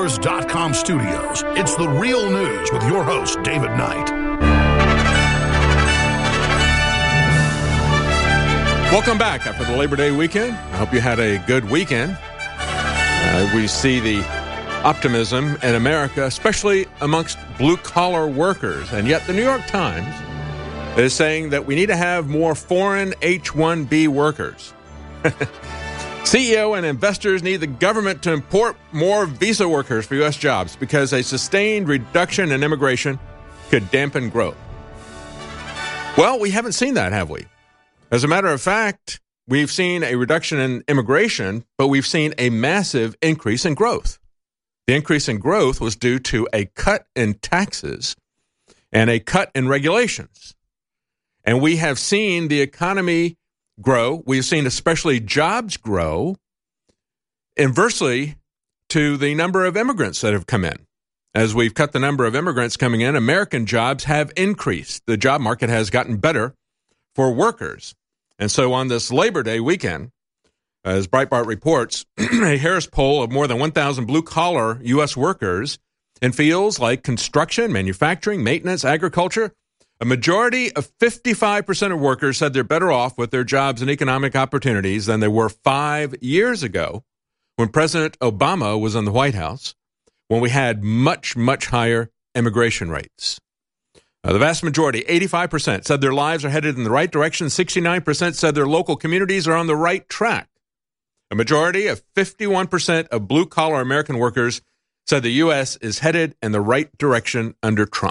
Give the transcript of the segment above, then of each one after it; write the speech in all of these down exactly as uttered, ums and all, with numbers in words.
News dot com studios. It's The Real News with your host, David Knight. Welcome back after the Labor Day weekend. I hope you had a good weekend. Uh, we see the optimism in America, especially amongst blue-collar workers. And yet the New York Times is saying that we need to have more foreign H one B workers. C E O and investors need the government to import more visa workers for U S jobs because a sustained reduction in immigration could dampen growth. Well, we haven't seen that, have we? As a matter of fact, we've seen a reduction in immigration, but we've seen a massive increase in growth. The increase in growth was due to a cut in taxes and a cut in regulations. And we have seen the economy grow. We've seen especially jobs grow inversely to the number of immigrants that have come in. As we've cut the number of immigrants coming in, American jobs have increased. The job market has gotten better for workers. And so on this Labor Day weekend, as Breitbart reports, a Harris poll of more than one thousand blue-collar U S workers in fields like construction, manufacturing, maintenance, agriculture, a majority of fifty-five percent of workers said they're better off with their jobs and economic opportunities than they were five years ago when President Obama was in the White House, when we had much, much higher immigration rates. Uh, the vast majority, eighty-five percent, said their lives are headed in the right direction. sixty-nine percent said their local communities are on the right track. A majority of fifty-one percent of blue-collar American workers said the U S is headed in the right direction under Trump.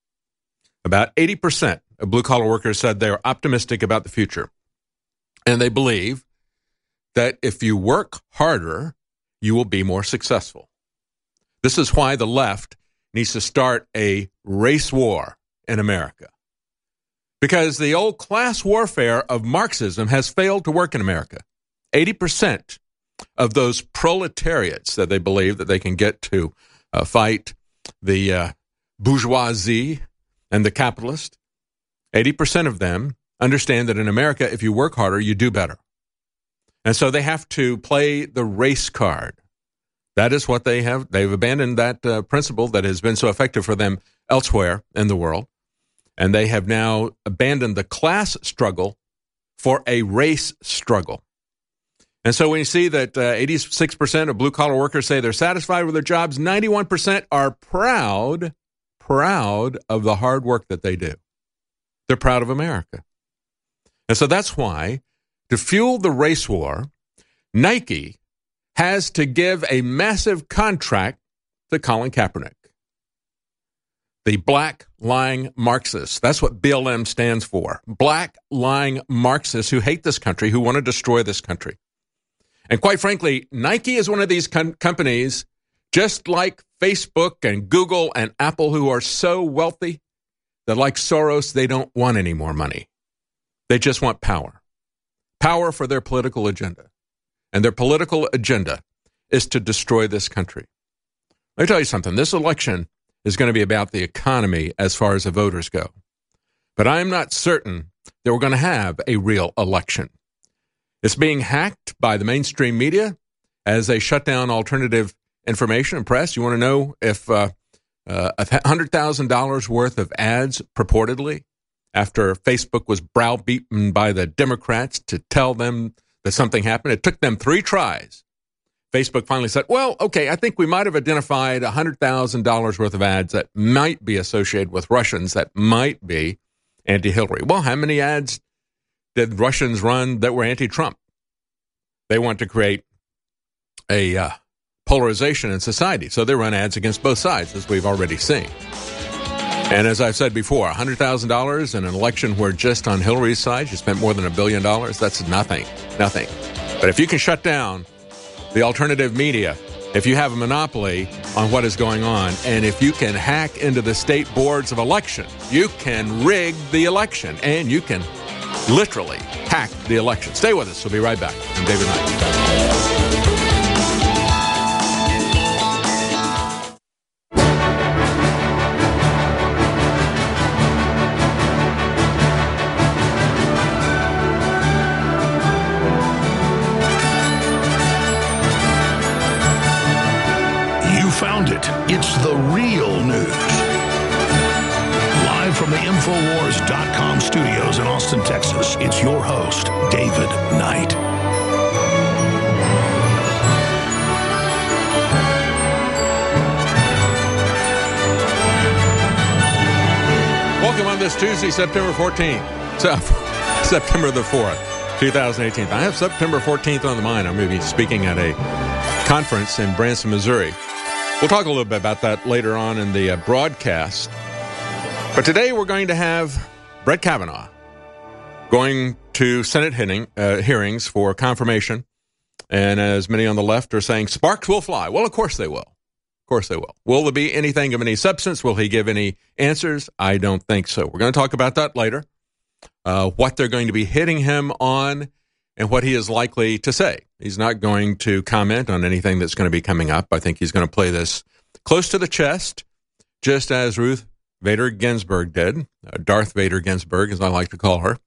About eighty percent of blue-collar workers said they are optimistic about the future. And they believe that if you work harder, you will be more successful. This is why the left needs to start a race war in America. Because the old class warfare of Marxism has failed to work in America. eighty percent of those proletariats that they believe that they can get to uh, fight the uh, bourgeoisie and the capitalist, eighty percent of them understand that in America, if you work harder, you do better. And so they have to play the race card. That is what they have. They've abandoned that uh, principle that has been so effective for them elsewhere in the world. And they have now abandoned the class struggle for a race struggle. And so when you see that uh, eighty-six percent of blue-collar workers say they're satisfied with their jobs, ninety-one percent are proud, proud of the hard work that they do. They're proud of America. And so that's why, to fuel the race war, Nike has to give a massive contract to Colin Kaepernick, the black lying Marxists. That's what B L M stands for. Black lying Marxists who hate this country, who want to destroy this country. And quite frankly, Nike is one of these com- companies, just like Facebook and Google and Apple, who are so wealthy that, like Soros, they don't want any more money. They just want power. Power for their political agenda. And their political agenda is to destroy this country. Let me tell you something. This election is going to be about the economy as far as the voters go. But I'm not certain that we're going to have a real election. It's being hacked by the mainstream media as they shut down alternative information and press. You want to know if uh, uh, one hundred thousand dollars worth of ads purportedly after Facebook was browbeaten by the Democrats to tell them that something happened. It took them three tries. Facebook finally said, well, okay, I think we might have identified one hundred thousand dollars worth of ads that might be associated with Russians, that might be anti-Hillary. Well, how many ads did Russians run that were anti-Trump? They want to create a uh, polarization in society, so they run ads against both sides, as we've already seen. And as I've said before, one hundred thousand dollars in an election where just on Hillary's side you spent more than a billion dollars, that's nothing, nothing. But if you can shut down the alternative media, if you have a monopoly on what is going on, and if you can hack into the state boards of election, you can rig the election, and you can literally hack the election. Stay with us. We'll be right back. I'm David Knight. Infowars dot com studios in Austin, Texas, it's your host, David Knight. Welcome on this Tuesday, September fourteenth, so, September the fourth, twenty eighteen. I have September fourteenth on the mind. I'm going to be speaking at a conference in Branson, Missouri. We'll talk a little bit about that later on in the uh, broadcast. But today we're going to have Brett Kavanaugh going to Senate hearing, uh, hearings for confirmation. And as many on the left are saying, sparks will fly. Well, of course they will. Of course they will. Will there be anything of any substance? Will he give any answers? I don't think so. We're going to talk about that later, uh, what they're going to be hitting him on and what he is likely to say. He's not going to comment on anything that's going to be coming up. I think he's going to play this close to the chest, just as Ruth Bader Ginsburg did, uh, Darth Vader Ginsburg, as I like to call her.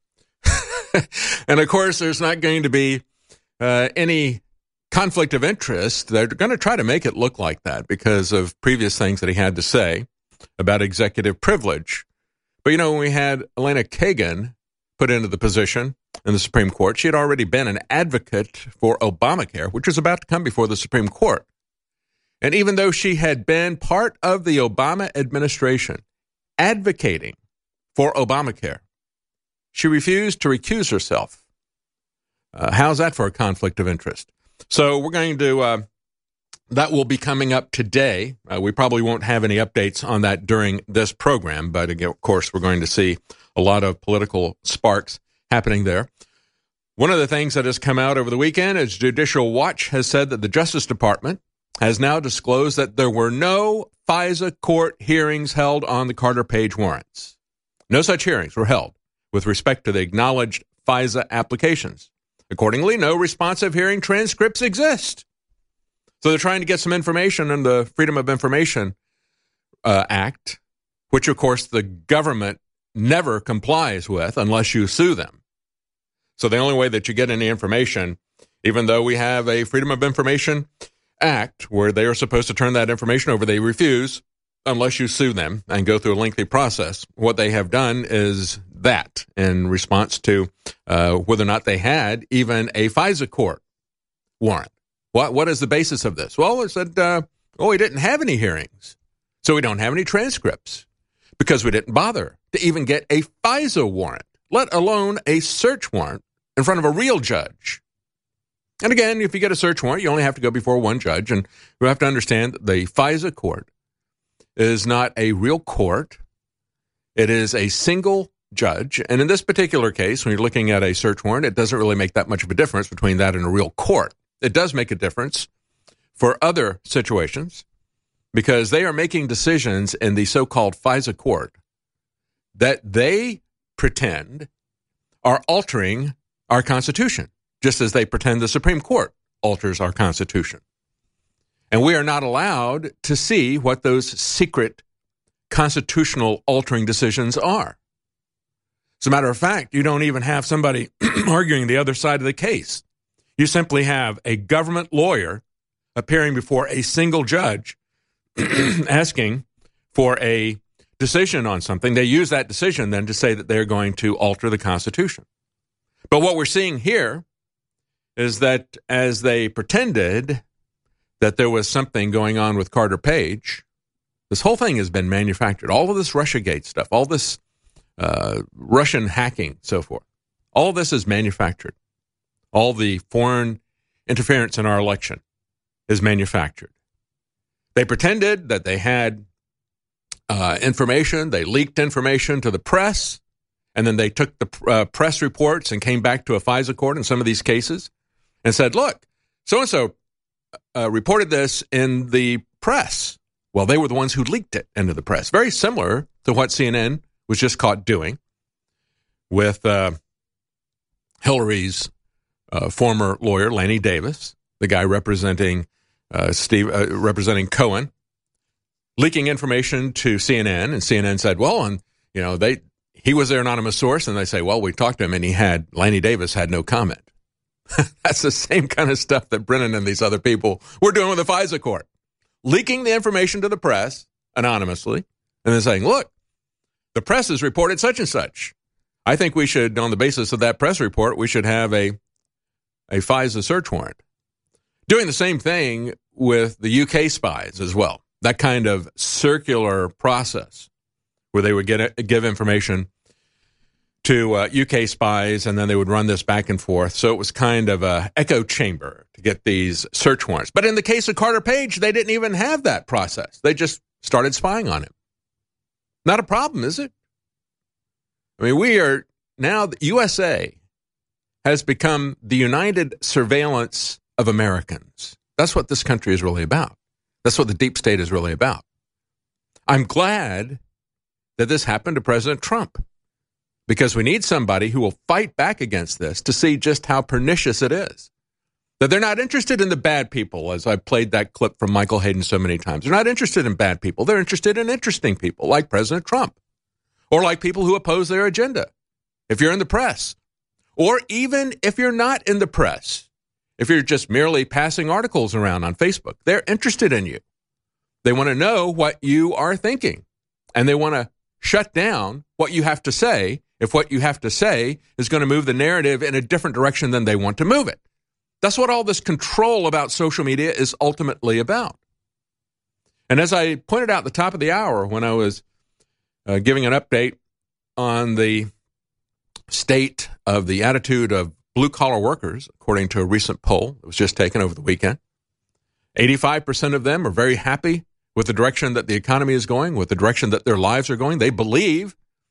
And, of course, there's not going to be uh, any conflict of interest. They're going to try to make it look like that because of previous things that he had to say about executive privilege. But, you know, when we had Elena Kagan put into the position in the Supreme Court, she had already been an advocate for Obamacare, which was about to come before the Supreme Court. And even though she had been part of the Obama administration advocating for Obamacare, she refused to recuse herself. Uh, how's that for a conflict of interest? So we're going to, uh, that will be coming up today. Uh, we probably won't have any updates on that during this program, but again, of course, we're going to see a lot of political sparks happening there. One of the things that has come out over the weekend is Judicial Watch has said that the Justice Department has now disclosed that there were no FISA court hearings held on the Carter Page warrants. No such hearings were held with respect to the acknowledged FISA applications. Accordingly, no responsive hearing transcripts exist. So they're trying to get some information on the Freedom of Information uh, Act, which, of course, the government never complies with unless you sue them. So the only way that you get any information, even though we have a Freedom of Information Act where they are supposed to turn that information over, they refuse unless you sue them and go through a lengthy process. What they have done is that in response to uh, whether or not they had even a FISA court warrant. What What is the basis of this? Well, it said, uh, oh, we didn't have any hearings, so we don't have any transcripts because we didn't bother to even get a FISA warrant, let alone a search warrant in front of a real judge. And again, if you get a search warrant, you only have to go before one judge, and you have to understand that the FISA court is not a real court. It is a single judge. And in this particular case, when you're looking at a search warrant, it doesn't really make that much of a difference between that and a real court. It does make a difference for other situations because they are making decisions in the so-called FISA court that they pretend are altering our Constitution, just as they pretend the Supreme Court alters our Constitution. And we are not allowed to see what those secret constitutional altering decisions are. As a matter of fact, you don't even have somebody arguing the other side of the case. You simply have a government lawyer appearing before a single judge asking for a decision on something. They use that decision then to say that they're going to alter the Constitution. But what we're seeing here is that as they pretended that there was something going on with Carter Page, this whole thing has been manufactured. All of this Russiagate stuff, all this uh, Russian hacking, so forth, all of this is manufactured. All the foreign interference in our election is manufactured. They pretended that they had uh, information. They leaked information to the press, and then they took the uh, press reports and came back to a FISA court in some of these cases and said, look, so-and-so uh, reported this in the press. Well, they were the ones who leaked it into the press. Very similar to what C N N was just caught doing with uh, Hillary's uh, former lawyer, Lanny Davis, the guy representing uh, Steve, uh, representing Cohen, leaking information to C N N, and C N N said, well, and you know, they he was their anonymous source, and they say, well, we talked to him, and he had Lanny Davis had no comment. That's the same kind of stuff that Brennan and these other people were doing with the FISA court, leaking the information to the press anonymously, and then saying, look, the press has reported such and such. I think we should, on the basis of that press report, we should have a, a FISA search warrant. Doing the same thing with the U K spies as well. That kind of circular process where they would get give information to uh, U K spies, and then they would run this back and forth. So it was kind of a echo chamber to get these search warrants. But in the case of Carter Page, they didn't even have that process. They just started spying on him. Not a problem, is it? I mean, we are now, the U S A has become the united surveillance of Americans. That's what this country is really about. That's what the deep state is really about. I'm glad that this happened to President Trump, because we need somebody who will fight back against this to see just how pernicious it is. That they're not interested in the bad people, as I've played that clip from Michael Hayden so many times. They're not interested in bad people. They're interested in interesting people like President Trump, or like people who oppose their agenda. If you're in the press, or even if you're not in the press, if you're just merely passing articles around on Facebook, they're interested in you. They want to know what you are thinking, and they want to shut down what you have to say if what you have to say is going to move the narrative in a different direction than they want to move it. That's what all this control about social media is ultimately about. And as I pointed out at the top of the hour when I was uh, giving an update on the state of the attitude of blue-collar workers, according to a recent poll that was just taken over the weekend, eighty-five percent of them are very happy with the direction that the economy is going, with the direction that their lives are going. They believe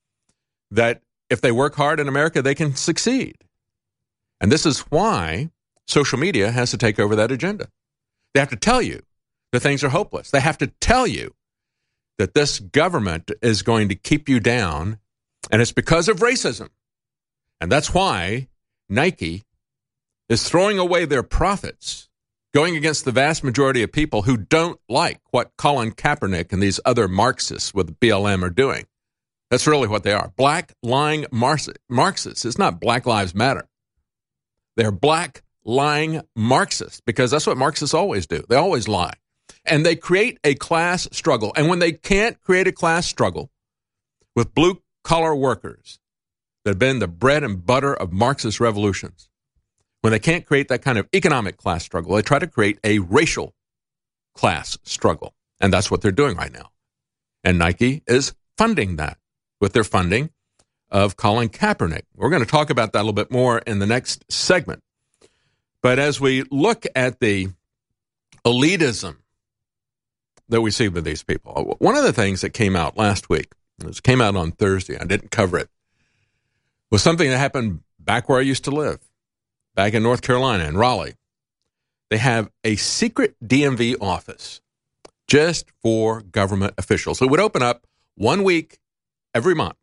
that if they work hard in America, they can succeed. And this is why social media has to take over that agenda. They have to tell you that things are hopeless. They have to tell you that this government is going to keep you down, and it's because of racism. And that's why Nike is throwing away their profits, going against the vast majority of people who don't like what Colin Kaepernick and these other Marxists with B L M are doing. That's really what they are. Black, lying Marxists. It's not Black Lives Matter. They're black, lying Marxists, because that's what Marxists always do. They always lie. And they create a class struggle. And when they can't create a class struggle with blue-collar workers that have been the bread and butter of Marxist revolutions, when they can't create that kind of economic class struggle, they try to create a racial class struggle. And that's what they're doing right now. And Nike is funding that with their funding of Colin Kaepernick. We're going to talk about that a little bit more in the next segment. But as we look at the elitism that we see with these people, one of the things that came out last week, it came out on Thursday, I didn't cover it, was something that happened back where I used to live, back in North Carolina, in Raleigh. They have a secret D M V office just for government officials. It would open up one week every month.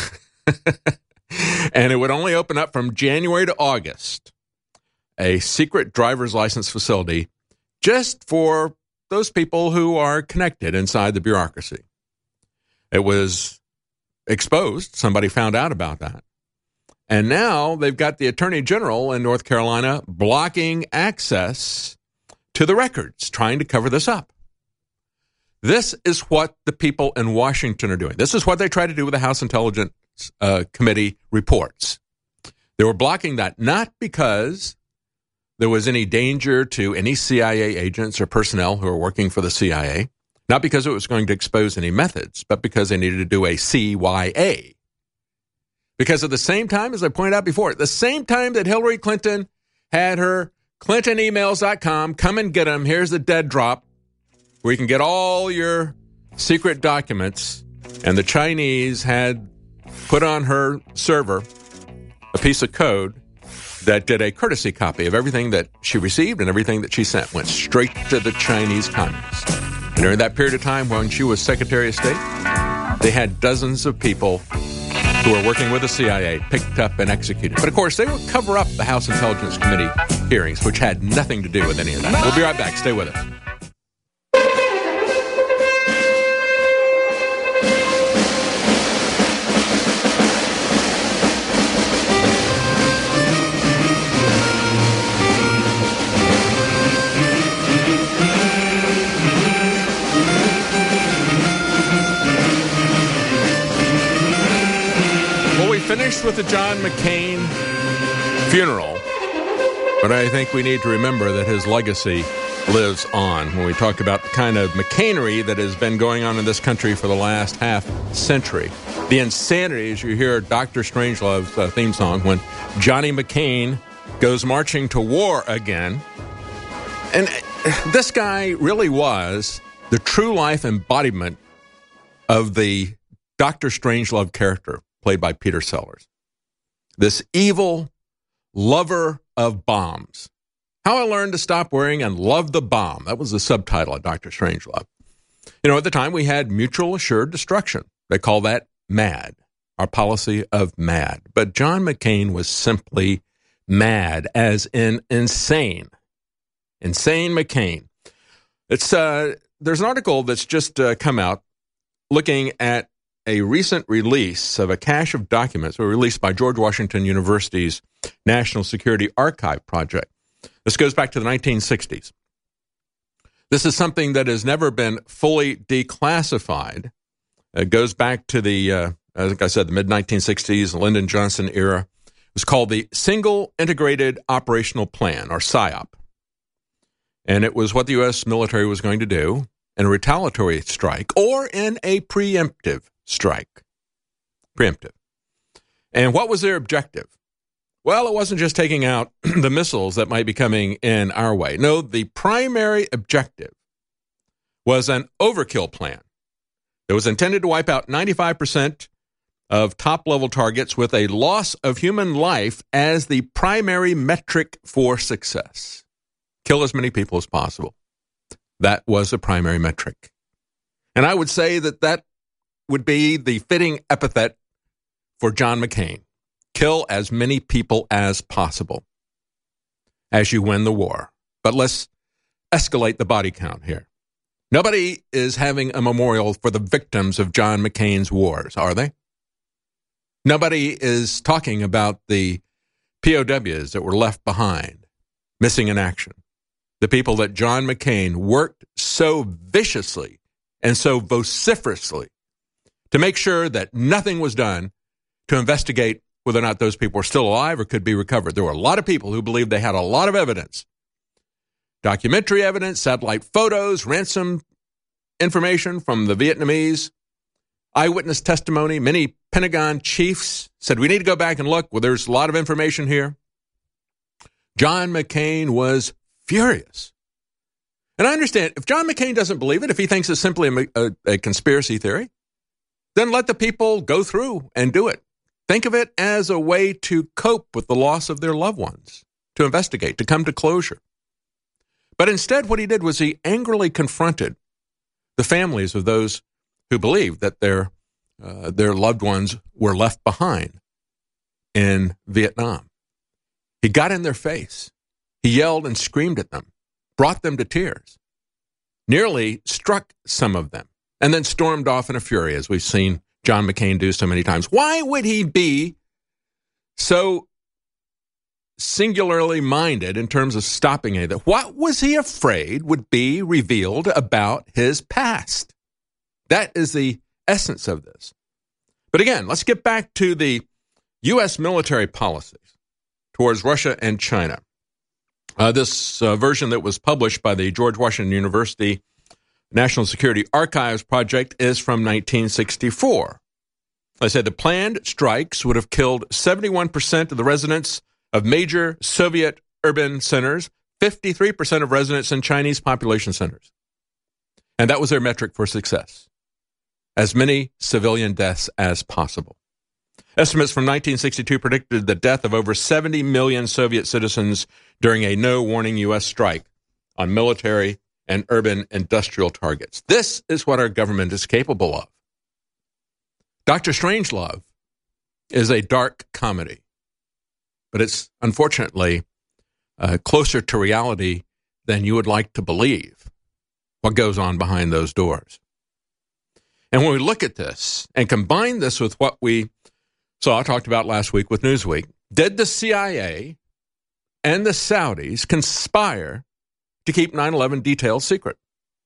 And it would only open up from January to August. A secret driver's license facility just for those people who are connected inside the bureaucracy. It was exposed. Somebody found out about that. And now they've got the Attorney General in North Carolina blocking access to the records, trying to cover this up. This is what the people in Washington are doing. This is what they try to do with the House Intelligence uh, Committee reports. They were blocking that not because there was any danger to any C I A agents or personnel who are working for the C I A, not because it was going to expose any methods, but because they needed to do a C Y A. Because at the same time, as I pointed out before, at the same time that Hillary Clinton had her Clinton Emails dot com, come and get them, here's the dead drop, where you can get all your secret documents, and the Chinese had put on her server a piece of code that did a courtesy copy of everything that she received, and everything that she sent went straight to the Chinese communists. And during that period of time when she was Secretary of State, they had dozens of people who were working with the C I A picked up and executed. But of course, they would cover up the House Intelligence Committee hearings, which had nothing to do with any of that. We'll be right back. Stay with us. finished with the John McCain funeral, but I think we need to remember that his legacy lives on when we talk about the kind of McCainery that has been going on in this country for the last half century. The insanity, as you hear Doctor Strangelove's uh, theme song, when Johnny McCain goes marching to war again. And this guy really was the true life embodiment of the Doctor Strangelove character played by Peter Sellers. This evil lover of bombs. How I Learned to Stop Worrying and Love the Bomb. That was the subtitle of Doctor Strangelove. You know, at the time we had mutual assured destruction. They call that MAD, our policy of MAD. But John McCain was simply mad, as in insane. Insane McCain. It's uh, there's an article that's just uh, come out looking at a recent release of a cache of documents were released by George Washington University's National Security Archive Project. This goes back to the nineteen sixties. This is something that has never been fully declassified. It goes back to the, uh, I think I said, the mid nineteen sixties, Lyndon Johnson era. It was called the Single Integrated Operational Plan, or SIOP. And it was what the U S military was going to do in a retaliatory strike or in a preemptive strike. Preemptive. And what was their objective? Well, it wasn't just taking out the missiles that might be coming in our way. No, the primary objective was an overkill plan that was intended to wipe out ninety-five percent of top-level targets with a loss of human life as the primary metric for success. Kill as many people as possible. That was the primary metric. And I would say that that would be the fitting epithet for John McCain. Kill as many people as possible as you win the war. But let's escalate the body count here. Nobody is having a memorial for the victims of John McCain's wars, are they? Nobody is talking about the P O Ws that were left behind, missing in action. The people that John McCain worked so viciously and so vociferously to make sure that nothing was done to investigate whether or not those people were still alive or could be recovered. There were a lot of people who believed they had a lot of evidence. Documentary evidence, satellite photos, ransom information from the Vietnamese, eyewitness testimony. Many Pentagon chiefs said, we need to go back and look. Well, there's a lot of information here. John McCain was furious. And I understand, if John McCain doesn't believe it, if he thinks it's simply a, a, a conspiracy theory, then let the people go through and do it. Think of it as a way to cope with the loss of their loved ones, to investigate, to come to closure. But instead, what he did was he angrily confronted the families of those who believed that their uh, their loved ones were left behind in Vietnam. He got in their face. He yelled and screamed at them, brought them to tears, nearly struck some of them, and then stormed off in a fury, as we've seen John McCain do so many times. Why would he be so singularly minded in terms of stopping anything? What was he afraid would be revealed about his past? That is the essence of this. But again, let's get back to the U S military policies towards Russia and China. Uh, this uh, version that was published by the George Washington University National Security Archives Project is from nineteen sixty-four. I said the planned strikes would have killed seventy-one percent of the residents of major Soviet urban centers, fifty-three percent of residents in Chinese population centers. And that was their metric for success. As many civilian deaths as possible. Estimates from nineteen sixty-two predicted the death of over seventy million Soviet citizens during a no-warning U S strike on military and urban industrial targets. This is what our government is capable of. Doctor Strangelove is a dark comedy, but it's unfortunately uh, closer to reality than you would like to believe what goes on behind those doors. And when we look at this and combine this with what we saw, I talked about last week with Newsweek, did the C I A and the Saudis conspire to keep nine eleven details secret?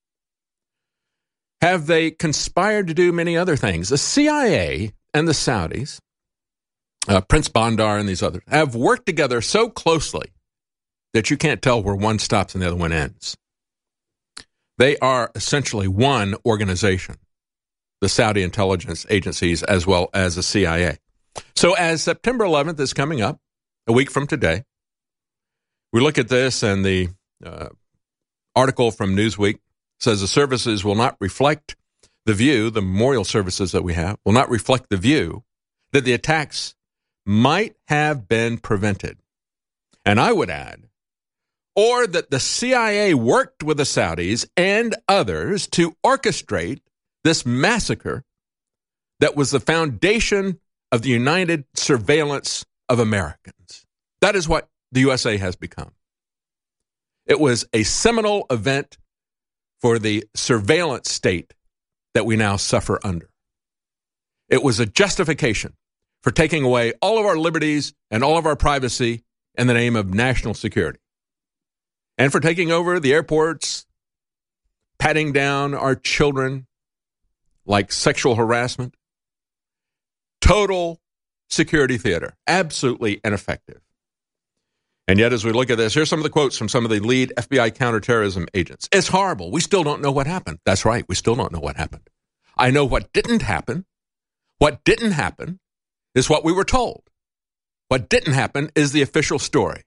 Have they conspired to do many other things? The C I A and the Saudis uh, Prince Bandar and these others, have worked together so closely that you can't tell where one stops and the other one ends. They are essentially one organization, the Saudi intelligence agencies as well as the C I A. So as September eleventh is coming up, a week from today, we look at this, and the uh, article from Newsweek says the services will not reflect the view, the memorial services that we have, will not reflect the view that the attacks might have been prevented. And I would add, or that the C I A worked with the Saudis and others to orchestrate this massacre that was the foundation of the united surveillance of Americans. That is what the U S A has become. It was a seminal event for the surveillance state that we now suffer under. It was a justification for taking away all of our liberties and all of our privacy in the name of national security, and for taking over the airports, patting down our children like sexual harassment. Total security theater, absolutely ineffective. And yet, as we look at this, here's some of the quotes from some of the lead F B I counterterrorism agents. It's horrible. We still don't know what happened. That's right. We still don't know what happened. I know what didn't happen. What didn't happen is what we were told. What didn't happen is the official story.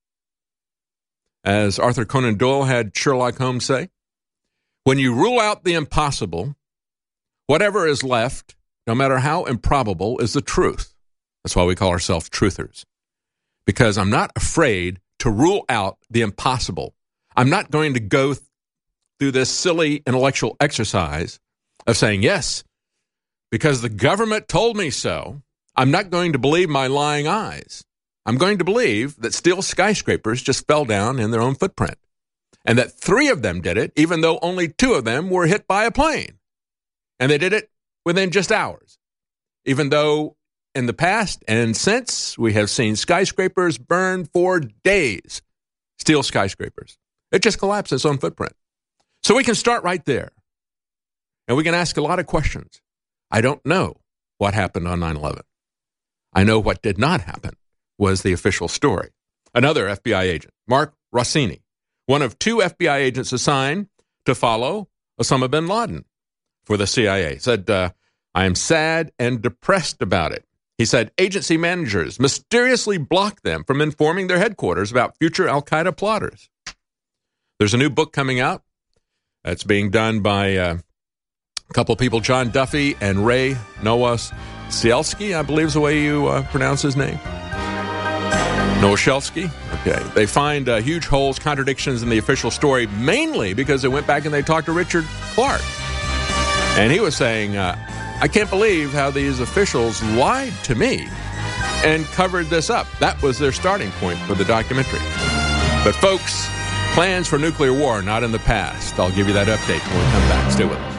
As Arthur Conan Doyle had Sherlock Holmes say, when you rule out the impossible, whatever is left, no matter how improbable, is the truth. That's why we call ourselves truthers. Because I'm not afraid to rule out the impossible. I'm not going to go th- through this silly intellectual exercise of saying, yes, because the government told me so. I'm not going to believe my lying eyes. I'm going to believe that steel skyscrapers just fell down in their own footprint, and that three of them did it, even though only two of them were hit by a plane. And they did it within just hours, even though in the past and since we have seen skyscrapers burn for days, steel skyscrapers. It just collapsed its own footprint. So we can start right there, and we can ask a lot of questions. I don't know what happened on nine eleven. I know what did not happen was the official story. Another F B I agent, Mark Rossini, one of two F B I agents assigned to follow Osama bin Laden for the C I A, said, uh, I am sad and depressed about it. He said agency managers mysteriously blocked them from informing their headquarters about future al-Qaeda plotters. There's a new book coming out that's being done by uh, a couple of people, John Duffy and Ray Nowosielski, I believe is the way you uh, pronounce his name. Nowosielski? Okay. They find uh, huge holes, contradictions in the official story, mainly because they went back and they talked to Richard Clark. And he was saying, uh, I can't believe how these officials lied to me and covered this up. That was their starting point for the documentary. But folks, plans for nuclear war are not in the past. I'll give you that update when we come back. Stay with us.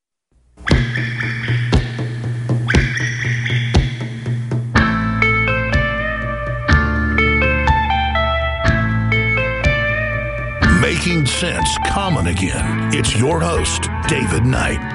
Making sense common again. It's your host, David Knight.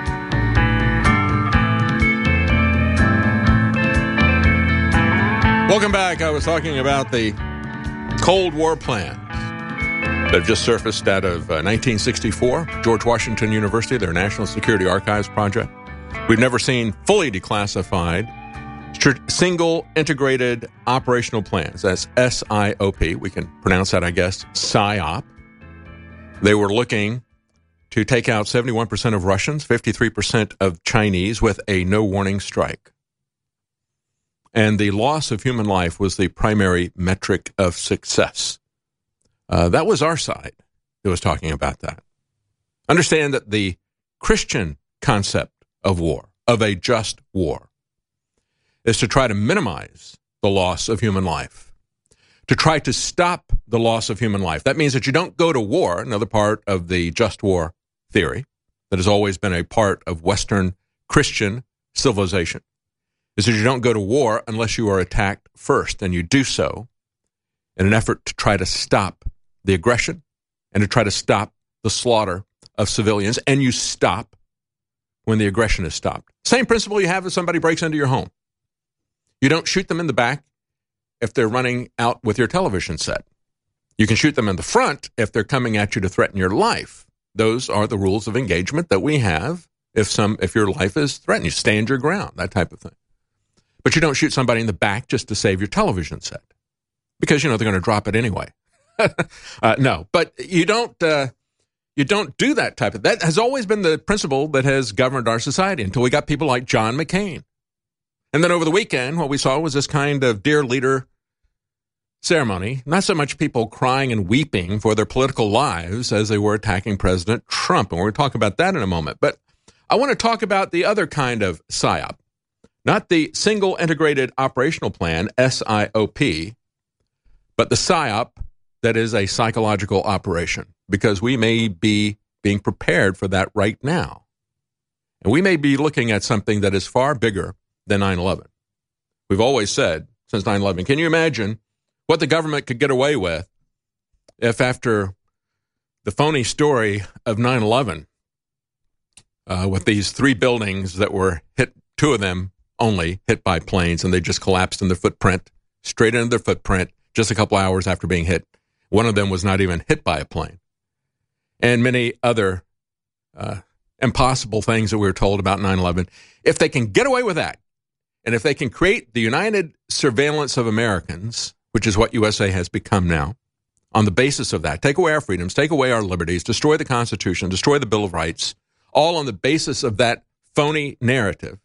Welcome back. I was talking about the Cold War plans that have just surfaced out of uh, nineteen sixty-four, George Washington University, their National Security Archives project. We've never seen fully declassified single integrated operational plans. That's S I O P. We can pronounce that, I guess, PSYOP. They were looking to take out seventy-one percent of Russians, fifty-three percent of Chinese with a no-warning strike. And the loss of human life was the primary metric of success. Uh, that was our side that was talking about that. Understand that the Christian concept of war, of a just war, is to try to minimize the loss of human life, to try to stop the loss of human life. That means that you don't go to war, another part of the just war theory that has always been a part of Western Christian civilization, is that you don't go to war unless you are attacked first, and you do so in an effort to try to stop the aggression and to try to stop the slaughter of civilians, and you stop when the aggression is stopped. Same principle you have if somebody breaks into your home. You don't shoot them in the back if they're running out with your television set. You can shoot them in the front if they're coming at you to threaten your life. Those are the rules of engagement that we have if some if your life is threatened. You stand your ground, that type of thing. But you don't shoot somebody in the back just to save your television set because, you know, they're going to drop it anyway. uh, no, but you don't uh, you don't do that type of... That has always been the principle that has governed our society until we got people like John McCain. And then over the weekend, what we saw was this kind of dear leader ceremony. Not so much people crying and weeping for their political lives as they were attacking President Trump. And we're going to talk about that in a moment. But I want to talk about the other kind of PSYOP. Not the Single Integrated Operational Plan, S I O P, but the PSYOP that is a psychological operation, because we may be being prepared for that right now. And we may be looking at something that is far bigger than nine eleven. We've always said since nine eleven, can you imagine what the government could get away with if after the phony story of nine eleven, uh, with these three buildings that were hit, two of them only hit by planes, and they just collapsed in their footprint, straight into their footprint, just a couple hours after being hit. One of them was not even hit by a plane. And many other uh, impossible things that we were told about nine eleven. If they can get away with that, and if they can create the United Surveillance of Americans, which is what U S A has become now, on the basis of that, take away our freedoms, take away our liberties, destroy the Constitution, destroy the Bill of Rights, all on the basis of that phony narrative,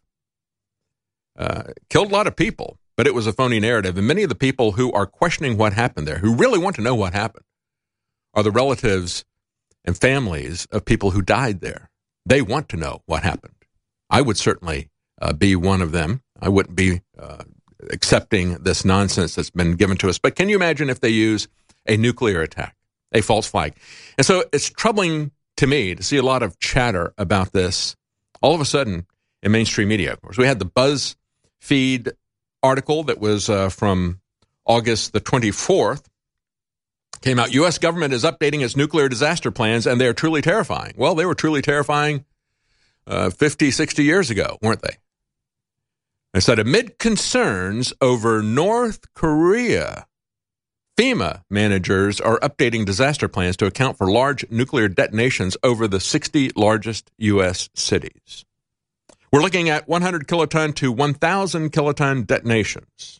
uh, killed a lot of people, but it was a phony narrative. And many of the people who are questioning what happened there, who really want to know what happened, are the relatives and families of people who died there. They want to know what happened. I would certainly uh, be one of them. I wouldn't be uh, accepting this nonsense that's been given to us. But can you imagine if they use a nuclear attack, a false flag? And so it's troubling to me to see a lot of chatter about this all of a sudden in mainstream media. Of course, we had the BuzzFeed article that was uh, from August the twenty-fourth. Came out, U S government is updating its nuclear disaster plans, and they're truly terrifying. Well, they were truly terrifying uh, fifty, sixty years ago, weren't they? They said, amid concerns over North Korea, FEMA managers are updating disaster plans to account for large nuclear detonations over the sixty largest U S cities. We're looking at one hundred kiloton to one thousand kiloton detonations.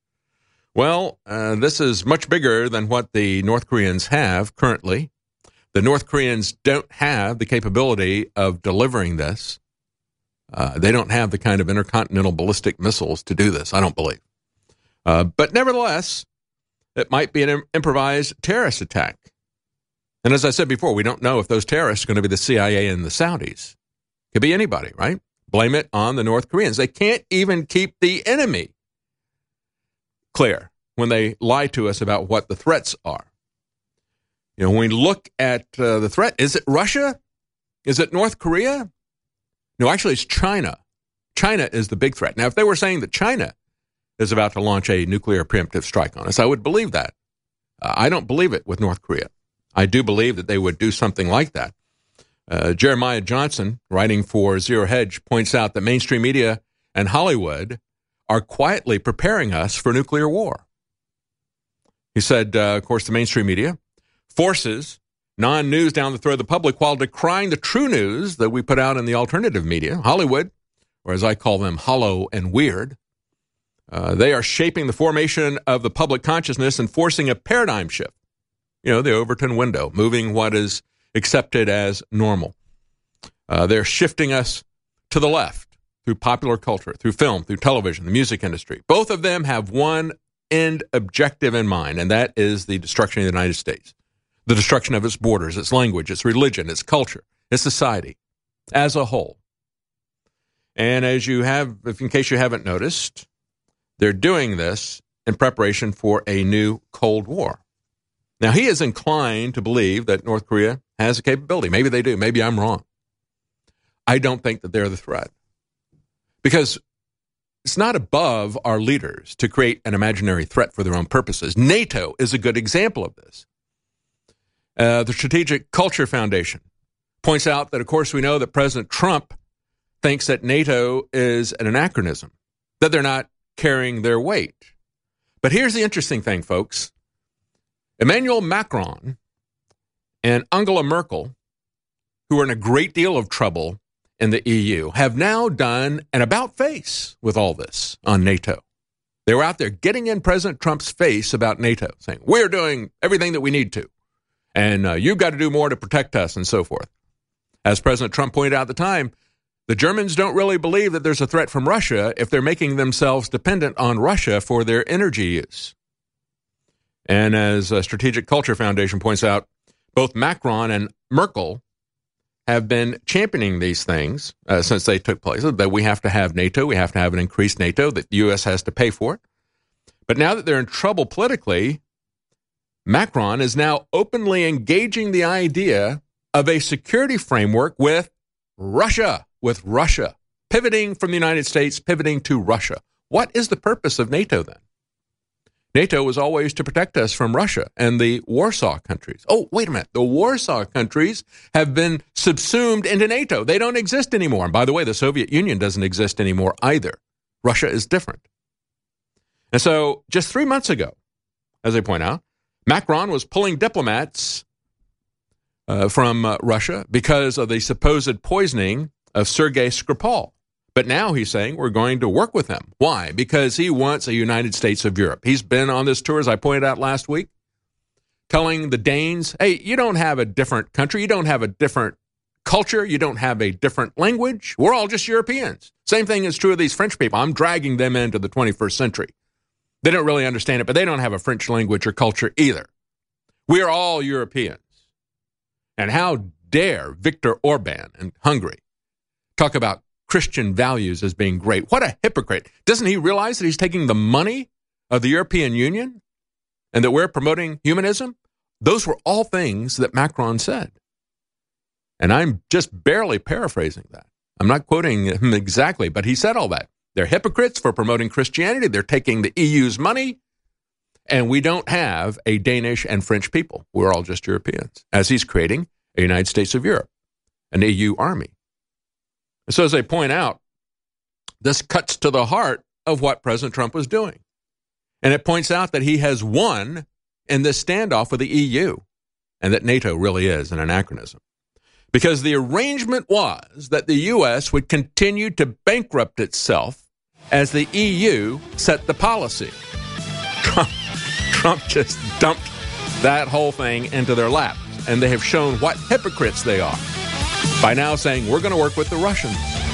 Well, uh, this is much bigger than what the North Koreans have currently. The North Koreans don't have the capability of delivering this. Uh, they don't have the kind of intercontinental ballistic missiles to do this, I don't believe. Uh, but nevertheless, it might be an im- improvised terrorist attack. And as I said before, we don't know if those terrorists are going to be the C I A and the Saudis. Could be anybody, right? Blame it on the North Koreans. They can't even keep the enemy clear when they lie to us about what the threats are. You know, when we look at uh, the threat, is it Russia? Is it North Korea? No, actually, it's China. China is the big threat. Now, if they were saying that China is about to launch a nuclear preemptive strike on us, I would believe that. Uh, I don't believe it with North Korea. I do believe that they would do something like that. Uh, Jeremiah Johnson, writing for Zero Hedge, points out that mainstream media and Hollywood are quietly preparing us for nuclear war. He said, uh, of course, the mainstream media forces non-news down the throat of the public while decrying the true news that we put out in the alternative media. Hollywood, or as I call them, hollow and weird, uh, they are shaping the formation of the public consciousness and forcing a paradigm shift. You know, the Overton window, moving what is accepted as normal. Uh, they're shifting us to the left through popular culture, through film, through television, the music industry. Both of them have one end objective in mind, and that is the destruction of the United States. The destruction of its borders, its language, its religion, its culture, its society as a whole. And as you have, if in case you haven't noticed, they're doing this in preparation for a new Cold War. Now, he is inclined to believe that North Korea has a capability. Maybe they do. Maybe I'm wrong. I don't think that they're the threat. Because it's not above our leaders to create an imaginary threat for their own purposes. NATO is a good example of this. Uh, the Strategic Culture Foundation points out that, of course, we know that President Trump thinks that NATO is an anachronism, that they're not carrying their weight. But here's the interesting thing, folks. Emmanuel Macron and Angela Merkel, who are in a great deal of trouble in the E U, have now done an about-face with all this on NATO. They were out there getting in President Trump's face about NATO, saying, we're doing everything that we need to, and uh, you've got to do more to protect us, and so forth. As President Trump pointed out at the time, the Germans don't really believe that there's a threat from Russia if they're making themselves dependent on Russia for their energy use. And as a Strategic Culture Foundation points out, both Macron and Merkel have been championing these things uh, since they took place, that we have to have NATO, we have to have an increased NATO, that the U S has to pay for it. But now that they're in trouble politically, Macron is now openly engaging the idea of a security framework with Russia, with Russia, pivoting from the United States, pivoting to Russia. What is the purpose of NATO then? NATO was always to protect us from Russia and the Warsaw countries. Oh, wait a minute. The Warsaw countries have been subsumed into NATO. They don't exist anymore. And by the way, the Soviet Union doesn't exist anymore either. Russia is different. And so just three months ago, as I point out, Macron was pulling diplomats uh, from uh, Russia because of the supposed poisoning of Sergei Skripal. But now he's saying we're going to work with him. Why? Because he wants a United States of Europe. He's been on this tour, as I pointed out last week, telling the Danes, hey, you don't have a different country. You don't have a different culture. You don't have a different language. We're all just Europeans. Same thing is true of these French people. I'm dragging them into the twenty-first century. They don't really understand it, but they don't have a French language or culture either. We are all Europeans. And how dare Viktor Orban in Hungary talk about Christian values as being great. What a hypocrite. Doesn't he realize that he's taking the money of the European Union and that we're promoting humanism? Those were all things that Macron said. And I'm just barely paraphrasing that. I'm not quoting him exactly, but he said all that. They're hypocrites for promoting Christianity. They're taking the E U's money. And we don't have a Danish and French people. We're all just Europeans. As he's creating a United States of Europe, an E U army. So as I point out, this cuts to the heart of what President Trump was doing. And it points out that he has won in this standoff with the E U and that NATO really is an anachronism. Because the arrangement was that the U S would continue to bankrupt itself as the E U set the policy. Trump, Trump just dumped that whole thing into their lap. And they have shown what hypocrites they are by now saying, we're going to work with the Russians.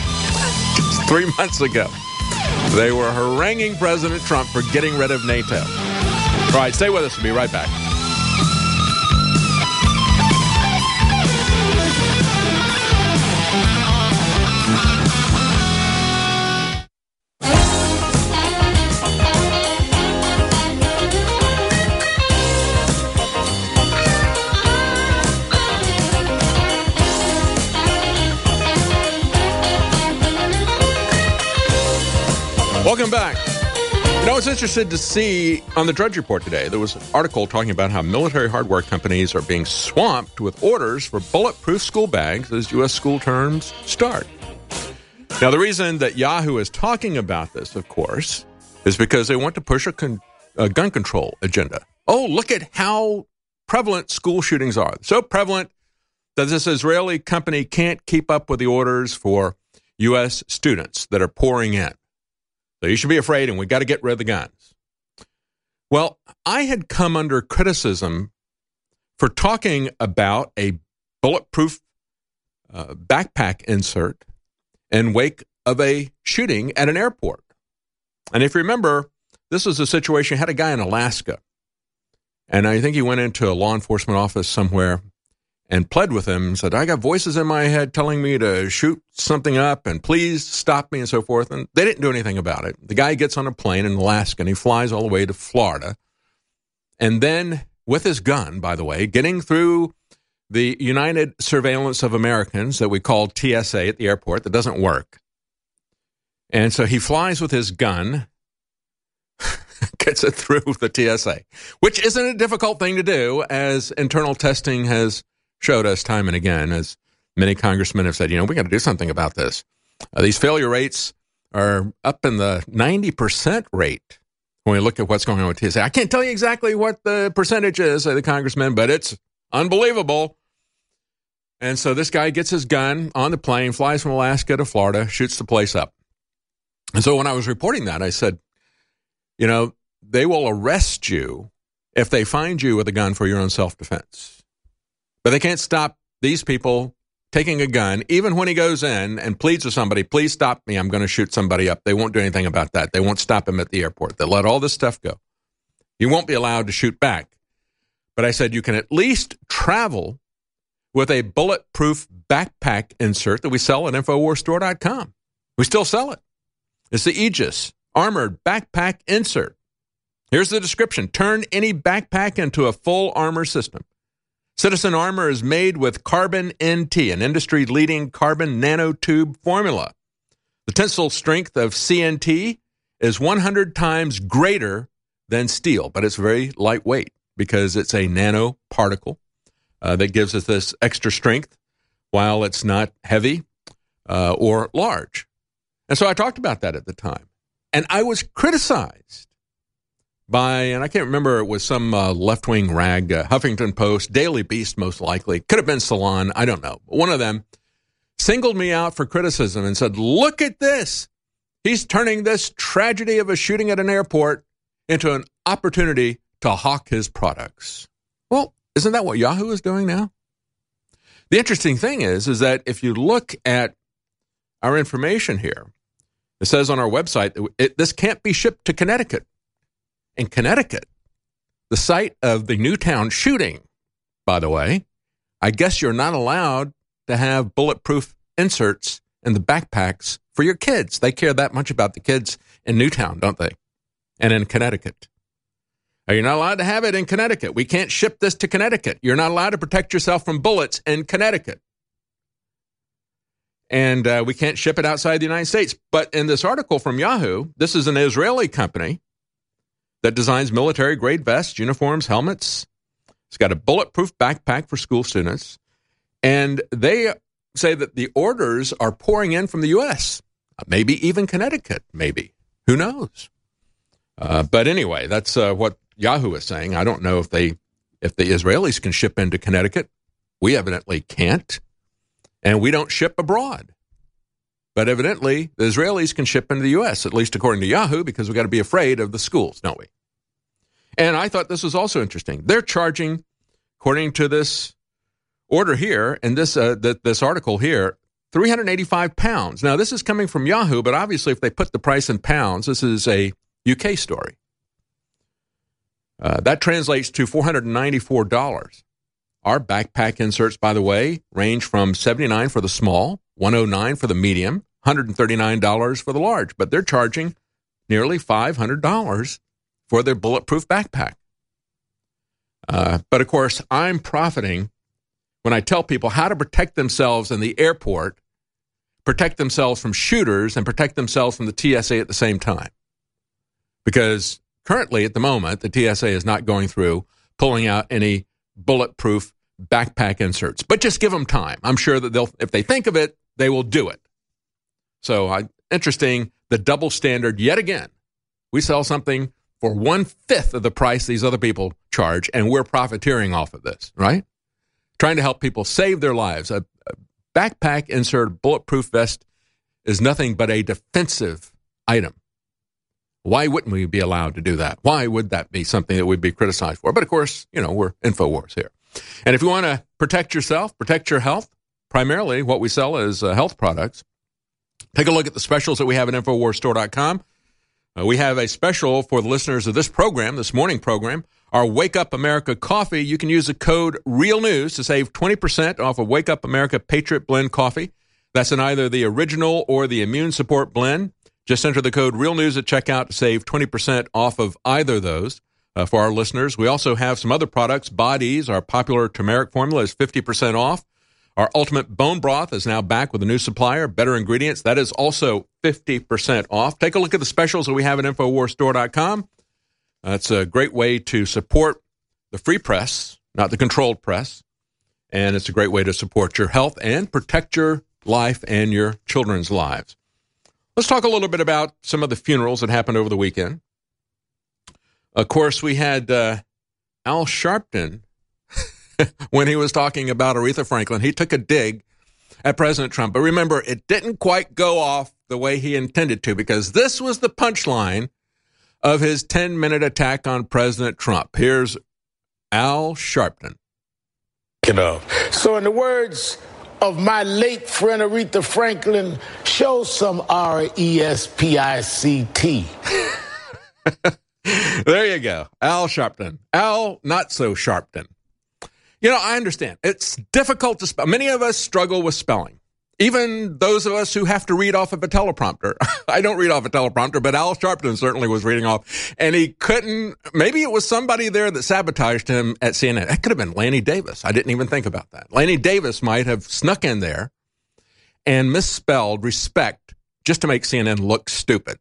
Just three months ago, they were haranguing President Trump for getting rid of NATO. All right, stay with us. We'll be right back. Welcome back. You know, I was interested to see on the Drudge Report today, there was an article talking about how military hardware companies are being swamped with orders for bulletproof school bags as U S school terms start. Now, the reason that Yahoo is talking about this, of course, is because they want to push a, con- a gun control agenda. Oh, look at how prevalent school shootings are. So prevalent that this Israeli company can't keep up with the orders for U S students that are pouring in. So you should be afraid, and we've got to get rid of the guns. Well, I had come under criticism for talking about a bulletproof uh, backpack insert in wake of a shooting at an airport. And if you remember, this was a situation, you had a guy in Alaska, and I think he went into a law enforcement office somewhere and pled with him and said, I got voices in my head telling me to shoot something up and please stop me and so forth. And they didn't do anything about it. The guy gets on a plane in Alaska and he flies all the way to Florida. And then with his gun, by the way, getting through the United Surveillance of Americans that we call T S A at the airport that doesn't work. And so he flies with his gun, gets it through the T S A, which isn't a difficult thing to do, as internal testing has showed us time and again, as many congressmen have said, you know, we got to do something about this. Uh, these failure rates are up in the ninety percent rate when we look at what's going on with T S A. I can't tell you exactly what the percentage is of the congressman, but it's unbelievable. And so this guy gets his gun on the plane, flies from Alaska to Florida, shoots the place up. And so when I was reporting that, I said, you know, they will arrest you if they find you with a gun for your own self-defense. But they can't stop these people taking a gun, even when he goes in and pleads with somebody, please stop me, I'm going to shoot somebody up. They won't do anything about that. They won't stop him at the airport. They'll let all this stuff go. You won't be allowed to shoot back. But I said you can at least travel with a bulletproof backpack insert that we sell at Infowars Store dot com. We still sell it. It's the Aegis Armored Backpack Insert. Here's the description. Turn any backpack into a full armor system. Citizen Armor is made with Carbon N T, an industry-leading carbon nanotube formula. The tensile strength of C N T is one hundred times greater than steel, but it's very lightweight because it's a nanoparticle uh, that gives us this extra strength while it's not heavy uh, or large. And so I talked about that at the time. And I was criticized by, and I can't remember, it was some uh, left-wing rag, uh, Huffington Post, Daily Beast most likely, could have been Salon, I don't know. One of them singled me out for criticism and said, look at this. He's turning this tragedy of a shooting at an airport into an opportunity to hawk his products. Well, isn't that what Yahoo is doing now? The interesting thing is, is that if you look at our information here, it says on our website that it, this can't be shipped to Connecticut. In Connecticut, the site of the Newtown shooting, by the way, I guess you're not allowed to have bulletproof inserts in the backpacks for your kids. They care that much about the kids in Newtown, don't they? And in Connecticut. You're not allowed to have it in Connecticut. We can't ship this to Connecticut. You're not allowed to protect yourself from bullets in Connecticut. And uh, we can't ship it outside the United States. But in this article from Yahoo, this is an Israeli company that designs military-grade vests, uniforms, helmets. It's got a bulletproof backpack for school students. And they say that the orders are pouring in from the U S, maybe even Connecticut, maybe. Who knows? Uh, but anyway, that's uh, what Yahoo is saying. I don't know if they, if the Israelis can ship into Connecticut. We evidently can't. And we don't ship abroad. But evidently, the Israelis can ship into the U S, at least according to Yahoo, because we've got to be afraid of the schools, don't we? And I thought this was also interesting. They're charging, according to this order here, and this uh, th- this article here, three hundred eighty-five pounds. Now, this is coming from Yahoo, but obviously if they put the price in pounds, this is a U K story. Uh, that translates to four hundred ninety-four dollars. Our backpack inserts, by the way, range from seventy-nine dollars for the small, one hundred nine dollars for the medium, one hundred thirty-nine dollars for the large, but they're charging nearly five hundred dollars for their bulletproof backpack. Uh, but of course, I'm profiting when I tell people how to protect themselves in the airport, protect themselves from shooters, and protect themselves from the T S A at the same time. Because currently, at the moment, the T S A is not going through pulling out any bulletproof backpack inserts. But just give them time. I'm sure that they'll, if they think of it, they will do it. So uh, interesting, the double standard yet again. We sell something for one-fifth of the price these other people charge, and we're profiteering off of this, right? Trying to help people save their lives. A, a backpack insert bulletproof vest is nothing but a defensive item. Why wouldn't we be allowed to do that? Why would that be something that we'd be criticized for? But of course, you know, we're InfoWars here. And if you want to protect yourself, protect your health, primarily what we sell is uh, health products. Take a look at the specials that we have at Infowars Store dot com. Uh, we have a special for the listeners of this program, this morning program, our Wake Up America coffee. You can use the code REALNEWS to save twenty percent off of Wake Up America Patriot Blend coffee. That's in either the original or the immune support blend. Just enter the code REALNEWS at checkout to save twenty percent off of either of those uh, for our listeners. We also have some other products. Bodease, our popular turmeric formula, is fifty percent off. Our Ultimate Bone Broth is now back with a new supplier, Better Ingredients. That is also fifty percent off. Take a look at the specials that we have at Infowars Store dot com. That's a great way to support the free press, not the controlled press. And it's a great way to support your health and protect your life and your children's lives. Let's talk a little bit about some of the funerals that happened over the weekend. Of course, we had uh, Al Sharpton, when he was talking about Aretha Franklin, he took a dig at President Trump. But remember, it didn't quite go off the way he intended to, because this was the punchline of his ten-minute attack on President Trump. Here's Al Sharpton. So in the words of my late friend Aretha Franklin, show some R E S P I C T. There you go. Al Sharpton. Al Not So Sharpton. You know, I understand. It's difficult to spell. Many of us struggle with spelling. Even those of us who have to read off of a teleprompter. I don't read off a teleprompter, but Al Sharpton certainly was reading off. And he couldn't, maybe it was somebody there that sabotaged him at C N N. It could have been Lanny Davis. I didn't even think about that. Lanny Davis might have snuck in there and misspelled respect just to make C N N look stupid.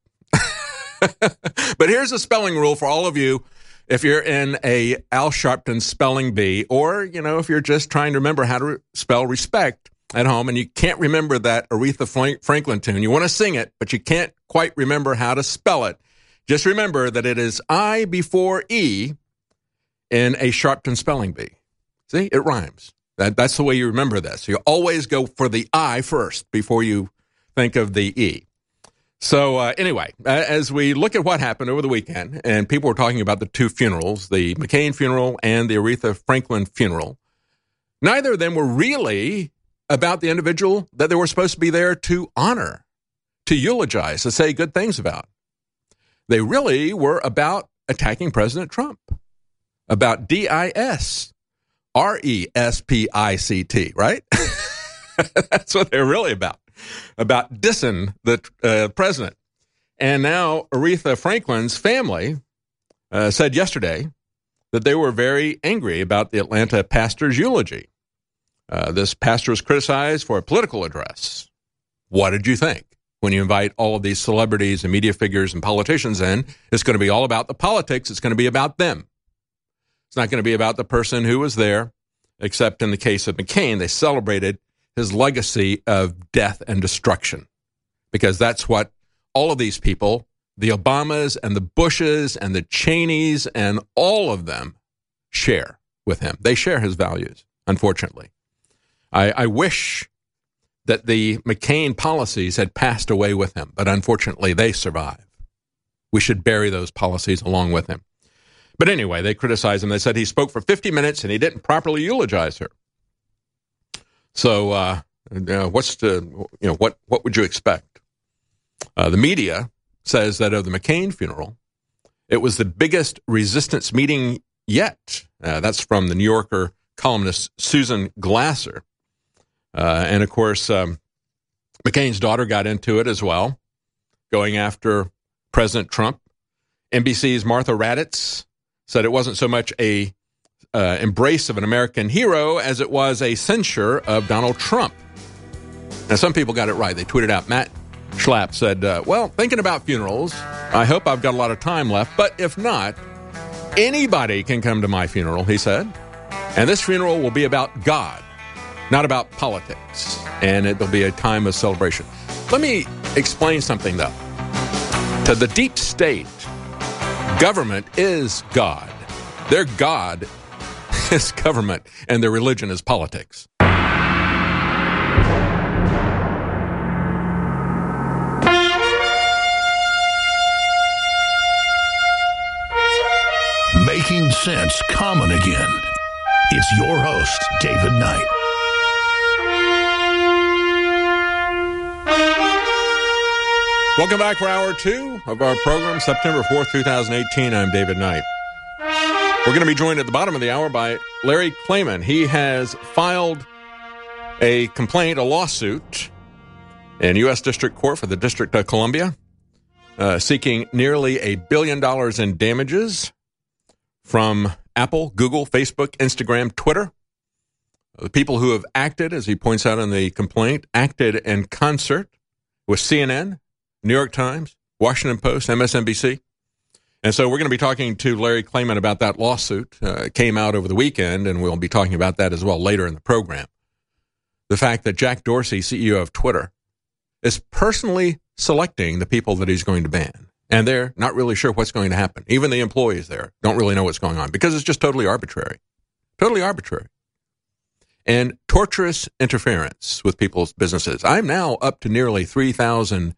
But here's a spelling rule for all of you. If you're in a Al Sharpton spelling bee, or, you know, if you're just trying to remember how to re- spell respect at home and you can't remember that Aretha Franklin tune, you want to sing it, but you can't quite remember how to spell it, just remember that it is I before E in a Sharpton spelling bee. See, it rhymes. That, that's the way you remember this. You always go for the I first before you think of the E. So uh, anyway, as we look at what happened over the weekend, and people were talking about the two funerals, the McCain funeral and the Aretha Franklin funeral, neither of them were really about the individual that they were supposed to be there to honor, to eulogize, to say good things about. They really were about attacking President Trump, about D I S, R E S P I C T, right? That's what they're really about. About dissing the uh, president. And now Aretha Franklin's family uh, said yesterday that they were very angry about the Atlanta pastor's eulogy. Uh, this pastor was criticized for a political address. What did you think? When you invite all of these celebrities and media figures and politicians in, it's going to be all about the politics. It's going to be about them. It's not going to be about the person who was there, except in the case of McCain, they celebrated his legacy of death and destruction, because that's what all of these people, the Obamas and the Bushes and the Cheneys and all of them share with him. They share his values, unfortunately. I, I wish that the McCain policies had passed away with him, but unfortunately they survive. We should bury those policies along with him. But anyway, they criticized him. They said he spoke for fifty minutes and he didn't properly eulogize her. So, uh, uh, what's the, you know, what, what would you expect? Uh, the media says that of the McCain funeral, it was the biggest resistance meeting yet. Uh, that's from the New Yorker columnist Susan Glasser. Uh, and of course, um, McCain's daughter got into it as well, going after President Trump. N B C's Martha Raddatz said it wasn't so much a Uh, embrace of an American hero as it was a censure of Donald Trump. Now, some people got it right. They tweeted out, Matt Schlapp said, uh, well, thinking about funerals, I hope I've got a lot of time left, but if not, anybody can come to my funeral, he said. And this funeral will be about God, not about politics. And it'll be a time of celebration. Let me explain something, though. To the deep state, government is God. Their God is government, and their religion is politics. Making sense common again. It's your host, David Knight. Welcome back for hour two of our program, September fourth, twenty eighteen. I'm David Knight. We're going to be joined at the bottom of the hour by Larry Klayman. He has filed a complaint, a lawsuit in U S District Court for the District of Columbia, uh, seeking nearly a billion dollars in damages from Apple, Google, Facebook, Instagram, Twitter. The people who have acted, as he points out in the complaint, acted in concert with C N N, New York Times, Washington Post, M S N B C. And so we're going to be talking to Larry Klayman about that lawsuit. Uh, it came out over the weekend, and we'll be talking about that as well later in the program. The fact that Jack Dorsey, C E O of Twitter, is personally selecting the people that he's going to ban. And they're not really sure what's going to happen. Even the employees there don't really know what's going on because it's just totally arbitrary. Totally arbitrary. And torturous interference with people's businesses. I'm now up to nearly three thousand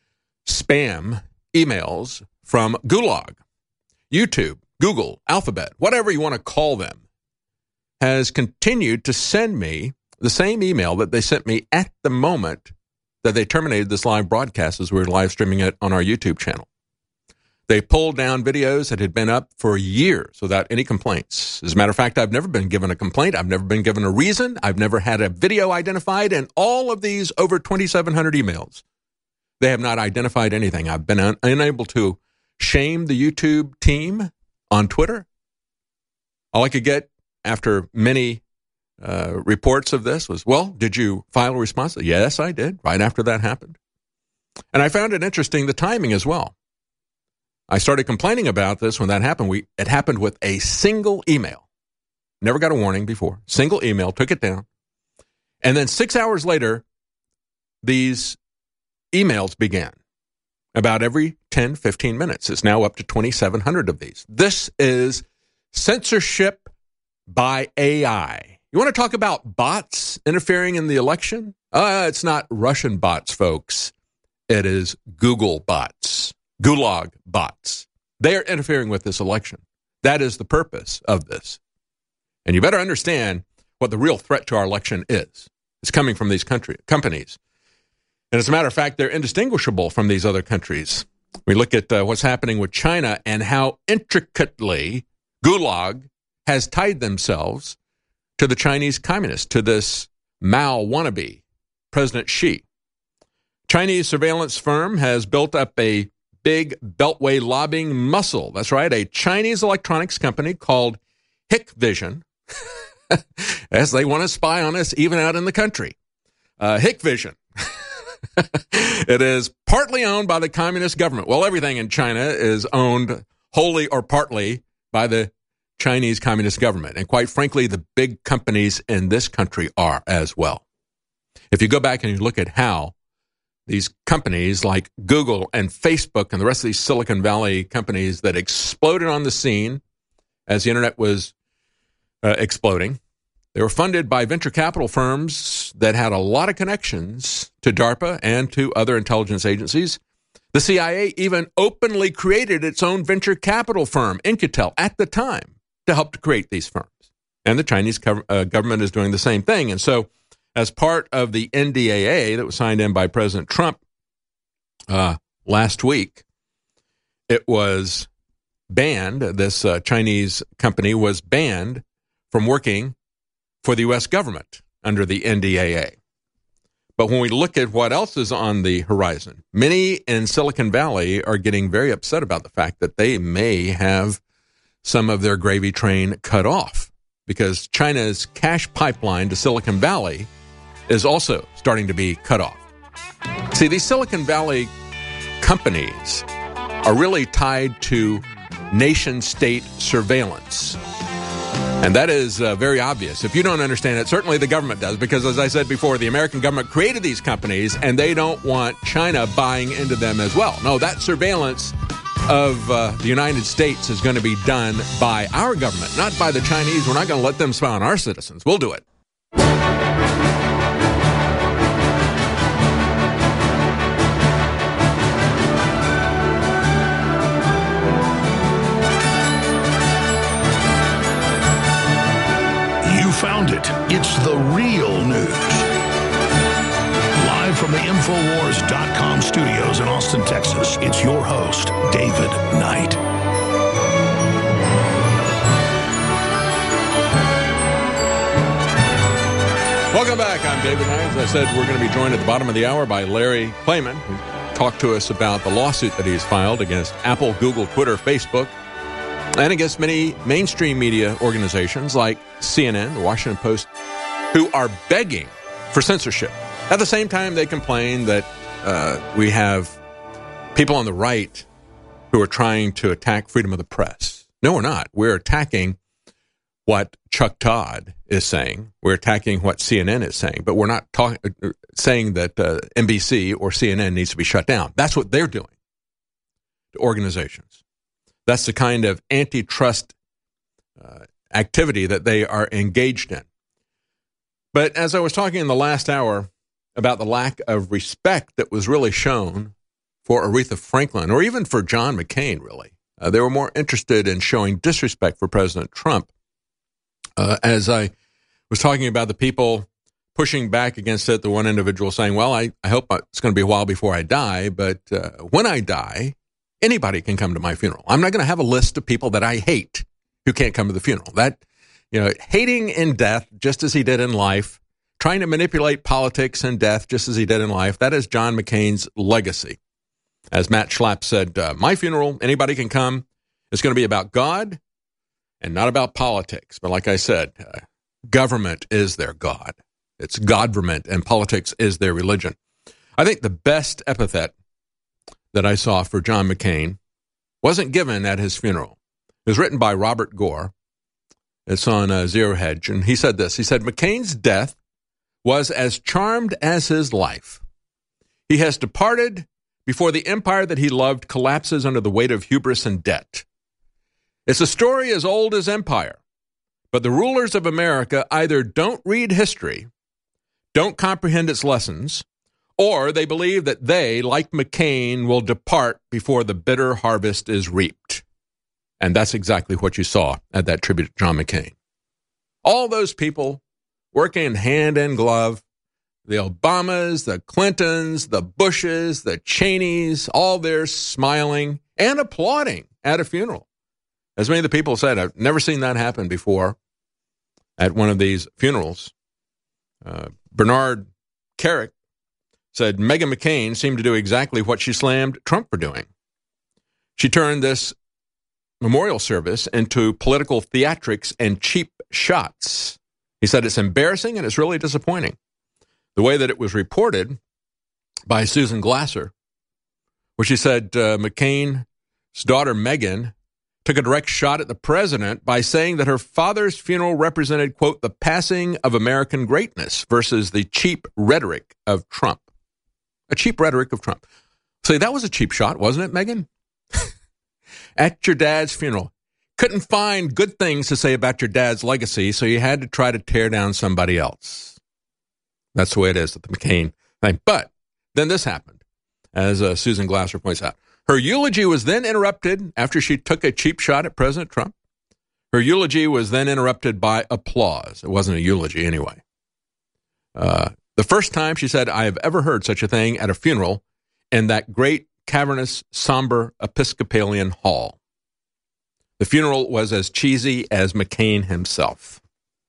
spam emails from Gulag, YouTube, Google, Alphabet, whatever you want to call them, has continued to send me the same email that they sent me at the moment that they terminated this live broadcast as we were live streaming it on our YouTube channel. They pulled down videos that had been up for years without any complaints. As a matter of fact, I've never been given a complaint. I've never been given a reason. I've never had a video identified. And all of these over twenty-seven hundred emails, they have not identified anything. I've been un- unable to shame the YouTube team on Twitter. All I could get after many uh, reports of this was, well, did you file a response? Yes, I did, right after that happened. And I found it interesting, the timing as well. I started complaining about this when that happened. We It happened with a single email. Never got a warning before. Single email, took it down. And then six hours later, these emails began. About every ten, fifteen minutes. It's now up to twenty-seven hundred of these. This is censorship by A I. You want to talk about bots interfering in the election? Uh, it's not Russian bots, folks. It is Google bots. Gulag bots. They are interfering with this election. That is the purpose of this. And you better understand what the real threat to our election is. It's coming from these country, companies. And as a matter of fact, they're indistinguishable from these other countries. We look at uh, what's happening with China and how intricately Gulag has tied themselves to the Chinese communists, to this Mao wannabe, President Xi. Chinese surveillance firm has built up a big Beltway lobbying muscle. That's right, a Chinese electronics company called Hikvision, as they want to spy on us even out in the country. Uh, Hikvision. It is partly owned by the communist government. Well, everything in China is owned wholly or partly by the Chinese communist government. And quite frankly, the big companies in this country are as well. If you go back and you look at how these companies like Google and Facebook and the rest of these Silicon Valley companies that exploded on the scene as the internet was uh, exploding, they were funded by venture capital firms that had a lot of connections to DARPA and to other intelligence agencies. The C I A even openly created its own venture capital firm, Incutel, at the time to help to create these firms. And the Chinese co- uh, government is doing the same thing. And so as part of the N D A A that was signed in by President Trump uh, last week, it was banned, this uh, Chinese company was banned from working for the U S government under the N D A A. But when we look at what else is on the horizon, many in Silicon Valley are getting very upset about the fact that they may have some of their gravy train cut off because China's cash pipeline to Silicon Valley is also starting to be cut off. See, these Silicon Valley companies are really tied to nation-state surveillance. And that is uh, very obvious. If you don't understand it, certainly the government does, because as I said before, the American government created these companies, and they don't want China buying into them as well. No, that surveillance of uh, the United States is going to be done by our government, not by the Chinese. We're not going to let them spy on our citizens. We'll do it. Found it. It's the real news. Live from the Infowars dot com studios in Austin, Texas, it's your host, David Knight. Welcome back. I'm David Knight. As I said, we're going to be joined at the bottom of the hour by Larry Klayman, who talked to us about the lawsuit that he's filed against Apple, Google, Twitter, Facebook, and against many mainstream media organizations like C N N, the Washington Post, who are begging for censorship. At the same time, they complain that uh, we have people on the right who are trying to attack freedom of the press. No, we're not. We're attacking what Chuck Todd is saying. We're attacking what C N N is saying, but we're not talk- saying that uh, N B C or C N N needs to be shut down. That's what they're doing to organizations. That's the kind of antitrust uh, activity that they are engaged in. But as I was talking in the last hour about the lack of respect that was really shown for Aretha Franklin, or even for John McCain, really, uh, they were more interested in showing disrespect for President Trump. Uh, as I was talking about the people pushing back against it, the one individual saying, well, I, I hope it's going to be a while before I die, but uh, when I die, anybody can come to my funeral. I'm not going to have a list of people that I hate who can't come to the funeral. That, you know, hating in death, just as he did in life, trying to manipulate politics and death, just as he did in life, that is John McCain's legacy. As Matt Schlapp said, uh, my funeral, anybody can come. It's going to be about God and not about politics. But like I said, uh, government is their God. It's godverment, and politics is their religion. I think the best epithet that I saw for John McCain wasn't given at his funeral. It was written by Robert Gore. It's on uh, Zero Hedge, and he said this. He said, McCain's death was as charmed as his life. He has departed before the empire that he loved collapses under the weight of hubris and debt. It's a story as old as empire, but the rulers of America either don't read history, don't comprehend its lessons, or they believe that they, like McCain, will depart before the bitter harvest is reaped. And that's exactly what you saw at that tribute to John McCain. All those people working hand in glove, the Obamas, the Clintons, the Bushes, the Cheneys, all there smiling and applauding at a funeral. As many of the people said, I've never seen that happen before at one of these funerals. Uh, Bernard Carrick said Meghan McCain seemed to do exactly what she slammed Trump for doing. She turned this memorial service into political theatrics and cheap shots. He said it's embarrassing and it's really disappointing. The way that it was reported by Susan Glasser, where she said uh, McCain's daughter Meghan took a direct shot at the president by saying that her father's funeral represented, quote, the passing of American greatness versus the cheap rhetoric of Trump. A cheap rhetoric of Trump. So that was a cheap shot, wasn't it, Meghan? At your dad's funeral. Couldn't find good things to say about your dad's legacy, so you had to try to tear down somebody else. That's the way it is at the McCain thing. But then this happened, as uh, Susan Glasser points out. Her eulogy was then interrupted after she took a cheap shot at President Trump. Her eulogy was then interrupted by applause. It wasn't a eulogy anyway. Uh, the first time she said, I have ever heard such a thing at a funeral in that great, cavernous, somber Episcopalian hall. The funeral was as cheesy as McCain himself.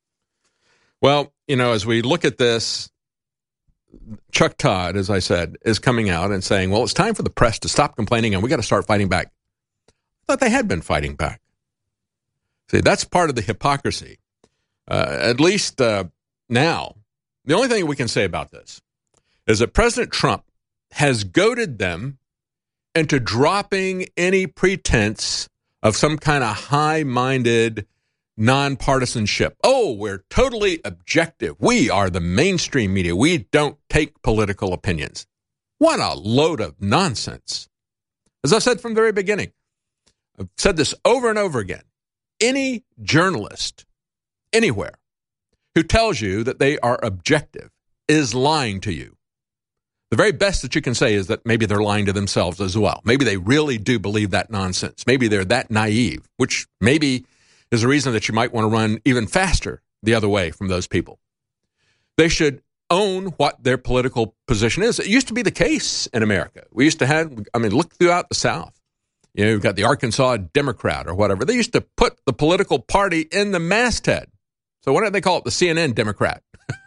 Well, you know, as we look at this, Chuck Todd, as I said, is coming out and saying, well, it's time for the press to stop complaining and we got to start fighting back. I thought they had been fighting back. See, that's part of the hypocrisy. Uh, at least uh, now, the only thing we can say about this is that President Trump has goaded them into dropping any pretense of some kind of high-minded nonpartisanship. Oh, we're totally objective. We are the mainstream media. We don't take political opinions. What a load of nonsense. As I've said from the very beginning, I've said this over and over again. Any journalist anywhere who tells you that they are objective is lying to you. The very best that you can say is that maybe they're lying to themselves as well. Maybe they really do believe that nonsense. Maybe they're that naive, which maybe is a reason that you might want to run even faster the other way from those people. They should own what their political position is. It used to be the case in America. We used to have, I mean, look throughout the South. You know, you've got the Arkansas Democrat or whatever. They used to put the political party in the masthead. So why don't they call it the C N N Democrat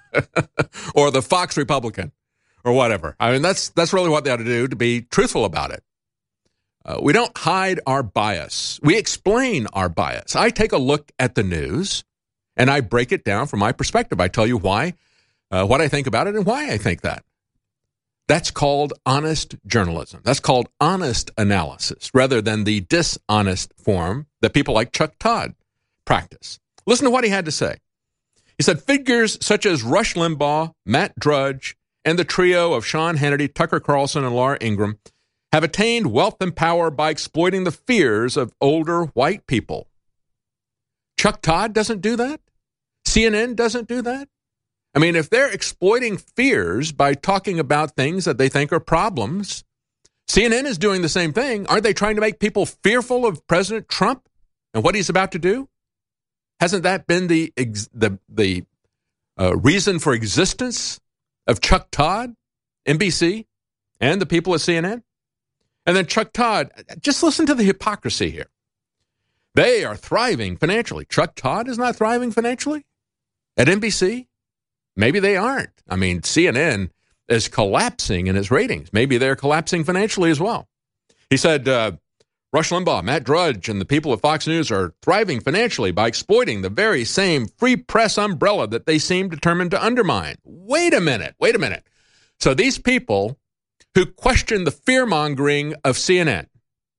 or the Fox Republican or whatever? I mean, that's that's really what they ought to do, to be truthful about it. Uh, we don't hide our bias. We explain our bias. I take a look at the news, and I break it down from my perspective. I tell you why, uh, what I think about it, and why I think that. That's called honest journalism. That's called honest analysis, rather than the dishonest form that people like Chuck Todd practice. Listen to what he had to say. He said, figures such as Rush Limbaugh, Matt Drudge, and the trio of Sean Hannity, Tucker Carlson, and Laura Ingraham have attained wealth and power by exploiting the fears of older white people. Chuck Todd doesn't do that. C N N doesn't do that. I mean, if they're exploiting fears by talking about things that they think are problems, C N N is doing the same thing. Aren't they trying to make people fearful of President Trump and what he's about to do? Hasn't that been the the the uh, reason for existence of Chuck Todd, N B C, and the people at C N N? And then Chuck Todd, just listen to the hypocrisy here. They are thriving financially. Chuck Todd is not thriving financially at N B C? Maybe they aren't. I mean, C N N is collapsing in its ratings. Maybe they're collapsing financially as well. He said, uh, Rush Limbaugh, Matt Drudge, and the people at Fox News are thriving financially by exploiting the very same free press umbrella that they seem determined to undermine. Wait a minute. Wait a minute. So these people who question the fear-mongering of C N N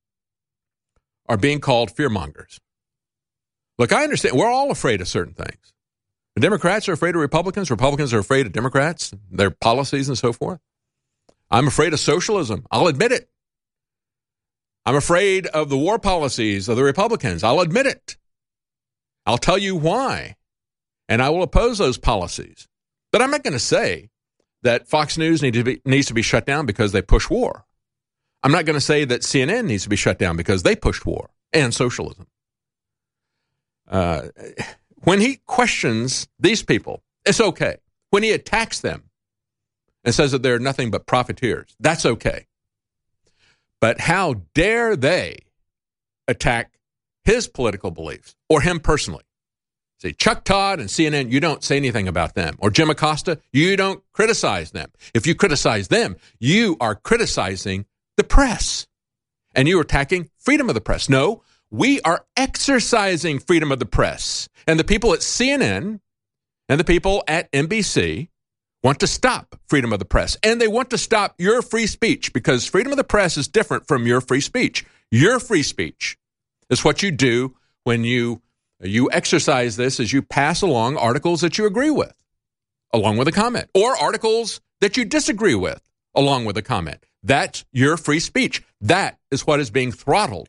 are being called fear-mongers. Look, I understand. We're all afraid of certain things. The Democrats are afraid of Republicans. Republicans are afraid of Democrats, their policies and so forth. I'm afraid of socialism. I'll admit it. I'm afraid of the war policies of the Republicans. I'll admit it. I'll tell you why. And I will oppose those policies. But I'm not going to say that Fox News need to be, needs to be shut down because they push war. I'm not going to say that C N N needs to be shut down because they pushed war and socialism. Uh, when he questions these people, it's okay. When he attacks them and says that they're nothing but profiteers, that's okay. But how dare they attack his political beliefs or him personally? See, Chuck Todd and C N N, you don't say anything about them. Or Jim Acosta, you don't criticize them. If you criticize them, you are criticizing the press. And you are attacking freedom of the press. No, we are exercising freedom of the press. And the people at C N N and the people at N B C want to stop freedom of the press. And they want to stop your free speech because freedom of the press is different from your free speech. Your free speech is what you do when you you exercise this as you pass along articles that you agree with, along with a comment, or articles that you disagree with, along with a comment. That's your free speech. That is what is being throttled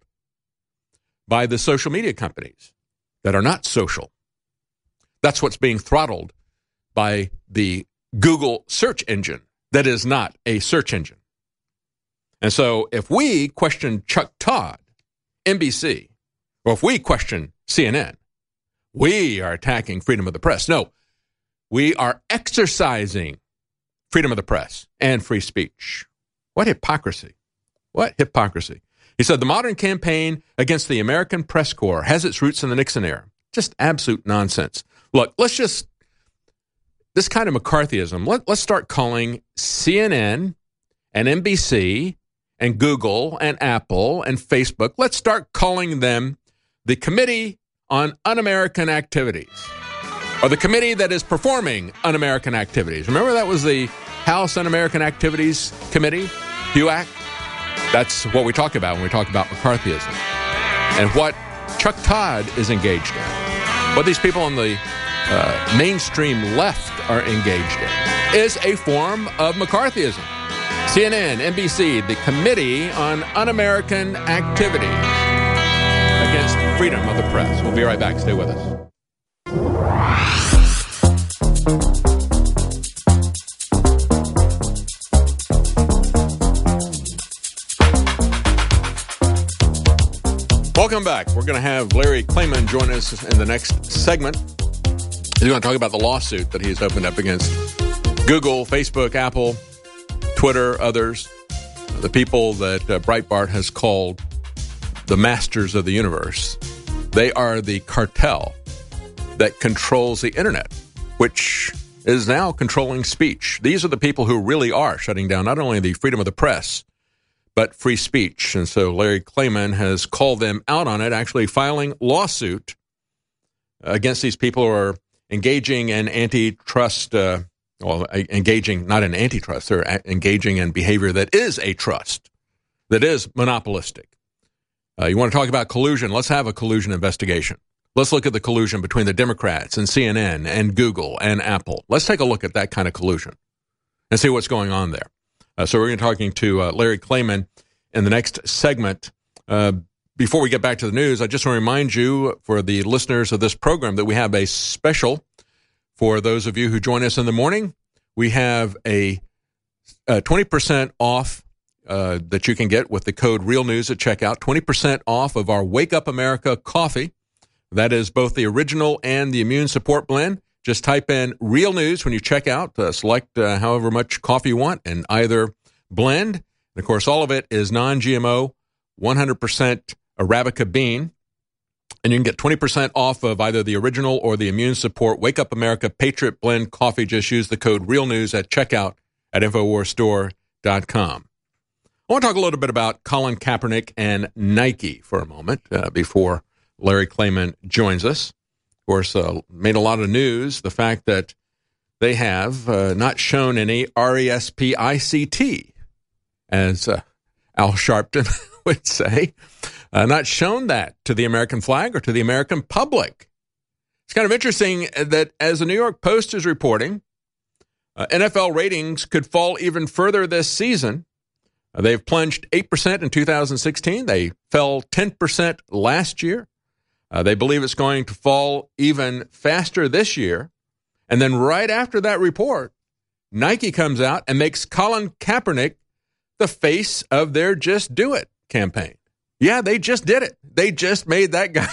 by the social media companies that are not social. That's what's being throttled by the Google search engine that is not a search engine. And so if we question Chuck Todd, N B C, or if we question C N N, we are attacking freedom of the press. No, we are exercising freedom of the press and free speech. What hypocrisy. What hypocrisy. He said the modern campaign against the American press corps has its roots in the Nixon era. Just absolute nonsense. Look, let's just, this kind of McCarthyism, let, let's start calling C N N and N B C and Google and Apple and Facebook, let's start calling them the Committee on Un-American Activities, or the committee that is performing un-American activities. Remember that was the House Un-American Activities Committee, HUAC? That's what we talk about when we talk about McCarthyism. And what Chuck Todd is engaged in, what these people on the uh, mainstream left are engaged in, is a form of McCarthyism. C N N, N B C, the Committee on Un-American Activities against freedom of the press. We'll be right back. Stay with us. Welcome back. We're going to have Larry Klayman join us in the next segment. He's going to talk about the lawsuit that he's opened up against Google, Facebook, Apple, Twitter, others, the people that uh, Breitbart has called the masters of the universe. They are the cartel that controls the internet, which is now controlling speech. These are the people who really are shutting down not only the freedom of the press, but free speech. And so Larry Klayman has called them out on it, actually filing lawsuit against these people who are engaging in antitrust, uh, well, engaging not in antitrust, they're engaging in behavior that is a trust, that is monopolistic. Uh, you want to talk about collusion? Let's have a collusion investigation. Let's look at the collusion between the Democrats and C N N and Google and Apple. Let's take a look at that kind of collusion and see what's going on there. Uh, so we're going to be talking to uh, Larry Klayman in the next segment. Uh, before we get back to the news, I just want to remind you, for the listeners of this program, that we have a special for those of you who join us in the morning. We have a, a twenty percent off uh, that you can get with the code REALNEWS at checkout, twenty percent off of our Wake Up America coffee. That is both the original and the immune support blend. Just type in Real News when you check out. Uh, select uh, however much coffee you want in either blend. And, of course, all of it is non-G M O, one hundred percent Arabica bean. And you can get twenty percent off of either the original or the immune support Wake Up America Patriot Blend coffee. Just use the code REALNEWS at checkout at infowars store dot com. I want to talk a little bit about Colin Kaepernick and Nike for a moment uh, before Larry Klayman joins us. Of course, uh, made a lot of news, the fact that they have uh, not shown any R E S P I C T, as uh, Al Sharpton would say, uh, not shown that to the American flag or to the American public. It's kind of interesting that, as the New York Post is reporting, uh, N F L ratings could fall even further this season. Uh, they've plunged eight percent in two thousand sixteen. They fell ten percent last year. Uh, they believe it's going to fall even faster this year. And then right after that report, Nike comes out and makes Colin Kaepernick the face of their Just Do It campaign. Yeah, they just did it. They just made that guy.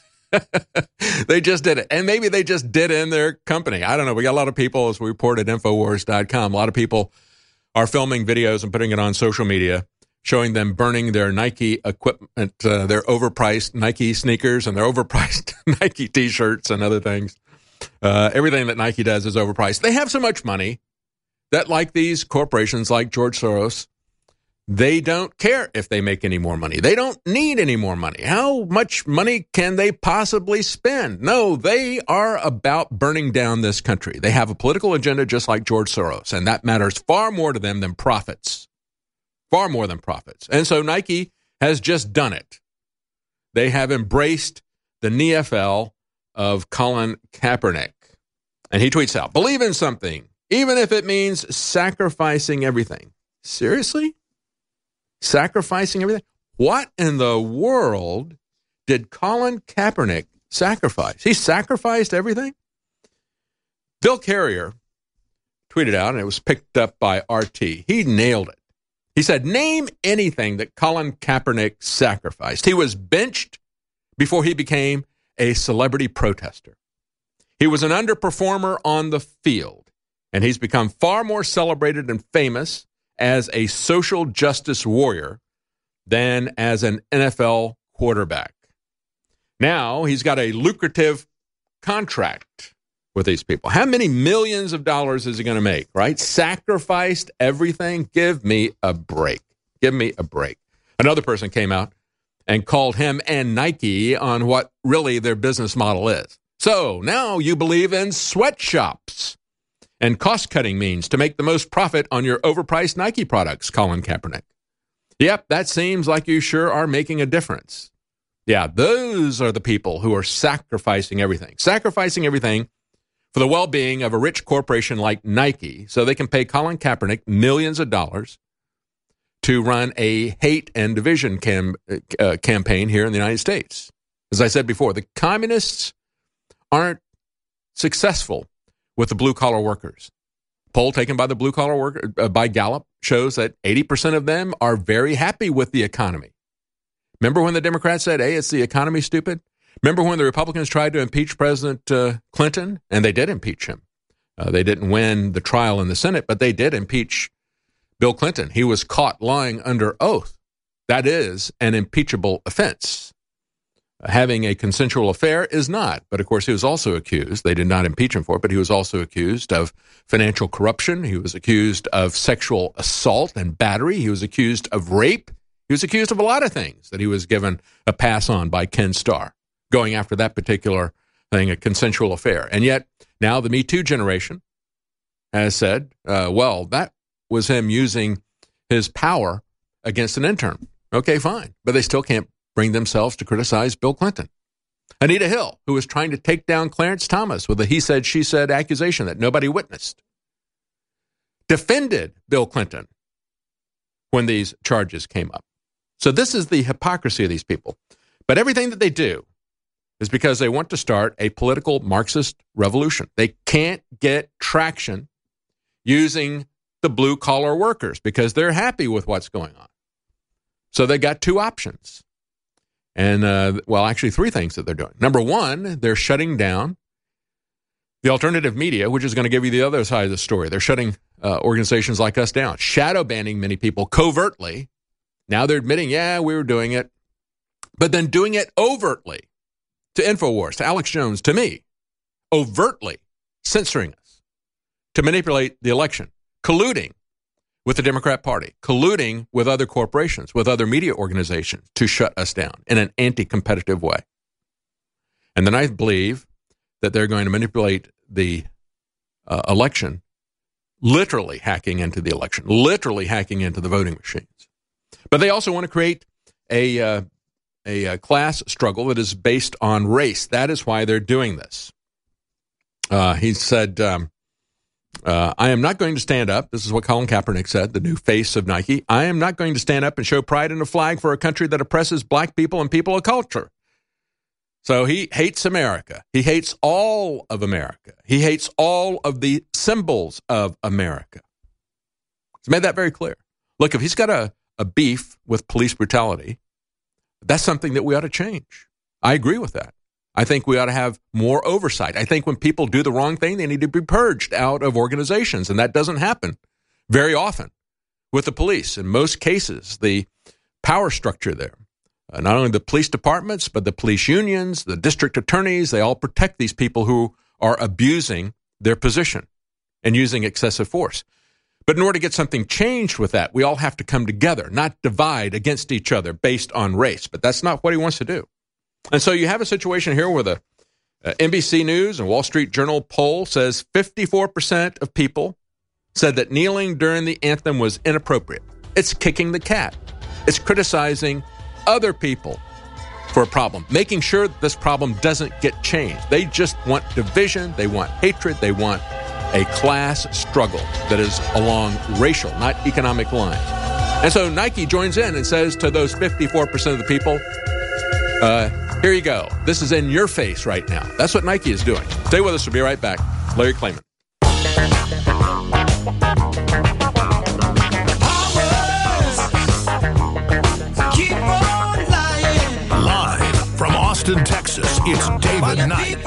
They just did it. And maybe they just did it in their company. I don't know. We got a lot of people, as we report at infowars dot com, a lot of people are filming videos and putting it on social media, showing them burning their Nike equipment, uh, their overpriced Nike sneakers and their overpriced Nike T-shirts and other things. Uh, everything that Nike does is overpriced. They have so much money that, like these corporations like George Soros, they don't care if they make any more money. They don't need any more money. How much money can they possibly spend? No, they are about burning down this country. They have a political agenda just like George Soros, and that matters far more to them than profits. Far more than profits. And so Nike has just done it. They have embraced the N F L of Colin Kaepernick. And he tweets out, believe in something, even if it means sacrificing everything. Seriously? Sacrificing everything? What in the world did Colin Kaepernick sacrifice? He sacrificed everything? Bill Carrier tweeted out, and it was picked up by R T. He nailed it. He said, name anything that Colin Kaepernick sacrificed. He was benched before he became a celebrity protester. He was an underperformer on the field, and he's become far more celebrated and famous as a social justice warrior than as an N F L quarterback. Now he's got a lucrative contract with these people. How many millions of dollars is he going to make, right? Sacrificed everything? Give me a break. Give me a break. Another person came out and called him and Nike on what really their business model is. So now you believe in sweatshops and cost-cutting means to make the most profit on your overpriced Nike products, Colin Kaepernick. Yep, that seems like you sure are making a difference. Yeah, those are the people who are sacrificing everything. Sacrificing everything for the well-being of a rich corporation like Nike, so they can pay Colin Kaepernick millions of dollars to run a hate and division cam- uh, campaign here in the United States. As I said before, the communists aren't successful with the blue-collar workers. Poll taken by the blue-collar worker uh, by Gallup shows that eighty percent of them are very happy with the economy. Remember when the Democrats said, hey, it's the economy, stupid? Remember when the Republicans tried to impeach President uh, Clinton? And they did impeach him. Uh, they didn't win the trial in the Senate, but they did impeach Bill Clinton. He was caught lying under oath. That is an impeachable offense. Uh, having a consensual affair is not. But, of course, he was also accused. They did not impeach him for it, but he was also accused of financial corruption. He was accused of sexual assault and battery. He was accused of rape. He was accused of a lot of things that he was given a pass on by Ken Starr, going after that particular thing, a consensual affair. And yet, now the Me Too generation has said, uh, well, that was him using his power against an intern. Okay, fine. But they still can't bring themselves to criticize Bill Clinton. Anita Hill, who was trying to take down Clarence Thomas with a he said, she said accusation that nobody witnessed, defended Bill Clinton when these charges came up. So this is the hypocrisy of these people. But everything that they do is because they want to start a political Marxist revolution. They can't get traction using the blue-collar workers because they're happy with what's going on. So they got two options. And, uh, well, actually three things that they're doing. Number one, they're shutting down the alternative media, which is going to give you the other side of the story. They're shutting uh, organizations like us down, shadow banning many people covertly. Now they're admitting, yeah, we were doing it, but then doing it overtly to InfoWars, to Alex Jones, to me, overtly censoring us to manipulate the election, colluding with the Democrat Party, colluding with other corporations, with other media organizations to shut us down in an anti-competitive way. And then I believe that they're going to manipulate the uh, election, literally hacking into the election, literally hacking into the voting machines. But they also want to create a, uh, a, a class struggle that is based on race. That is why they're doing this. Uh, he said, um, uh, I am not going to stand up. This is what Colin Kaepernick said, the new face of Nike. I am not going to stand up and show pride in a flag for a country that oppresses black people and people of culture. So he hates America. He hates all of America. He hates all of the symbols of America. He's made that very clear. Look, if he's got a, a beef with police brutality, that's something that we ought to change. I agree with that. I think we ought to have more oversight. I think when people do the wrong thing, they need to be purged out of organizations, and that doesn't happen very often with the police. In most cases, the power structure there, uh, not only the police departments, but the police unions, the district attorneys, they all protect these people who are abusing their position and using excessive force. But in order to get something changed with that, we all have to come together, not divide against each other based on race. But that's not what he wants to do. And so you have a situation here where the uh, N B C News and Wall Street Journal poll says fifty-four percent of people said that kneeling during the anthem was inappropriate. It's kicking the cat. It's criticizing other people for a problem, making sure that this problem doesn't get changed. They just want division. They want hatred. They want a class struggle that is along racial, not economic lines. And so Nike joins in and says to those fifty-four percent of the people, uh, here you go. This is in your face right now. That's what Nike is doing. Stay with us. We'll be right back. Larry Klayman. Live from Austin, Texas, it's David Knight.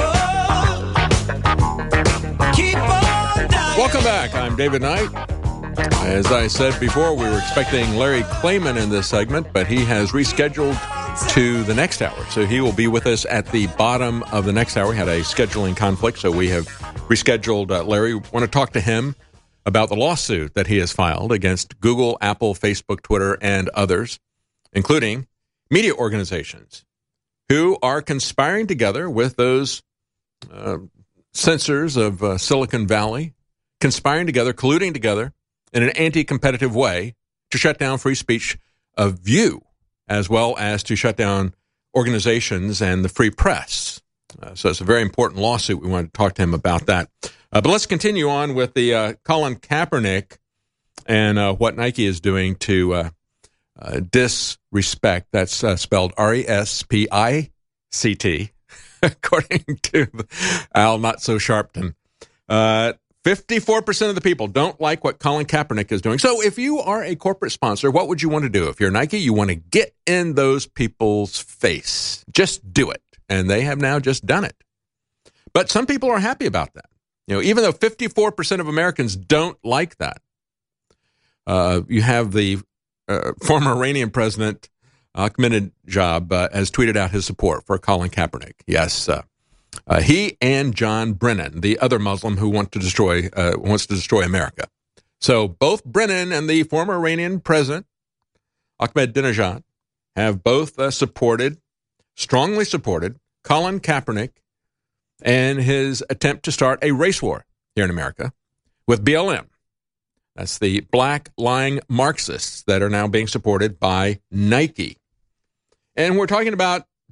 Welcome back. I'm David Knight. As I said before, we were expecting Larry Klayman in this segment, but he has rescheduled to the next hour. So he will be with us at the bottom of the next hour. We had a scheduling conflict, so we have rescheduled uh, Larry. We want to talk to him about the lawsuit that he has filed against Google, Apple, Facebook, Twitter, and others, including media organizations who are conspiring together with those uh, censors of uh, Silicon Valley, conspiring together, colluding together in an anti-competitive way to shut down free speech of you, as well as to shut down organizations and the free press. Uh, so it's a very important lawsuit. We want to talk to him about that. Uh, but let's continue on with the uh, Colin Kaepernick and uh, what Nike is doing to uh, uh, disrespect. That's uh, spelled R E S P I C T, according to Al Not-So-Sharpton. Uh, fifty-four percent of the people don't like what Colin Kaepernick is doing. So if you are a corporate sponsor, what would you want to do? If you're Nike, you want to get in those people's face. Just do it. And they have now just done it. But some people are happy about that. You know, even though fifty-four percent of Americans don't like that, uh, you have the uh, former Iranian president, Ahmadinejad, uh, has tweeted out his support for Colin Kaepernick. Yes, uh, Uh, he and John Brennan, the other Muslim who want to destroy uh, wants to destroy America. So both Brennan and the former Iranian president, Ahmadinejad, have both uh, supported, strongly supported, Colin Kaepernick and his attempt to start a race war here in America with B L M. That's the black lying Marxists that are now being supported by Nike. And we're talking about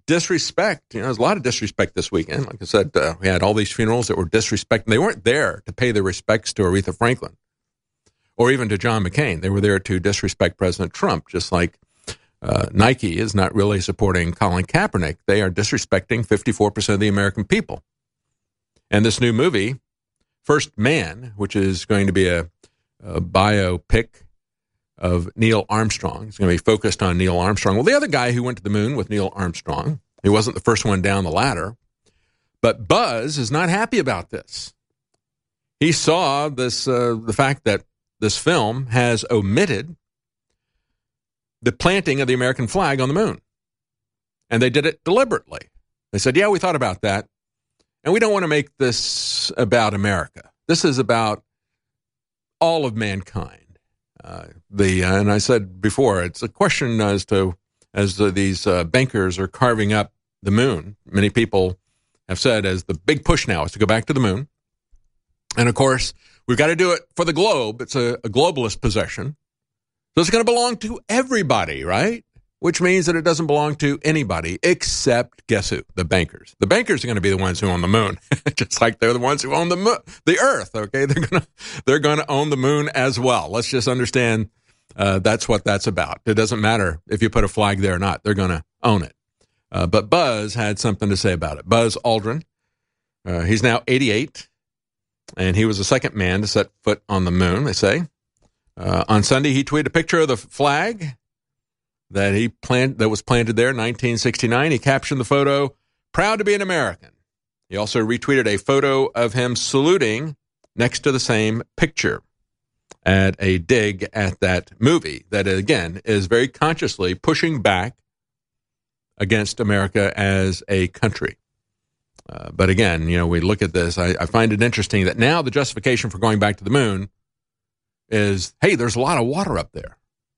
disrespect. You know, there's a lot of disrespect this weekend. Like I said, uh, we had all these funerals that were disrespecting. They weren't there to pay their respects to Aretha Franklin or even to John McCain. They were there to disrespect President Trump, just like uh, Nike is not really supporting Colin Kaepernick. They are disrespecting fifty-four percent of the American people. And this new movie, First Man, which is going to be a, a biopic of Neil Armstrong. It's going to be focused on Neil Armstrong. Well, the other guy who went to the moon with Neil Armstrong, he wasn't the first one down the ladder, but Buzz is not happy about this. He saw this, uh, the fact that this film has omitted the planting of the American flag on the moon. And they did it deliberately. They said, yeah, we thought about that. And we don't want to make this about America. This is about all of mankind. Uh, the uh, and I said before, it's a question as to as to these uh, bankers are carving up the moon. Many people have said as the big push now is to go back to the moon. And of course, we've got to do it for the globe. It's a, a globalist possession. So it's going to belong to everybody, right? Which means that it doesn't belong to anybody except, guess who? The bankers. The bankers are going to be the ones who own the moon, just like they're the ones who own the mo- the Earth. Okay, they're going to they're going to own the moon as well. Let's just understand uh, that's what that's about. It doesn't matter if you put a flag there or not; they're going to own it. Uh, but Buzz had something to say about it. Buzz Aldrin, uh, he's now eighty-eight, and he was the second man to set foot on the moon. They say uh, on Sunday he tweeted a picture of the flag that he plant that was planted there in nineteen sixty-nine. He captioned the photo, "Proud to be an American." He also retweeted a photo of him saluting next to the same picture at a dig at that movie that, again, is very consciously pushing back against America as a country. Uh, but again, you know, we look at this, I, I find it interesting that now the justification for going back to the moon is, hey, there's a lot of water up there.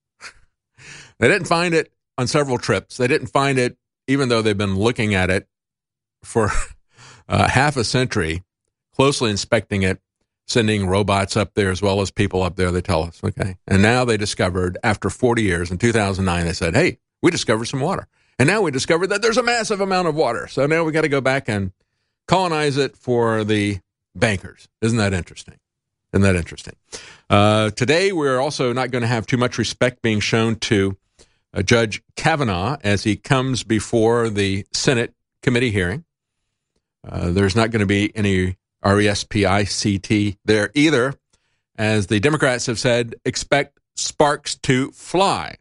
They didn't find it on several trips. They didn't find it, even though they've been looking at it for uh, half a century, closely inspecting it, sending robots up there as well as people up there, they tell us, okay? And now they discovered, after forty years, in two thousand nine, they said, hey, we discovered some water. And now we discovered that there's a massive amount of water. So now we got to go back and colonize it for the bankers. Isn't that interesting? Isn't that interesting? Uh, today, we're also not going to have too much respect being shown to Uh, Judge Kavanaugh as he comes before the Senate committee hearing. Uh, there's not going to be any R E S P I C T there either. As the Democrats have said, expect sparks to fly.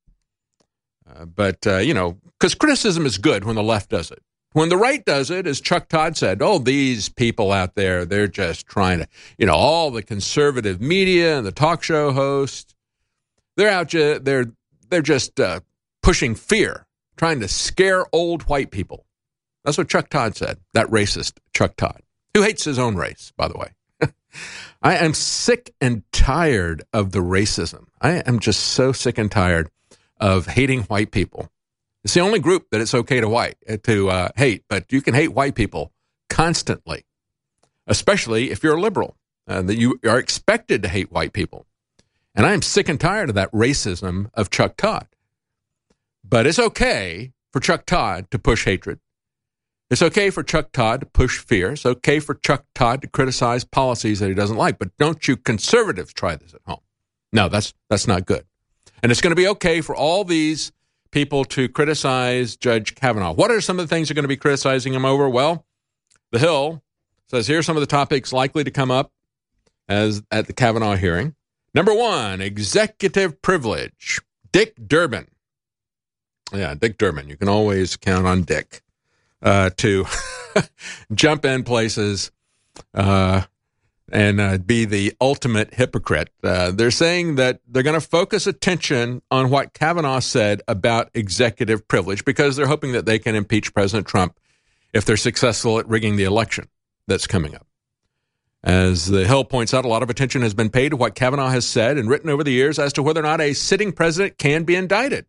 Uh, but, uh, you know, because criticism is good when the left does it. When the right does it, as Chuck Todd said, oh, these people out there, they're just trying to, you know, all the conservative media and the talk show hosts, they're out, ju- they're, They're just uh, pushing fear, trying to scare old white people. That's what Chuck Todd said, that racist Chuck Todd, who hates his own race, by the way. I am sick and tired of the racism. I am just so sick and tired of hating white people. It's the only group that it's okay to white to uh, hate, but you can hate white people constantly, especially if you're a liberal, uh, that you are expected to hate white people. And I am sick and tired of that racism of Chuck Todd. But it's okay for Chuck Todd to push hatred. It's okay for Chuck Todd to push fear. It's okay for Chuck Todd to criticize policies that he doesn't like. But don't you conservatives try this at home. No, that's that's not good. And it's going to be okay for all these people to criticize Judge Kavanaugh. What are some of the things they're going to be criticizing him over? Well, The Hill says here are some of the topics likely to come up as at the Kavanaugh hearing. Number one, executive privilege. Dick Durbin. Yeah, Dick Durbin. You can always count on Dick uh, to jump in places uh, and uh, be the ultimate hypocrite. Uh, they're saying that they're going to focus attention on what Kavanaugh said about executive privilege because they're hoping that they can impeach President Trump if they're successful at rigging the election that's coming up. As The Hill points out, a lot of attention has been paid to what Kavanaugh has said and written over the years as to whether or not a sitting president can be indicted.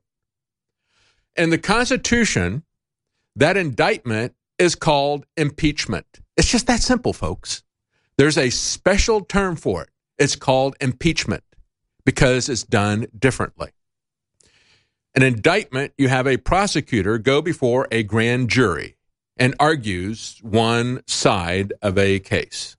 In the Constitution, that indictment is called impeachment. It's just that simple, folks. There's a special term for it. It's called impeachment because it's done differently. An indictment, you have a prosecutor go before a grand jury and argues one side of a case.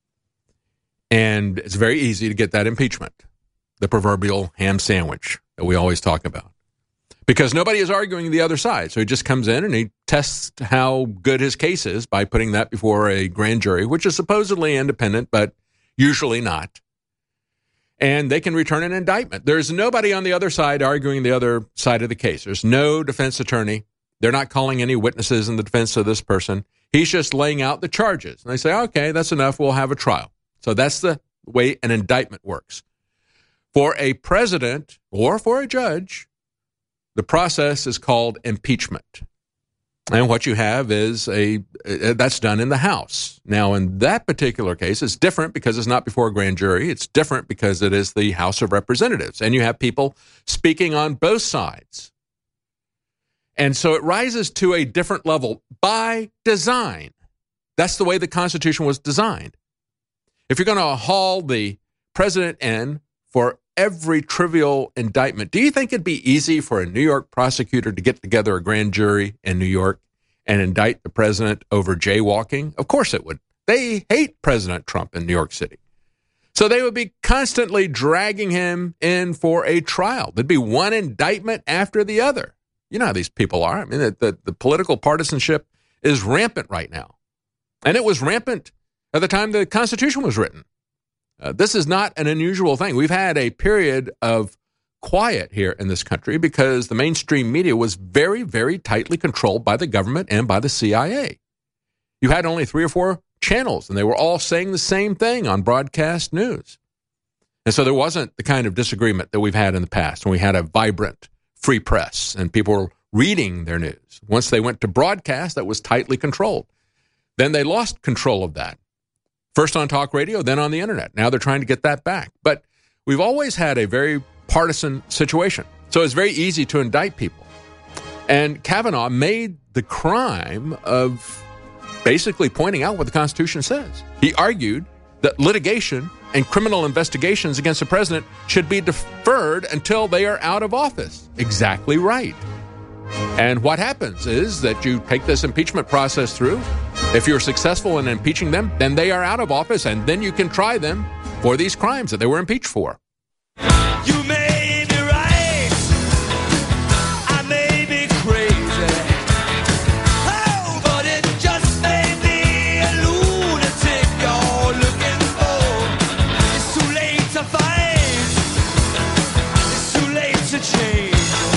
And it's very easy to get that impeachment, the proverbial ham sandwich that we always talk about. Because nobody is arguing the other side. So he just comes in and he tests how good his case is by putting that before a grand jury, which is supposedly independent, but usually not. And they can return an indictment. There's nobody on the other side arguing the other side of the case. There's no defense attorney. They're not calling any witnesses in the defense of this person. He's just laying out the charges. And they say, okay, that's enough. We'll have a trial. So that's the way an indictment works. For a president or for a judge, the process is called impeachment. And what you have is a, that's done in the House. Now, in that particular case, it's different because it's not before a grand jury. It's different because it is the House of Representatives. And you have people speaking on both sides. And so it rises to a different level by design. That's the way the Constitution was designed. If you're going to haul the president in for every trivial indictment, do you think it'd be easy for a New York prosecutor to get together a grand jury in New York and indict the president over jaywalking? Of course it would. They hate President Trump in New York City. So they would be constantly dragging him in for a trial. There'd be one indictment after the other. You know how these people are. I mean, the, the, the political partisanship is rampant right now. And it was rampant at the time the Constitution was written. Uh, this is not an unusual thing. We've had a period of quiet here in this country because the mainstream media was very, very tightly controlled by the government and by the C I A. You had only three or four channels, and they were all saying the same thing on broadcast news. And so there wasn't the kind of disagreement that we've had in the past when we had a vibrant free press and people were reading their news. Once they went to broadcast, that was tightly controlled. Then they lost control of that. First on talk radio, then on the internet. Now they're trying to get that back. But we've always had a very partisan situation. So it's very easy to indict people. And Kavanaugh made the crime of basically pointing out what the Constitution says. He argued that litigation and criminal investigations against the president should be deferred until they are out of office. Exactly right. And what happens is that you take this impeachment process through. If you're successful in impeaching them, then they are out of office, and then you can try them for these crimes that they were impeached for. You may be right, I may be crazy, oh, but it just may be a lunatic you're looking for. It's too late to fight, it's too late to change.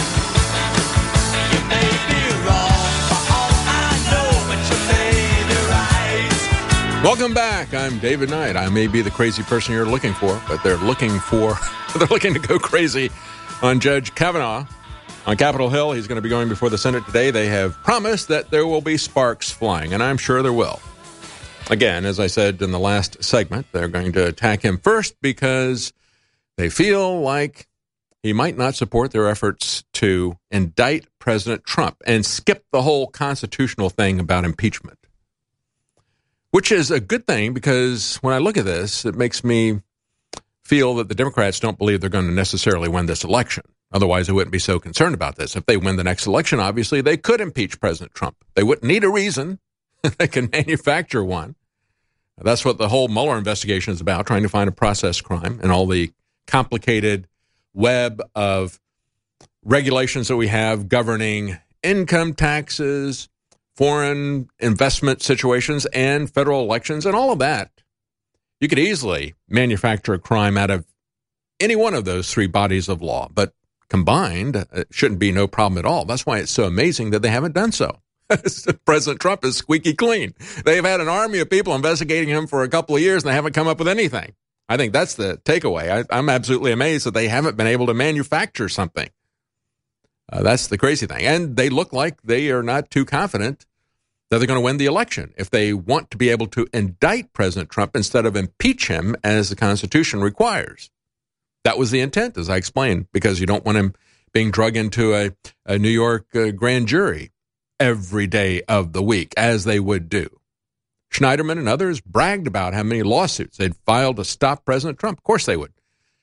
You may be wrong for all I know, but you may be right. Welcome back. I'm David Knight. I may be the crazy person you're looking for, but they're looking for, they're looking to go crazy on Judge Kavanaugh on Capitol Hill. He's going to be going before the Senate today. They have promised that there will be sparks flying, and I'm sure there will. Again, as I said in the last segment, they're going to attack him first because they feel like he might not support their efforts to indict President Trump and skip the whole constitutional thing about impeachment. Which is a good thing because when I look at this, it makes me feel that the Democrats don't believe they're going to necessarily win this election. Otherwise, they wouldn't be so concerned about this. If they win the next election, obviously, they could impeach President Trump. They wouldn't need a reason. They can manufacture one. That's what the whole Mueller investigation is about, trying to find a process crime and all the complicated web of regulations that we have governing income taxes, foreign investment situations, and federal elections, and all of that. You could easily manufacture a crime out of any one of those three bodies of law, but combined, it shouldn't be no problem at all. That's why it's so amazing that they haven't done so. President Trump is squeaky clean. They've had an army of people investigating him for a couple of years, and they haven't come up with anything. I think that's the takeaway. I, I'm absolutely amazed that they haven't been able to manufacture something. Uh, that's the crazy thing. And they look like they are not too confident that they're going to win the election if they want to be able to indict President Trump instead of impeach him as the Constitution requires. That was the intent, as I explained, because you don't want him being drug into a, a New York uh, grand jury every day of the week, as they would do. Schneiderman and others bragged about how many lawsuits they'd filed to stop President Trump. Of course they would.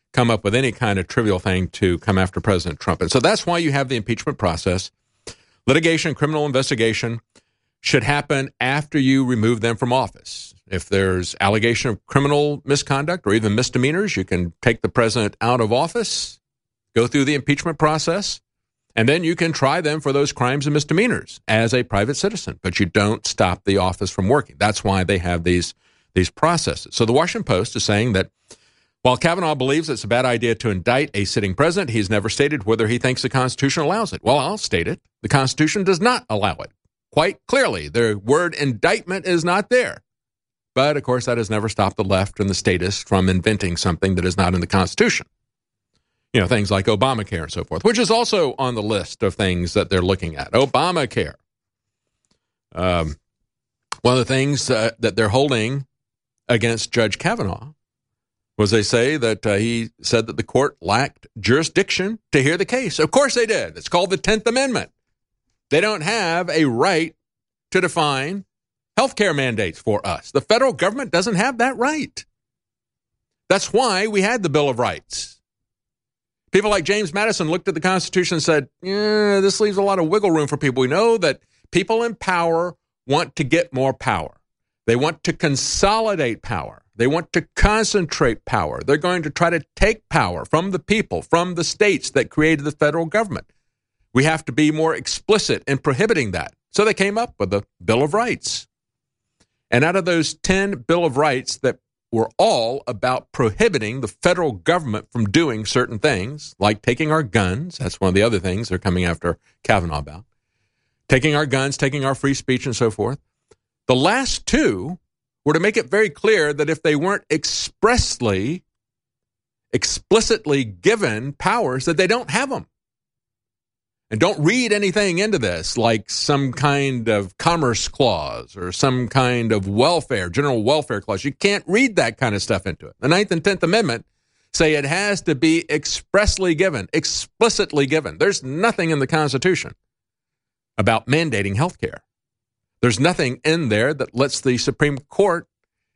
come up with any kind of trivial thing to come after President Trump. And so that's why you have the impeachment process. Litigation, criminal investigation should happen after you remove them from office. If there's allegation of criminal misconduct or even misdemeanors, you can take the president out of office, go through the impeachment process, and then you can try them for those crimes and misdemeanors as a private citizen. But you don't stop the office from working. That's why they have these, these processes. So the Washington Post is saying that while Kavanaugh believes it's a bad idea to indict a sitting president, he's never stated whether he thinks the Constitution allows it. Well, I'll state it. The Constitution does not allow it. Quite clearly, the word indictment is not there. But, of course, that has never stopped the left and the statists from inventing something that is not in the Constitution. You know, things like Obamacare and so forth, which is also on the list of things that they're looking at. Obamacare. Um, one of the things uh, that they're holding against Judge Kavanaugh was they say that uh, he said that the court lacked jurisdiction to hear the case. Of course they did. It's called the tenth Amendment. They don't have a right to define health care mandates for us. The federal government doesn't have that right. That's why we had the Bill of Rights. People like James Madison looked at the Constitution and said, yeah, this leaves a lot of wiggle room for people. We know that people in power want to get more power. They want to consolidate power. They want to concentrate power. They're going to try to take power from the people, from the states that created the federal government. We have to be more explicit in prohibiting that. So they came up with the Bill of Rights. And out of those ten Bill of Rights that were all about prohibiting the federal government from doing certain things, like taking our guns, that's one of the other things they're coming after Kavanaugh about, taking our guns, taking our free speech and so forth. The last two were to make it very clear that if they weren't expressly, explicitly given powers, that they don't have them. And don't read anything into this like some kind of commerce clause or some kind of welfare, general welfare clause. You can't read that kind of stuff into it. The Ninth and Tenth Amendment say it has to be expressly given, explicitly given. There's nothing in the Constitution about mandating health care. There's nothing in there that lets the Supreme Court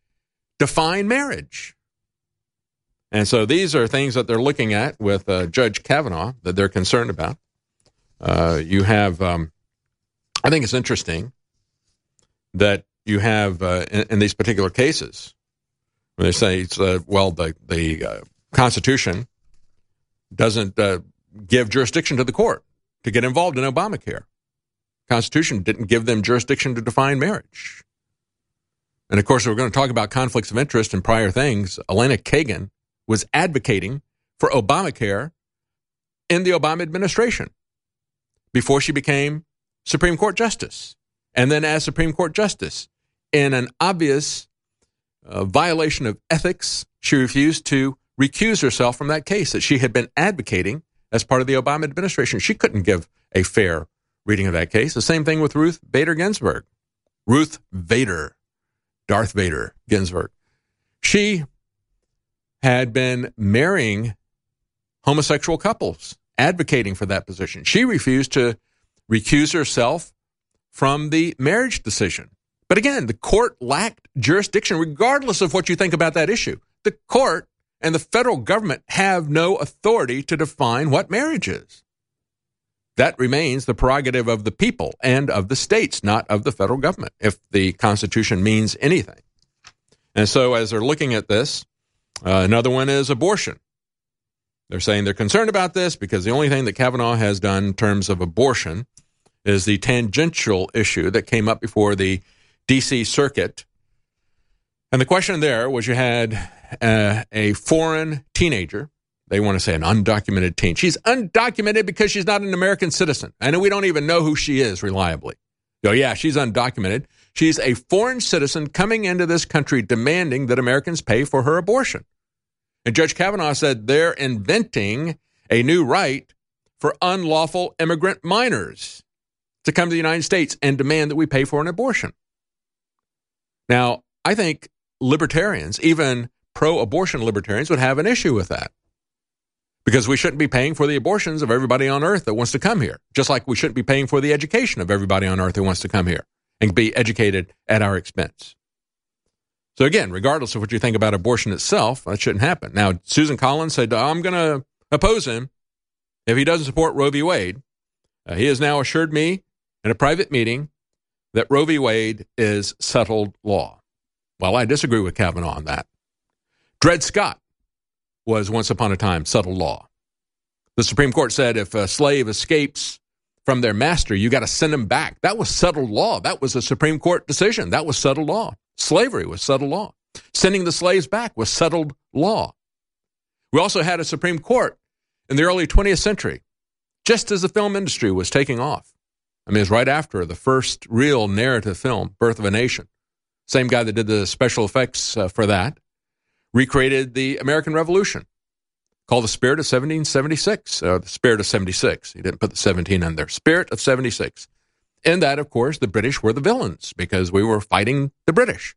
define marriage. And so these are things that they're looking at with uh, Judge Kavanaugh that they're concerned about. Uh, you have, um, I think it's interesting that you have uh, in, in these particular cases, when they say, it's, uh, well, the, the uh, Constitution doesn't uh, give jurisdiction to the court to get involved in Obamacare. Constitution didn't give them jurisdiction to define marriage. And of course, we're going to talk about conflicts of interest and prior things. Elena Kagan was advocating for Obamacare in the Obama administration before she became Supreme Court Justice. And then as Supreme Court Justice, in an obvious uh, violation of ethics, she refused to recuse herself from that case that she had been advocating as part of the Obama administration. She couldn't give a fair reading of that case. The same thing with Ruth Bader Ginsburg. Ruth Vader, Darth Vader Ginsburg. She had been marrying homosexual couples, advocating for that position. She refused to recuse herself from the marriage decision. But again, the court lacked jurisdiction, regardless of what you think about that issue. The court and the federal government have no authority to define what marriage is. That remains the prerogative of the people and of the states, not of the federal government, if the Constitution means anything. And so as they're looking at this, uh, another one is abortion. They're saying they're concerned about this because the only thing that Kavanaugh has done in terms of abortion is the tangential issue that came up before the D C Circuit. And the question there was you had uh, a foreign teenager. They want to say an undocumented teen. She's undocumented because she's not an American citizen. I know we don't even know who she is reliably. Oh, yeah, she's undocumented. She's a foreign citizen coming into this country demanding that Americans pay for her abortion. And Judge Kavanaugh said they're inventing a new right for unlawful immigrant minors to come to the United States and demand that we pay for an abortion. Now, I think libertarians, even pro-abortion libertarians, would have an issue with that. Because we shouldn't be paying for the abortions of everybody on earth that wants to come here, just like we shouldn't be paying for the education of everybody on earth who wants to come here and be educated at our expense. So again, regardless of what you think about abortion itself, that shouldn't happen. Now, Susan Collins said, I'm going to oppose him if he doesn't support Roe v. Wade. Uh, he has now assured me in a private meeting that Roe v. Wade is settled law. Well, I disagree with Kavanaugh on that. Dred Scott was once upon a time settled law. The Supreme Court said if a slave escapes from their master, you got to send him back. That was settled law. That was a Supreme Court decision. That was settled law. Slavery was settled law. Sending the slaves back was settled law. We also had a Supreme Court in the early twentieth century, just as the film industry was taking off. I mean, it was right after the first real narrative film, Birth of a Nation. Same guy that did the special effects uh, for that recreated the American Revolution, called The Spirit of seventeen seventy-six, uh, The Spirit of seventy-six. He didn't put the seventeen in there. Spirit of seventy-six. In that, of course, the British were the villains because we were fighting the British.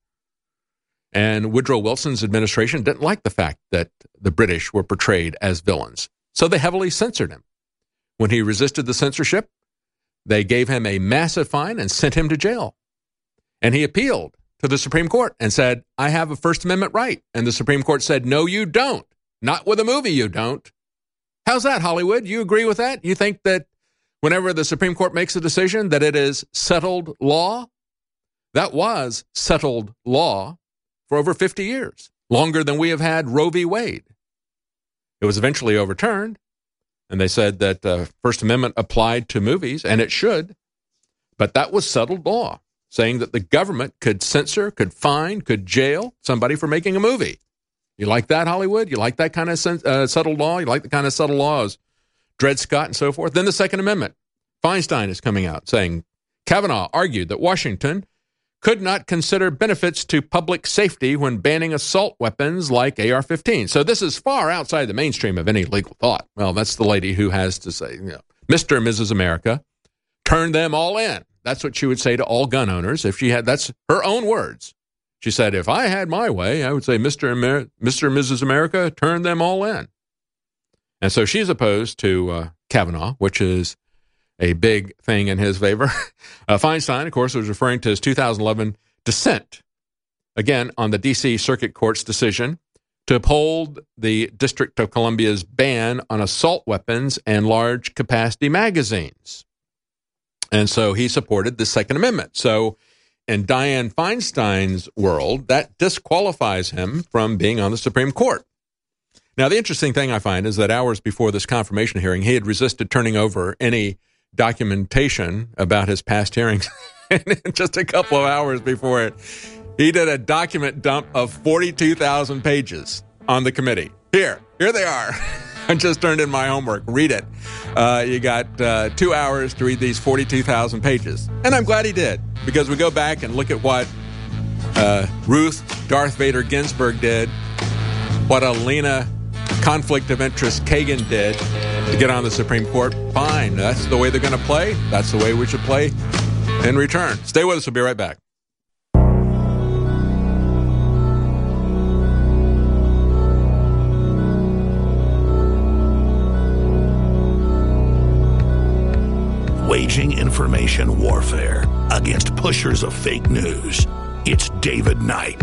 And Woodrow Wilson's administration didn't like the fact that the British were portrayed as villains. So they heavily censored him. When he resisted the censorship, they gave him a massive fine and sent him to jail. And he appealed to the Supreme Court and said, I have a First Amendment right. And the Supreme Court said, no, you don't. Not with a movie, you don't. How's that, Hollywood? You agree with that? You think that whenever the Supreme Court makes a decision that it is settled law? That was settled law for over fifty years, longer than we have had Roe v. Wade. It was eventually overturned, and they said that the uh, First Amendment applied to movies, and it should, but that was settled law, saying that the government could censor, could fine, could jail somebody for making a movie. You like that, Hollywood? You like that kind of uh, settled law? You like the kind of settled laws, Dred Scott and so forth? Then the Second Amendment. Feinstein is coming out saying Kavanaugh argued that Washington could not consider benefits to public safety when banning assault weapons like A R fifteen. So this is far outside the mainstream of any legal thought. Well, that's the lady who has to say, you know, Mister and Missus America, turn them all in. That's what she would say to all gun owners if she had, that's her own words. She said, if I had my way, I would say, Mister Amer- Mister and Missus America, turn them all in. And so she's opposed to uh, Kavanaugh, which is a big thing in his favor. uh, Feinstein, of course, was referring to his two thousand eleven dissent, again, on the D C Circuit Court's decision to uphold the District of Columbia's ban on assault weapons and large-capacity magazines. And so he supported the Second Amendment. So in Dianne Feinstein's world, that disqualifies him from being on the Supreme Court. Now, the interesting thing I find is that hours before this confirmation hearing, he had resisted turning over any documentation about his past hearings. Just a couple of hours before it, he did a document dump of forty-two thousand pages on the committee. Here, here they are. I just turned in my homework. Read it. Uh, you got uh, two hours to read these forty-two thousand pages. And I'm glad he did, because we go back and look at what uh, Ruth Darth Vader Ginsburg did, what Alina Conflict of Interest Kagan did to get on the Supreme Court. Fine. That's the way they're going to play. That's the way we should play in return. Stay with us. We'll be right back. Waging information warfare against pushers of fake news. It's David Knight.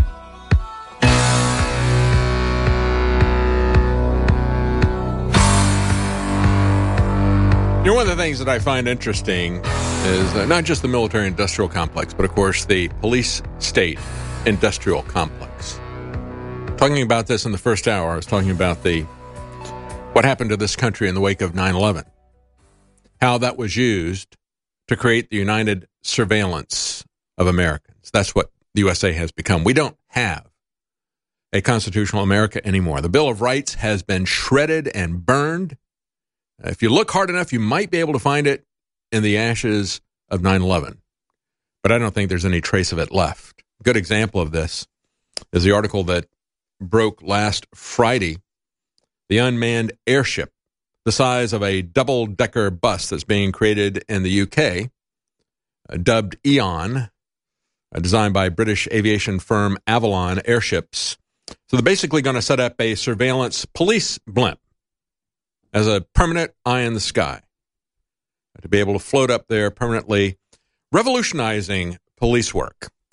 You know, one of the things that I find interesting is uh, not just the military-industrial complex, but, of course, the police-state industrial complex. Talking about this in the first hour, I was talking about the what happened to this country in the wake of nine eleven, how that was used to create the United Surveillance of Americans. That's what the U S A has become. We don't have a constitutional America anymore. The Bill of Rights has been shredded and burned. If you look hard enough, you might be able to find it in the ashes of nine eleven. But I don't think there's any trace of it left. A good example of this is the article that broke last Friday. The unmanned airship, the size of a double-decker bus that's being created in the U K, uh, dubbed Eon, uh, designed by British aviation firm Avalon Airships. So they're basically going to set up a surveillance police blimp as a permanent eye in the sky, to be able to float up there permanently, revolutionizing police work.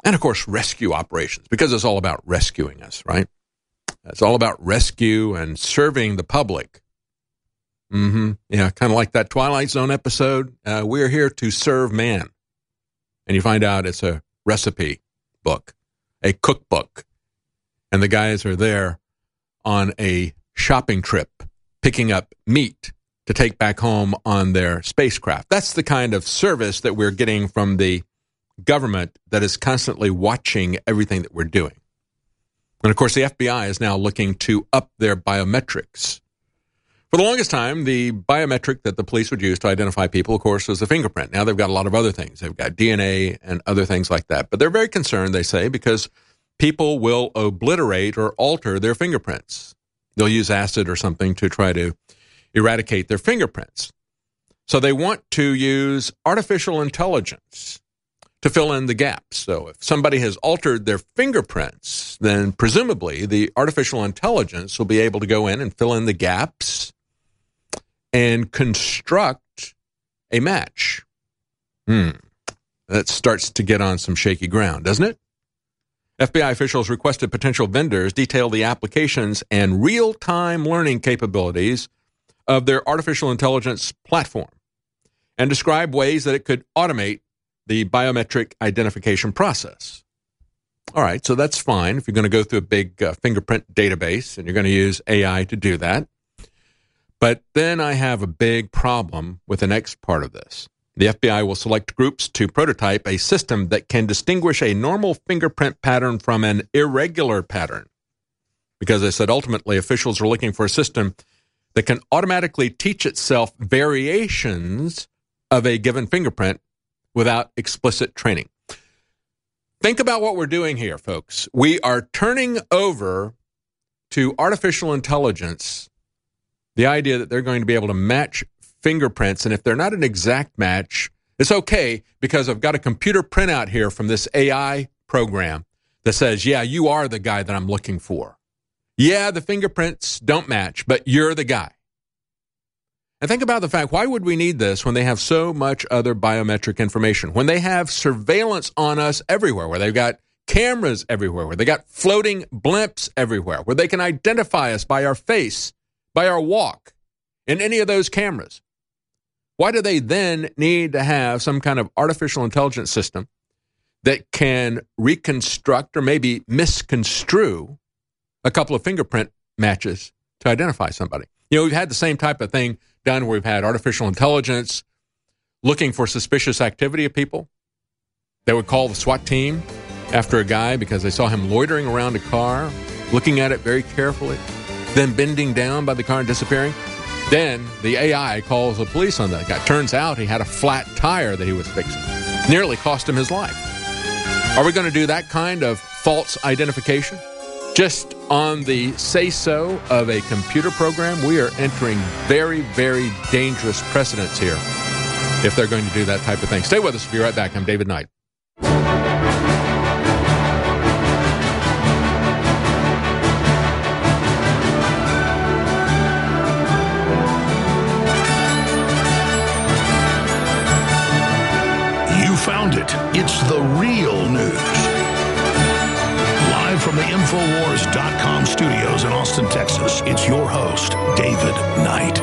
And, of course, rescue operations, because it's all about rescuing us, right? It's all about rescue and serving the public. Mm-hmm. Yeah, kind of like that Twilight Zone episode. Uh, we're here to serve man. And you find out it's a recipe book, a cookbook. And the guys are there on a shopping trip, picking up meat to take back home on their spacecraft. That's the kind of service that we're getting from the government that is constantly watching everything that we're doing. And, of course, the F B I is now looking to up their biometrics. For the longest time, the biometric that the police would use to identify people, of course, was the fingerprint. Now they've got a lot of other things. They've got D N A and other things like that. But they're very concerned, they say, because people will obliterate or alter their fingerprints. They'll use acid or something to try to eradicate their fingerprints. So they want to use artificial intelligence to fill in the gaps. So if somebody has altered their fingerprints, then presumably the artificial intelligence will be able to go in and fill in the gaps and construct a match. Hmm. That starts to get on some shaky ground, doesn't it? F B I officials requested potential vendors detail the applications and real-time learning capabilities of their artificial intelligence platform and describe ways that it could automate the biometric identification process. All right, so that's fine if you're going to go through a big uh, fingerprint database and you're going to use A I to do that. But then I have a big problem with the next part of this. The F B I will select groups to prototype a system that can distinguish a normal fingerprint pattern from an irregular pattern. Because I said ultimately officials are looking for a system that can automatically teach itself variations of a given fingerprint without explicit training. Think about what we're doing here, folks. We are turning over to artificial intelligence the idea that they're going to be able to match fingerprints, and if they're not an exact match, it's okay because I've got a computer printout here from this A I program that says, yeah, you are the guy that I'm looking for. Yeah, the fingerprints don't match, but you're the guy. And think about the fact, why would we need this when they have so much other biometric information? When they have surveillance on us everywhere, where they've got cameras everywhere, where they got floating blimps everywhere, where they can identify us by our face, by our walk, in any of those cameras. Why do they then need to have some kind of artificial intelligence system that can reconstruct or maybe misconstrue a couple of fingerprint matches to identify somebody? You know, we've had the same type of thing done where we've had artificial intelligence looking for suspicious activity of people. They would call the SWAT team after a guy because they saw him loitering around a car, looking at it very carefully, then bending down by the car and disappearing. Then the A I calls the police on that guy. Turns out he had a flat tire that he was fixing. Nearly cost him his life. Are we going to do that kind of false identification? Just on the say-so of a computer program, we are entering very, very dangerous precedents here if they're going to do that type of thing. Stay with us. We'll be right back. I'm David Knight. You found it. It's the real news. Live from the Infowars dot com studios in Austin, Texas, it's your host, David Knight.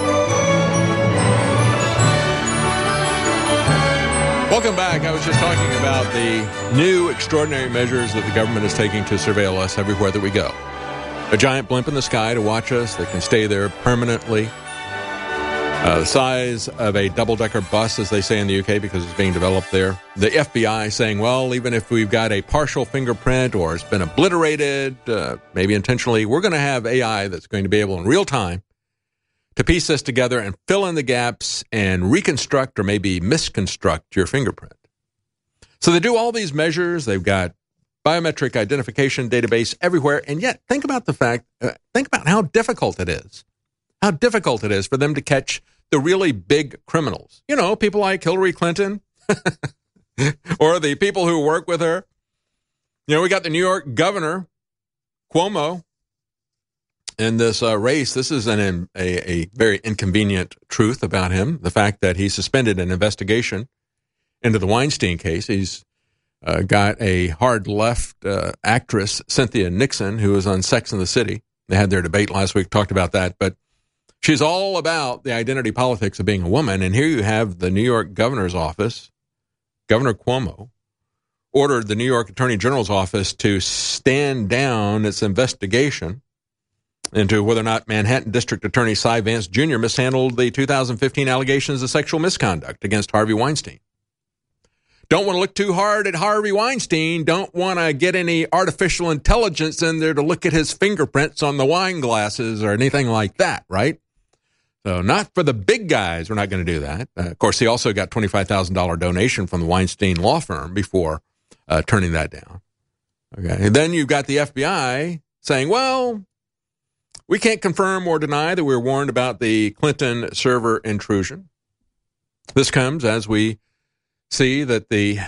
Welcome back. I was just talking about the new extraordinary measures that the government is taking to surveil us everywhere that we go. A giant blimp in the sky to watch us that can stay there permanently. Uh, the size of a double-decker bus, as they say in the U K, because it's being developed there. The F B I saying, well, even if we've got a partial fingerprint or it's been obliterated, uh, maybe intentionally, we're going to have A I that's going to be able in real time to piece this together and fill in the gaps and reconstruct or maybe misconstruct your fingerprint. So they do all these measures. They've got biometric identification database everywhere. And yet, think about the fact, uh, think about how difficult it is. How difficult it is for them to catch the really big criminals. You know, people like Hillary Clinton or the people who work with her. You know, we got the New York governor, Cuomo, in this uh, race. This is an, a, a very inconvenient truth about him, the fact that he suspended an investigation into the Weinstein case. He's uh, got a hard left uh, actress, Cynthia Nixon, who was on Sex and the City. They had their debate last week, talked about that. But she's all about the identity politics of being a woman. And here you have the New York governor's office, Governor Cuomo, ordered the New York Attorney General's office to stand down its investigation into whether or not Manhattan District Attorney Cy Vance Junior mishandled the two thousand fifteen allegations of sexual misconduct against Harvey Weinstein. Don't want to look too hard at Harvey Weinstein. Don't want to get any artificial intelligence in there to look at his fingerprints on the wine glasses or anything like that, right? So not for the big guys. We're not going to do that. Uh, of course, he also got twenty-five thousand dollars donation from the Weinstein law firm before uh, turning that down. Okay. And then you've got the F B I saying, well, we can't confirm or deny that we were warned about the Clinton server intrusion. This comes as we see that the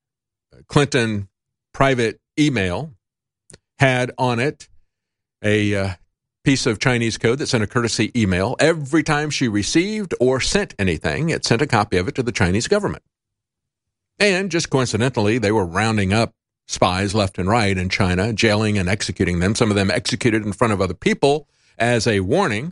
Clinton private email had on it a uh, piece of Chinese code that sent a courtesy email. Every time she received or sent anything, it sent a copy of it to the Chinese government. And just coincidentally, they were rounding up spies left and right in China, jailing and executing them, some of them executed in front of other people as a warning.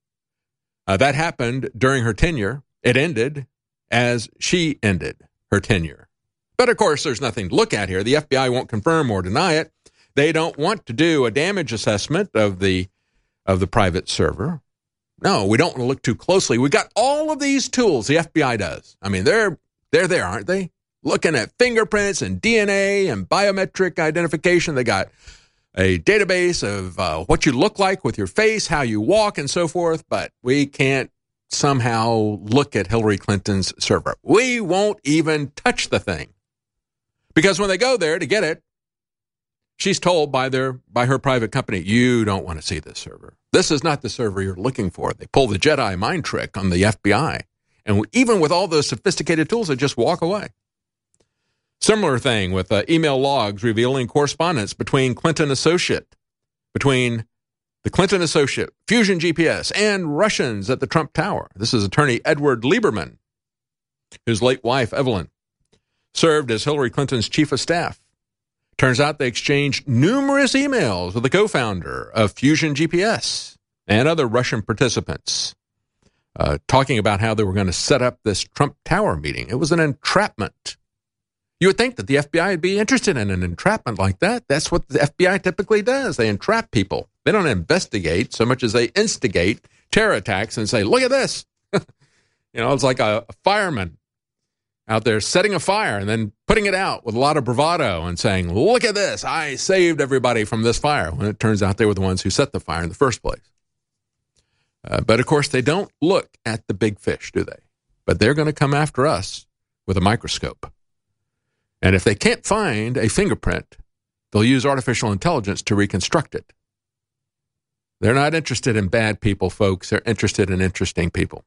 Uh, that happened during her tenure. It ended as she ended her tenure. But of course, there's nothing to look at here. The F B I won't confirm or deny it. They don't want to do a damage assessment of the of the private server. No, we don't want to look too closely. We got all of these tools the F B I does. I mean, they're they're there, aren't they? Looking at fingerprints and D N A and biometric identification. They got a database of uh, what you look like with your face, how you walk, and so forth. But we can't somehow look at Hillary Clinton's server. We won't even touch the thing. Because when they go there to get it, she's told by their by her private company, you don't want to see this server. This is not the server you're looking for. They pull the Jedi mind trick on the F B I. And even with all those sophisticated tools, they just walk away. Similar thing with uh, email logs revealing correspondence between Clinton associate, between the Clinton associate, Fusion G P S, and Russians at the Trump Tower. This is attorney Edward Lieberman, whose late wife, Evelyn, served as Hillary Clinton's chief of staff. Turns out they exchanged numerous emails with the co-founder of Fusion G P S and other Russian participants, uh, talking about how they were going to set up this Trump Tower meeting. It was an entrapment. You would think that the F B I would be interested in an entrapment like that. That's what the F B I typically does. They entrap people. They don't investigate so much as they instigate terror attacks and say, look at this. You know, it's like a, a fireman out there setting a fire and then putting it out with a lot of bravado and saying, look at this. I saved everybody from this fire. When it turns out they were the ones who set the fire in the first place. Uh, but, of course, they don't look at the big fish, do they? But they're going to come after us with a microscope. And if they can't find a fingerprint, they'll use artificial intelligence to reconstruct it. They're not interested in bad people, folks. They're interested in interesting people,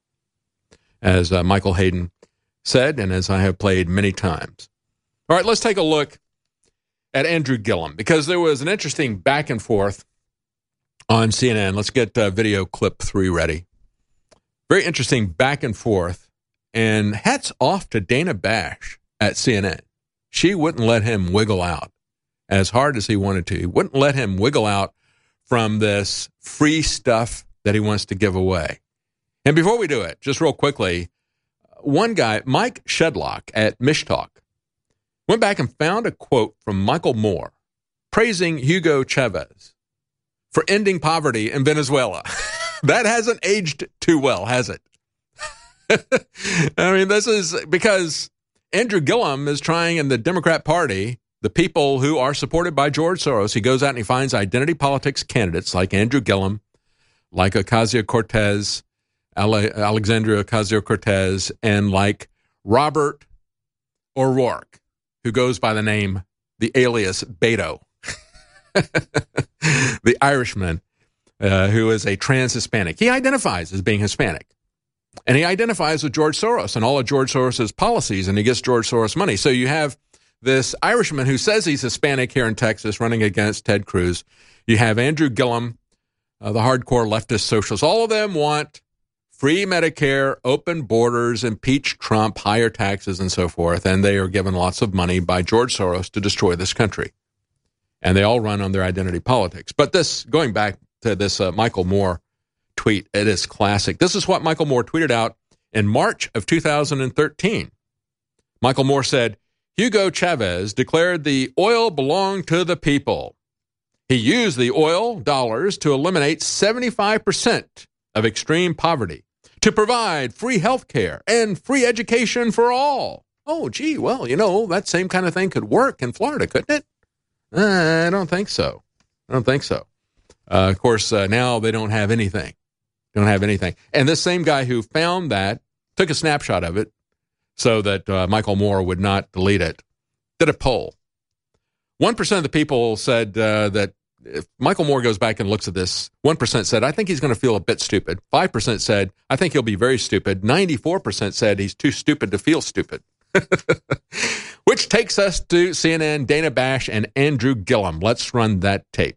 as uh, Michael Hayden said, and as I have played many times. All right, let's take a look at Andrew Gillum, because there was an interesting back and forth on C N N. Let's get uh, video clip three ready. Very interesting back and forth, and hats off to Dana Bash at C N N. She wouldn't let him wiggle out as hard as he wanted to. He wouldn't let him wiggle out from this free stuff that he wants to give away. And before we do it, just real quickly, one guy, Mike Shedlock at Mishtalk, went back and found a quote from Michael Moore praising Hugo Chavez for ending poverty in Venezuela. That hasn't aged too well, has it? I mean, this is because Andrew Gillum is trying in the Democrat Party, the people who are supported by George Soros. He goes out and he finds identity politics candidates like Andrew Gillum, like Ocasio-Cortez, Ale- Alexandria Ocasio-Cortez, and like Robert O'Rourke, who goes by the name, the alias Beto, the Irishman, uh, who is a trans-Hispanic. He identifies as being Hispanic. And he identifies with George Soros and all of George Soros' policies, and he gets George Soros money. So you have this Irishman who says he's Hispanic here in Texas running against Ted Cruz. You have Andrew Gillum, uh, the hardcore leftist socialists. All of them want free Medicare, open borders, impeach Trump, higher taxes, and so forth. And they are given lots of money by George Soros to destroy this country. And they all run on their identity politics. But this, going back to this uh, Michael Moore tweet, it is classic. This is what Michael Moore tweeted out in March of two thousand thirteen. Michael Moore said, Hugo Chavez declared the oil belonged to the people. He used the oil dollars to eliminate seventy-five percent of extreme poverty, to provide free health care and free education for all. Oh, gee, well, you know, that same kind of thing could work in Florida, couldn't it? Uh, I don't think so. I don't think so. Uh, of course, uh, now they don't have anything. They don't have anything. And this same guy who found that, took a snapshot of it so that uh, Michael Moore would not delete it, did a poll. one percent of the people said uh, that if Michael Moore goes back and looks at this, one percent said, I think he's going to feel a bit stupid. five percent said, I think he'll be very stupid. ninety-four percent said he's too stupid to feel stupid. Which takes us to C N N, Dana Bash, and Andrew Gillum. Let's run that tape.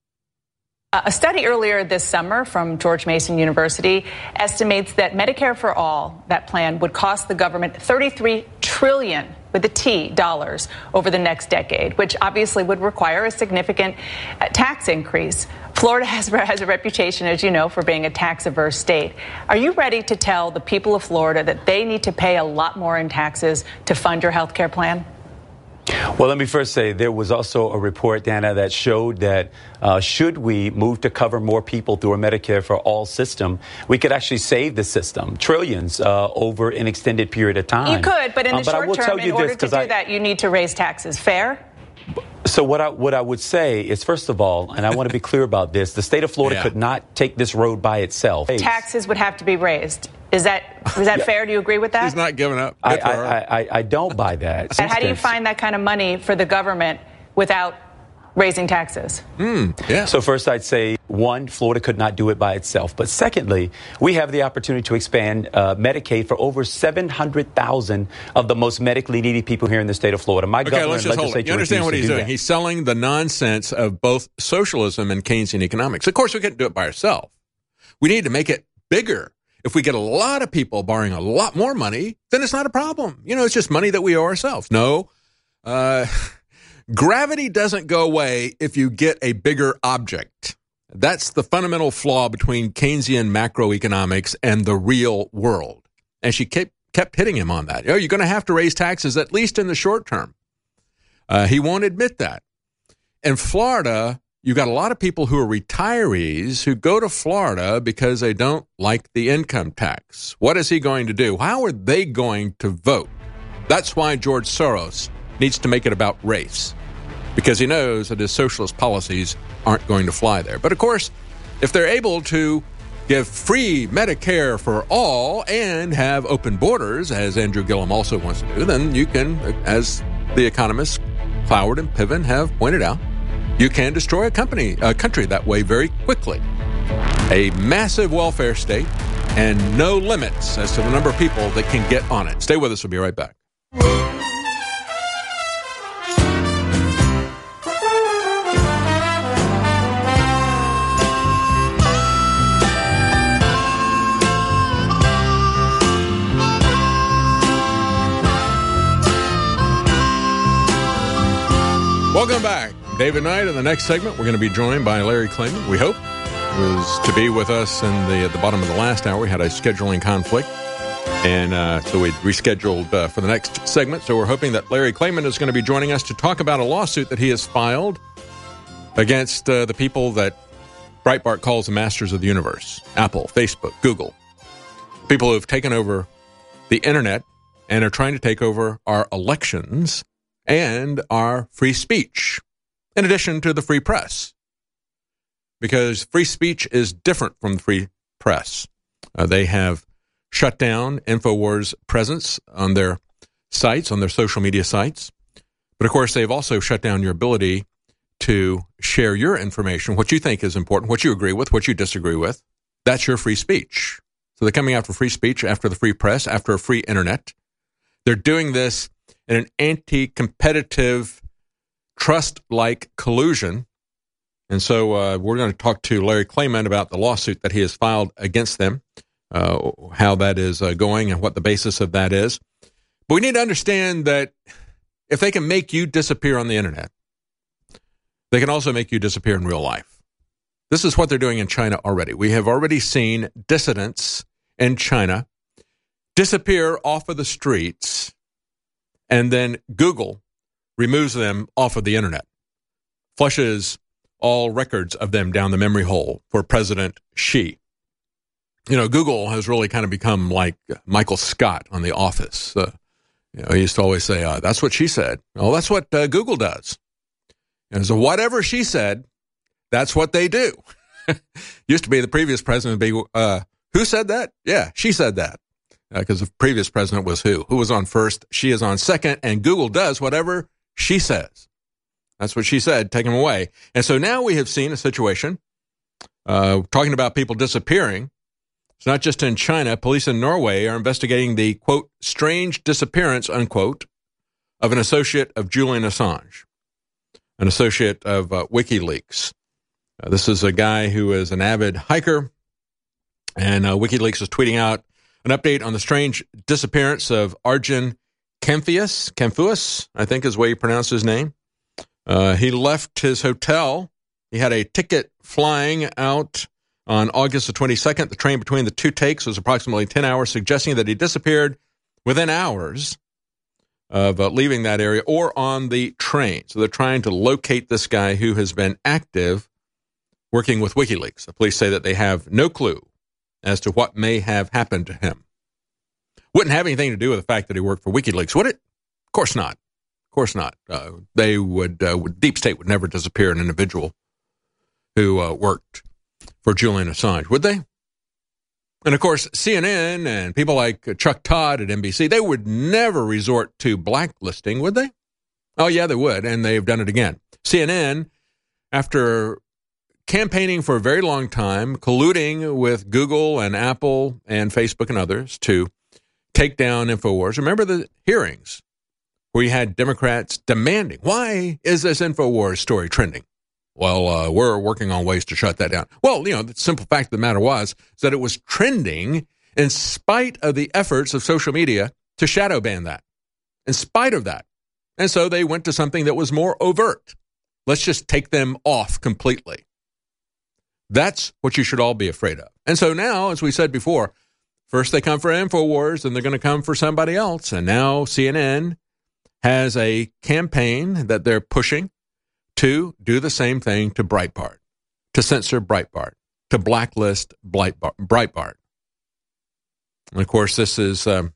A study earlier this summer from George Mason University estimates that Medicare for All, that plan, would cost the government thirty-three trillion dollars with a T dollars over the next decade, which obviously would require a significant uh, tax increase. Florida has, has a reputation, as you know, for being a tax-averse state. Are you ready to tell the people of Florida that they need to pay a lot more in taxes to fund your health care plan? Well, let me first say there was also a report, Dana, that showed that uh, should we move to cover more people through a Medicare for All system, we could actually save the system trillions uh, over an extended period of time. You could, but in the um, short term, in order to do I, that, you need to raise taxes. Fair? So what I what I would say is, first of all, and I want to be clear about this, the state of Florida yeah. could not take this road by itself. Taxes would have to be raised. Is that is that yeah. fair? Do you agree with that? He's not giving up. I, I, I, I don't buy that. And how do you find that kind of money for the government without raising taxes? Mm, yeah. So first I'd say, one, Florida could not do it by itself. But secondly, we have the opportunity to expand uh, Medicaid for over seven hundred thousand of the most medically needy people here in the state of Florida. My okay, governor let's and just hold it. legislature You understand what he's do doing? That. He's selling the nonsense of both socialism and Keynesian economics. Of course, we couldn't do it by ourselves. We need to make it bigger. If we get a lot of people borrowing a lot more money, then it's not a problem. You know, it's just money that we owe ourselves. No, uh, gravity doesn't go away if you get a bigger object. That's the fundamental flaw between Keynesian macroeconomics and the real world. And she kept, kept hitting him on that. You know, you're going to have to raise taxes, at least in the short term. Uh, he won't admit that. In Florida, you've got a lot of people who are retirees who go to Florida because they don't like the income tax. What is he going to do? How are they going to vote? That's why George Soros needs to make it about race, because he knows that his socialist policies aren't going to fly there. But of course, if they're able to give free Medicare for all and have open borders, as Andrew Gillum also wants to do, then you can, as the economists Cloward and Piven have pointed out, you can destroy a company, a country that way very quickly. A massive welfare state and no limits as to the number of people that can get on it. Stay with us. We'll be right back. Welcome back. David Knight. In the next segment, we're going to be joined by Larry Klayman, we hope, was to be with us in the, at the bottom of the last hour. We had a scheduling conflict, and uh, so we rescheduled uh, for the next segment. So we're hoping that Larry Klayman is going to be joining us to talk about a lawsuit that he has filed against uh, the people that Breitbart calls the masters of the universe, Apple, Facebook, Google, people who have taken over the internet and are trying to take over our elections and our free speech, in addition to the free press, because free speech is different from the free press. Uh, they have shut down InfoWars' presence on their sites, on their social media sites. But, of course, they've also shut down your ability to share your information, what you think is important, what you agree with, what you disagree with. That's your free speech. So they're coming after free speech, after the free press, after a free internet. They're doing this in an anti-competitive, trust-like collusion. And so uh, we're going to talk to Larry Klayman about the lawsuit that he has filed against them. uh, how that is uh, going and what the basis of that is. But we need to understand that if they can make you disappear on the internet, they can also make you disappear in real life. This is what they're doing in China already. We have already seen dissidents in China disappear off of the streets, and then Google removes them off of the internet, flushes all records of them down the memory hole for President Xi. You know, Google has really kind of become like Michael Scott on The Office. Uh, you know, he used to always say, uh, that's what she said. Well, that's what uh, Google does. And so whatever she said, that's what they do. Used to be the previous president would be, uh, who said that? Yeah, she said that. Because uh, the previous president was who? Who was on first? She is on second. And Google does whatever she says. That's what she said. Take them away. And so now we have seen a situation, uh, talking about people disappearing. It's not just in China. Police in Norway are investigating the, quote, strange disappearance, unquote, of an associate of Julian Assange, an associate of uh, WikiLeaks. Uh, this is a guy who is an avid hiker, and uh, WikiLeaks is tweeting out an update on the strange disappearance of Arjun Kamphuis, Kamphuis, I think is the way you pronounce his name. Uh, he left his hotel. He had a ticket flying out on August the twenty-second. The train between the two takes was approximately ten hours, suggesting that he disappeared within hours of uh, leaving that area or on the train. So they're trying to locate this guy who has been active working with WikiLeaks. The police say that they have no clue as to what may have happened to him. Wouldn't have anything to do with the fact that he worked for WikiLeaks, would it? Of course not. Of course not. Uh, they would, uh, would, Deep State would never disappear an individual who uh, worked for Julian Assange, would they? And of course, C N N and people like Chuck Todd at N B C, they would never resort to blacklisting, would they? Oh, yeah, they would, and they've done it again. C N N, after campaigning for a very long time, colluding with Google and Apple and Facebook and others to take down InfoWars. Remember the hearings where you had Democrats demanding, why is this InfoWars story trending? Well, uh, we're working on ways to shut that down. Well, you know, the simple fact of the matter was is that it was trending in spite of the efforts of social media to shadow ban that, in spite of that. And so they went to something that was more overt. Let's just take them off completely. That's what you should all be afraid of. And so now, as we said before, first they come for InfoWars, then they're going to come for somebody else. And now C N N has a campaign that they're pushing to do the same thing to Breitbart, to censor Breitbart, to blacklist Breitbart. And of course, this is um,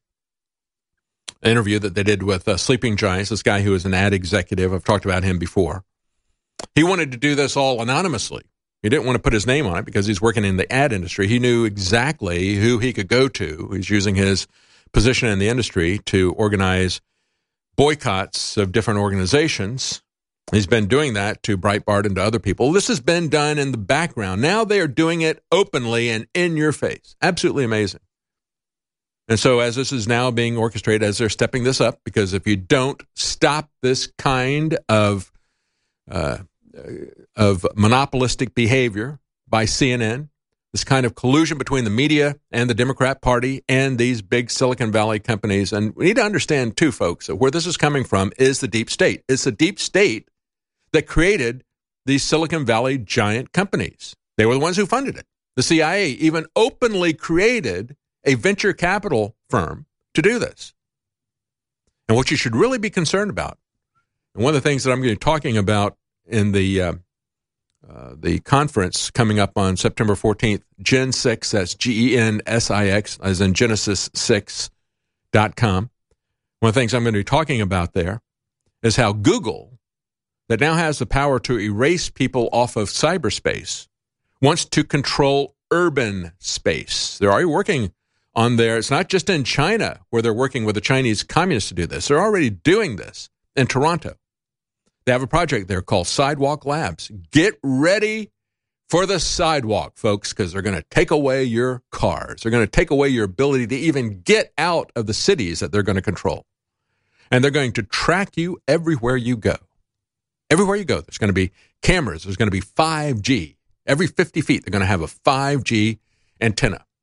an interview that they did with uh, Sleeping Giants, this guy who is an ad executive. I've talked about him before. He wanted to do this all anonymously. He didn't want to put his name on it because he's working in the ad industry. He knew exactly who he could go to. He's using his position in the industry to organize boycotts of different organizations. He's been doing that to Breitbart and to other people. This has been done in the background. Now they are doing it openly and in your face. Absolutely amazing. And so as this is now being orchestrated, as they're stepping this up, because if you don't stop this kind of uh, of monopolistic behavior by C N N, this kind of collusion between the media and the Democrat Party and these big Silicon Valley companies. And we need to understand, too, folks, that where this is coming from is the deep state. It's the deep state that created these Silicon Valley giant companies. They were the ones who funded it. The C I A even openly created a venture capital firm to do this. And what you should really be concerned about, and one of the things that I'm going to be talking about in the uh, uh, the conference coming up on September fourteenth, Gen six, that's G E N S I X, as in Genesis six dot com. One of the things I'm going to be talking about there is how Google, that now has the power to erase people off of cyberspace, wants to control urban space. They're already working on there. It's not just in China where they're working with the Chinese communists to do this. They're already doing this in Toronto. They have a project there called Sidewalk Labs. Get ready for the sidewalk, folks, because they're going to take away your cars. They're going to take away your ability to even get out of the cities that they're going to control. And they're going to track you everywhere you go. Everywhere you go, there's going to be cameras. There's going to be five G. Every fifty feet, they're going to have a five G antenna.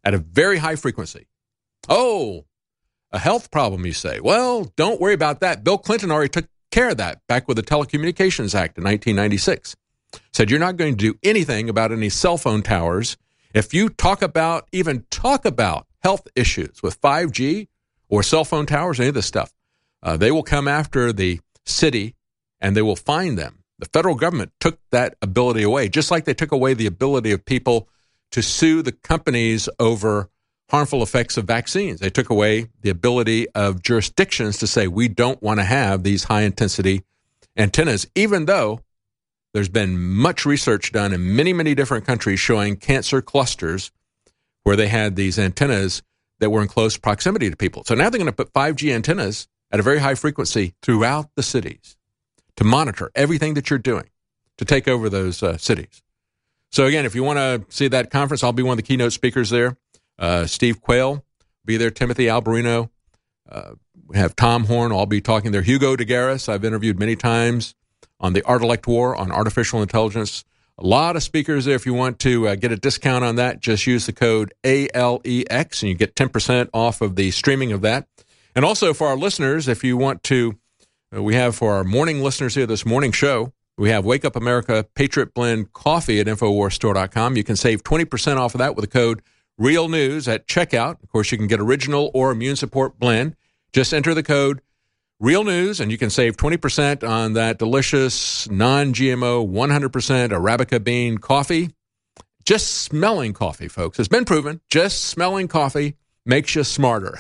at a very high frequency. Oh, a health problem, you say. Well, don't worry about that. Bill Clinton already took care of that back with the Telecommunications Act in nineteen ninety-six. Said you're not going to do anything about any cell phone towers. If you talk about, even talk about health issues with five G or cell phone towers, any of this stuff, uh, they will come after the city and they will fine them. The federal government took that ability away, just like they took away the ability of people to sue the companies over harmful effects of vaccines. They took away the ability of jurisdictions to say, we don't want to have these high-intensity antennas, even though there's been much research done in many, many different countries showing cancer clusters where they had these antennas that were in close proximity to people. So now they're going to put five G antennas at a very high frequency throughout the cities to monitor everything that you're doing to take over those uh, cities. So again, if you want to see that conference, I'll be one of the keynote speakers there. Uh, Steve Quayle be there. Timothy Alberino. Uh, we have Tom Horn. I'll be talking there. Hugo de Garis, I've interviewed many times on the Art Elect War on artificial intelligence. A lot of speakers there. If you want to uh, get a discount on that, just use the code A L E X and you get ten percent off of the streaming of that. And also for our listeners, if you want to, uh, we have for our morning listeners here, this morning show, we have Wake Up America Patriot Blend Coffee at Infowars Store dot com. You can save twenty percent off of that with the code Real News at checkout. Of course, you can get original or immune support blend. Just enter the code Real News, and you can save twenty percent on that delicious, non-G M O, one hundred percent Arabica bean coffee. Just smelling coffee, folks. It's been proven. Just smelling coffee makes you smarter.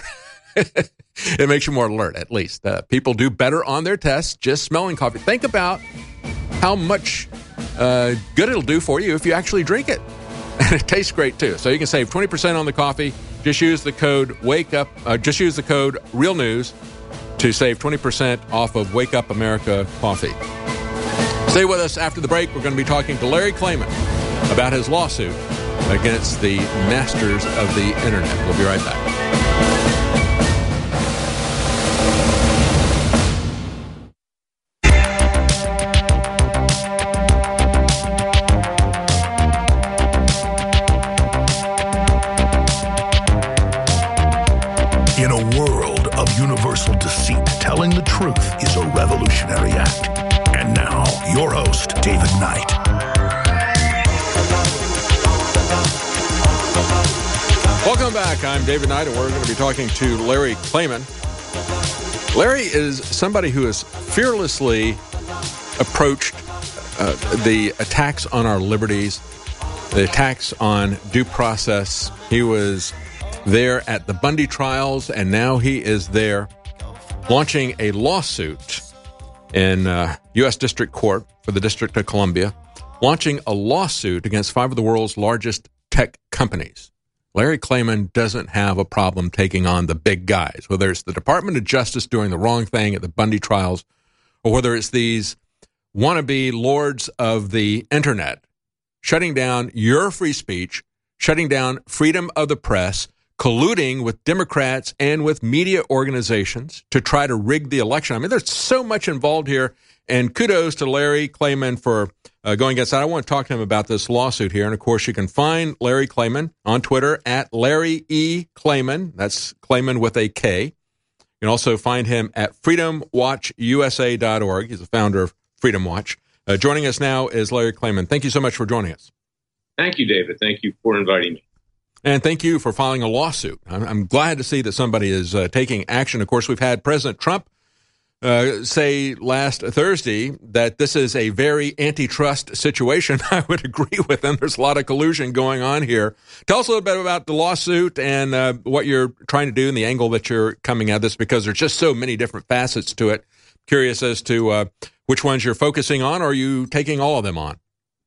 It makes you more alert, at least. Uh, people do better on their tests just smelling coffee. Think about how much uh, good it'll do for you if you actually drink it. And it tastes great, too. So you can save twenty percent on the coffee. Just use the code Wake Up. Uh, just use the code Real News to save twenty percent off of Wake Up America coffee. Stay with us after the break. We're going to be talking to Larry Klayman about his lawsuit against the masters of the Internet. We'll be right back. In a world of universal deceit, telling the truth is a revolutionary act. And now, your host, David Knight. Welcome back. I'm David Knight, and we're going to be talking to Larry Klayman. Larry is somebody who has fearlessly approached uh, the attacks on our liberties, the attacks on due process. He was there at the Bundy trials, and now he is there launching a lawsuit in uh, U S District Court for the District of Columbia, launching a lawsuit against five of the world's largest tech companies. Larry Klayman doesn't have a problem taking on the big guys, whether it's the Department of Justice doing the wrong thing at the Bundy trials, or whether it's these wannabe lords of the Internet shutting down your free speech, shutting down freedom of the press, colluding with Democrats and with media organizations to try to rig the election. I mean, there's so much involved here, and kudos to Larry Klayman for uh, going against that. I want to talk to him about this lawsuit here, and of course, you can find Larry Klayman on Twitter at Larry E. Klayman. That's Klayman with a K. You can also find him at freedom watch U S A dot org. He's the founder of Freedom Watch. Uh, joining us now is Larry Klayman. Thank you so much for joining us. Thank you, David. Thank you for inviting me. And thank you for filing a lawsuit. I'm, I'm glad to see that somebody is uh, taking action. Of course, we've had President Trump uh, say last Thursday that this is a very antitrust situation. I would agree with him. There's a lot of collusion going on here. Tell us a little bit about the lawsuit and uh, what you're trying to do and the angle that you're coming at this, because there's just so many different facets to it. Curious as to uh, which ones you're focusing on, or are you taking all of them on?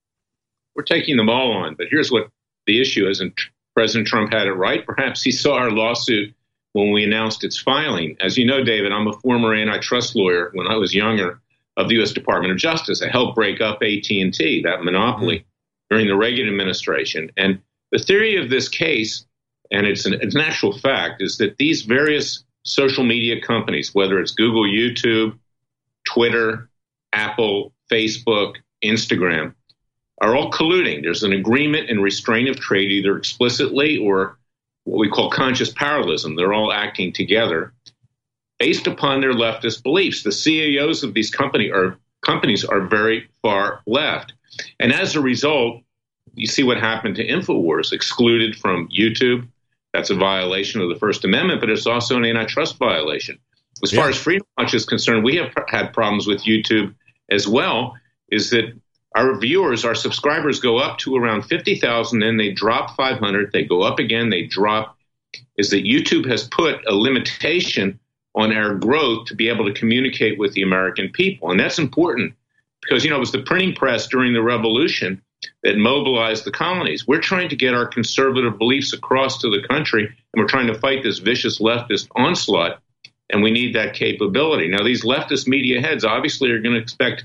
We're taking them all on, but here's what the issue is, and President Trump had it right. Perhaps he saw our lawsuit when we announced its filing. As you know, David, I'm a former antitrust lawyer when I was younger of the U S Department of Justice. I helped break up A T and T, that monopoly, during the Reagan administration. And the theory of this case, and it's an, it's an actual fact, is that these various social media companies, whether it's Google, YouTube, Twitter, Apple, Facebook, Instagram, are all colluding. There's an agreement and restraint of trade, either explicitly or what we call conscious parallelism. They're all acting together based upon their leftist beliefs. The C E Os of these company are, companies are very far left. And as a result, you see what happened to InfoWars, excluded from YouTube. That's a violation of the First Amendment, but it's also an antitrust violation. As yeah. far as Freedom Watch is concerned, we have had problems with YouTube as well, is that our viewers, our subscribers go up to around fifty thousand, then they drop five hundred, they go up again, they drop. Is that YouTube has put a limitation on our growth to be able to communicate with the American people. And that's important because, you know, it was the printing press during the revolution that mobilized the colonies. We're trying to get our conservative beliefs across to the country, and we're trying to fight this vicious leftist onslaught, and we need that capability. Now, these leftist media heads obviously are going to expect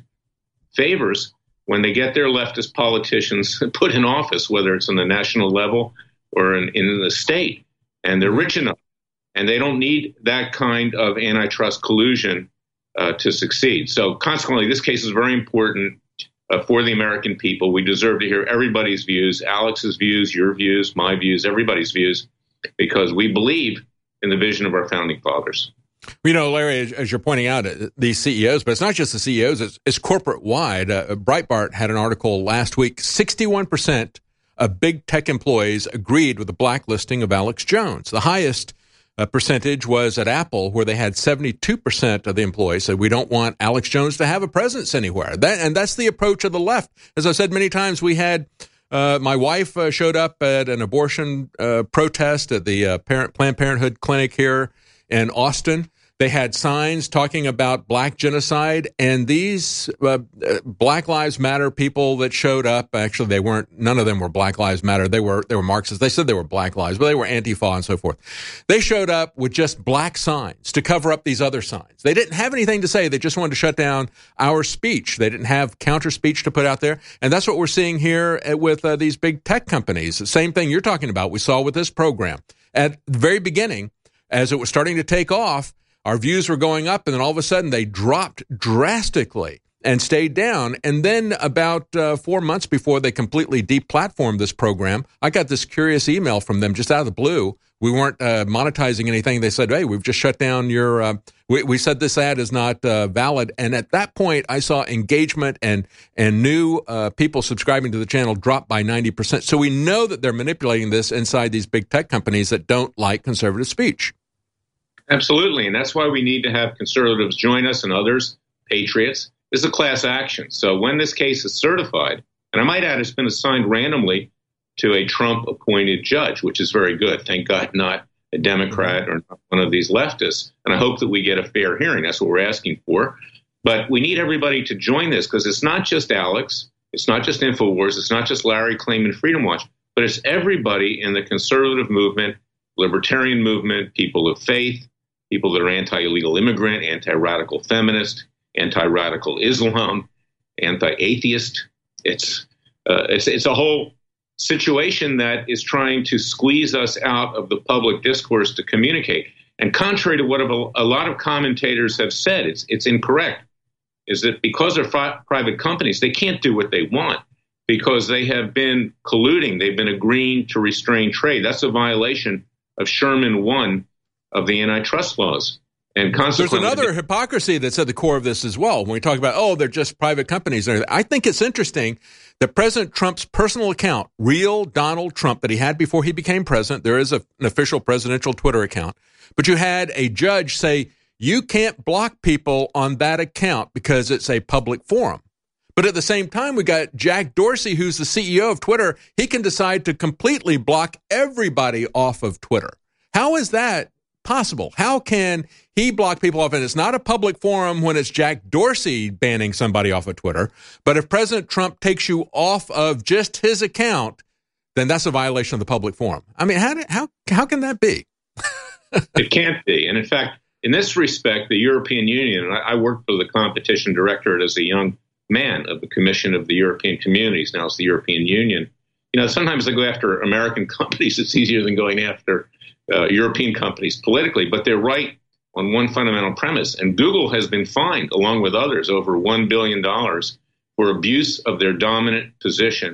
favors when they get their leftist politicians put in office, whether it's on the national level or in, in the state, and they're rich enough, and they don't need that kind of antitrust collusion uh, to succeed. So consequently, this case is very important uh, for the American people. We deserve to hear everybody's views, Alex's views, your views, my views, everybody's views, because we believe in the vision of our founding fathers. You know, Larry, as you're pointing out, these C E Os, but it's not just the C E Os, it's, it's corporate-wide. Uh, Breitbart had an article last week, sixty-one percent of big tech employees agreed with the blacklisting of Alex Jones. The highest uh, percentage was at Apple, where they had seventy-two percent of the employees said, we don't want Alex Jones to have a presence anywhere. That, and that's the approach of the left. As I've said many times, we had uh, my wife uh, showed up at an abortion uh, protest at the uh, parent, Planned Parenthood clinic here in Austin. They had signs talking about black genocide, and these uh, Black Lives Matter people that showed up, actually they weren't, none of them were Black Lives Matter. They were, they were Marxists. They said they were Black Lives, but they were Antifa and so forth. They showed up with just black signs to cover up these other signs. They didn't have anything to say. They just wanted to shut down our speech. They didn't have counter speech to put out there. And that's what we're seeing here with uh, these big tech companies. The same thing you're talking about. We saw with this program at the very beginning, as it was starting to take off, our views were going up, and then all of a sudden they dropped drastically and stayed down. And then about uh, four months before they completely deplatformed this program, I got this curious email from them just out of the blue. We weren't uh, monetizing anything. They said, hey, we've just shut down your uh, – we, we said this ad is not uh, valid. And at that point, I saw engagement and, and new uh, people subscribing to the channel drop by ninety percent. So we know that they're manipulating this inside these big tech companies that don't like conservative speech. Absolutely, and that's why we need to have conservatives join us and others, patriots. This is a class action. So when this case is certified, and I might add it's been assigned randomly to a Trump-appointed judge, which is very good. Thank God not a Democrat or not one of these leftists. And I hope that we get a fair hearing. That's what we're asking for. But we need everybody to join this because it's not just Alex. It's not just InfoWars. It's not just Larry claiming Freedom Watch. But it's everybody in the conservative movement, libertarian movement, people of faith, people that are anti-illegal immigrant, anti-radical feminist, anti-radical Islam, anti-atheist. It's, uh, it's it's a whole situation that is trying to squeeze us out of the public discourse to communicate. And contrary to what a, a lot of commentators have said, it's it's incorrect, is that because they're fi- private companies, they can't do what they want because they have been colluding. They've been agreeing to restrain trade. That's a violation of Sherman one of the antitrust laws. And consequently, there's another hypocrisy that's at the core of this as well. When we talk about, oh, they're just private companies. I think it's interesting that President Trump's personal account, real Donald Trump, that he had before he became president, there is a, an official presidential Twitter account, but you had a judge say, you can't block people on that account because it's a public forum. But at the same time, we got Jack Dorsey, who's the C E O of Twitter. He can decide to completely block everybody off of Twitter. How is that possible? How can he block people off? And it's not a public forum when it's Jack Dorsey banning somebody off of Twitter. But if President Trump takes you off of just his account, then that's a violation of the public forum. I mean, how, how, how can that be? It can't be. And in fact, in this respect, the European Union, and I, I worked for the competition directorate as a young man of the Commission of the European Communities. Now it's the European Union. You know, sometimes they go after American companies. It's easier than going after Uh, European companies politically, but they're right on one fundamental premise. And Google has been fined, along with others, over one billion dollars for abuse of their dominant position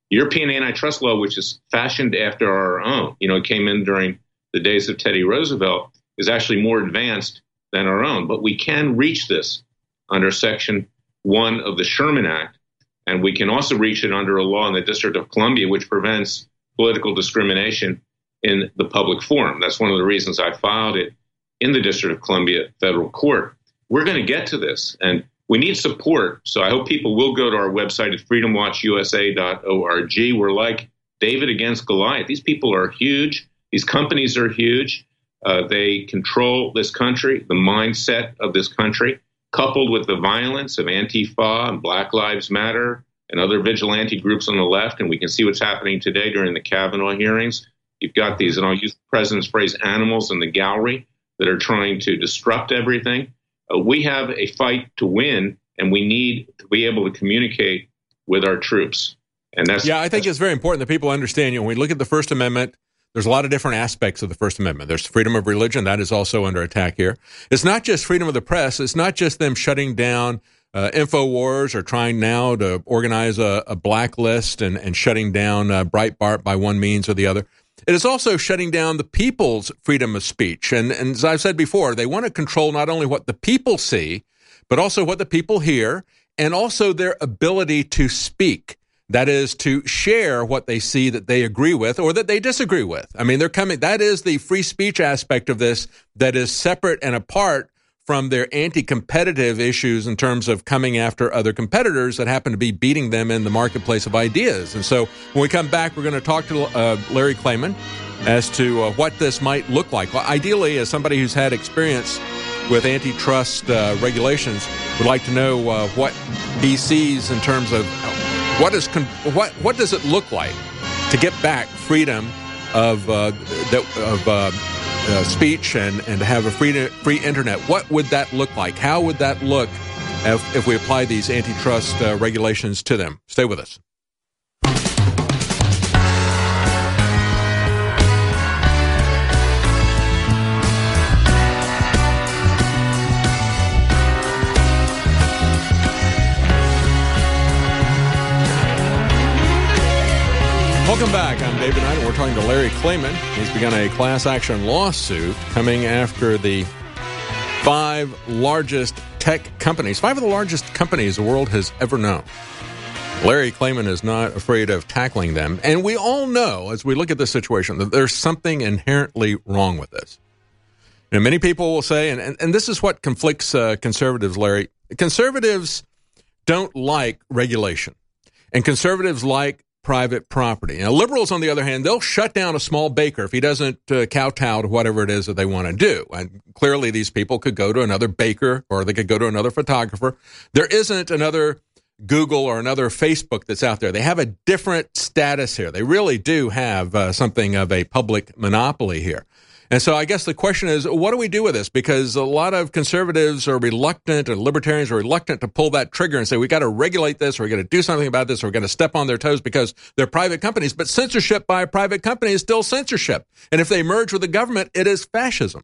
European antitrust law, which is fashioned after our own, you know, it came in during the days of Teddy Roosevelt, is actually more advanced than our own. But we can reach this under Section one of the Sherman Act, and we can also reach it under a law in the District of Columbia, which prevents political discrimination in the public forum. That's one of the reasons I filed it in the District of Columbia federal court. We're going to get to this, and we need support. So I hope people will go to our website at freedom watch u s a dot org. We're like David against Goliath. These people are huge. These companies are huge. Uh, they control this country, the mindset of this country, coupled with the violence of Antifa and Black Lives Matter and other vigilante groups on the left. And we can see what's happening today during the Kavanaugh hearings. You've got these, and I'll use the president's phrase, animals in the gallery that are trying to disrupt everything. Uh, we have a fight to win, and we need to be able to communicate with our troops. And that's yeah, I think it's very important that people understand. You know, when we look at the First Amendment, there's a lot of different aspects of the First Amendment. There's freedom of religion. That is also under attack here. It's not just freedom of the press. It's not just them shutting down uh, InfoWars or trying now to organize a, a blacklist and, and shutting down uh, Breitbart by one means or the other. It is also shutting down the people's freedom of speech. And, and as I've said before, they want to control not only what the people see, but also what the people hear, and also their ability to speak. That is, to share what they see that they agree with or that they disagree with. I mean, they're coming. That is the free speech aspect of this that is separate and apart from their anti-competitive issues in terms of coming after other competitors that happen to be beating them in the marketplace of ideas. And so when we come back, we're going to talk to uh, Larry Klayman as to uh, what this might look like. Well, ideally, as somebody who's had experience with antitrust uh, regulations, would like to know uh, what he sees in terms of what is con- what what does it look like to get back freedom of uh, that, of uh, uh, speech and, and to have a free free internet. What would that look like? How would that look if, if we apply these antitrust uh, regulations to them? Stay with us. Welcome back. I'm David Knight, and we're talking to Larry Klayman. He's begun a class action lawsuit coming after the five largest tech companies, five of the largest companies the world has ever known. Larry Klayman is not afraid of tackling them. And we all know, as we look at this situation, that there's something inherently wrong with this. You know, many people will say, and, and, and this is what conflicts uh, conservatives, Larry. Conservatives don't like regulation. And conservatives like private property. Now, liberals, on the other hand, they'll shut down a small baker if he doesn't uh, kowtow to whatever it is that they want to do. And clearly, these people could go to another baker or they could go to another photographer. There isn't another Google or another Facebook that's out there. They have a different status here. They really do have uh, something of a public monopoly here. And so I guess the question is, what do we do with this? Because a lot of conservatives are reluctant and libertarians are reluctant to pull that trigger and say, we got to regulate this, or we got to do something about this, or we're going to step on their toes because they're private companies. But censorship by a private company is still censorship. And if they merge with the government, it is fascism.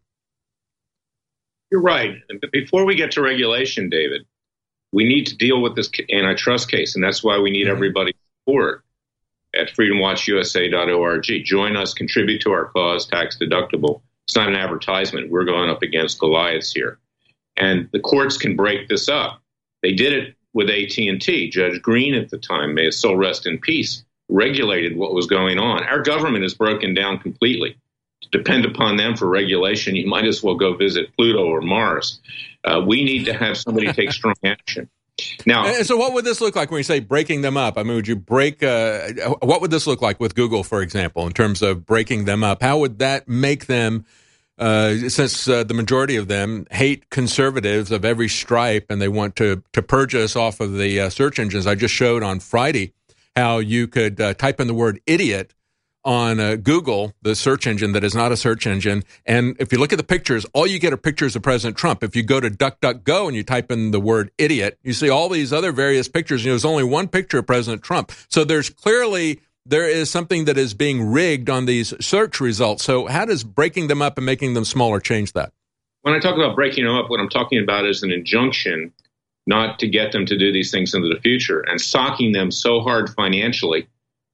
You're right. But before we get to regulation, David, we need to deal with this antitrust case. And that's why we need mm-hmm. everybody's support at freedom watch u s a dot org. Join us, contribute to our cause, tax deductible. It's not an advertisement. We're going up against Goliaths here. And the courts can break this up. They did it with A T and T. Judge Green at the time, may his soul rest in peace, regulated what was going on. Our government is broken down completely. To depend upon them for regulation, you might as well go visit Pluto or Mars. Uh, we need to have somebody take strong action. Now, and so what would this look like when you say breaking them up? I mean, would you break, uh, what would this look like with Google, for example, in terms of breaking them up? How would that make them, uh, since uh, the majority of them hate conservatives of every stripe and they want to, to purge us off of the uh, search engines? I just showed on Friday how you could uh, type in the word idiot on uh, Google, the search engine that is not a search engine. And if you look at the pictures, all you get are pictures of President Trump. If you go to DuckDuckGo and you type in the word idiot, you see all these other various pictures. You know, there's only one picture of President Trump. So there's clearly, there is something that is being rigged on these search results. So how does breaking them up and making them smaller change that? When I talk about breaking them up, what I'm talking about is an injunction not to get them to do these things into the future and socking them so hard financially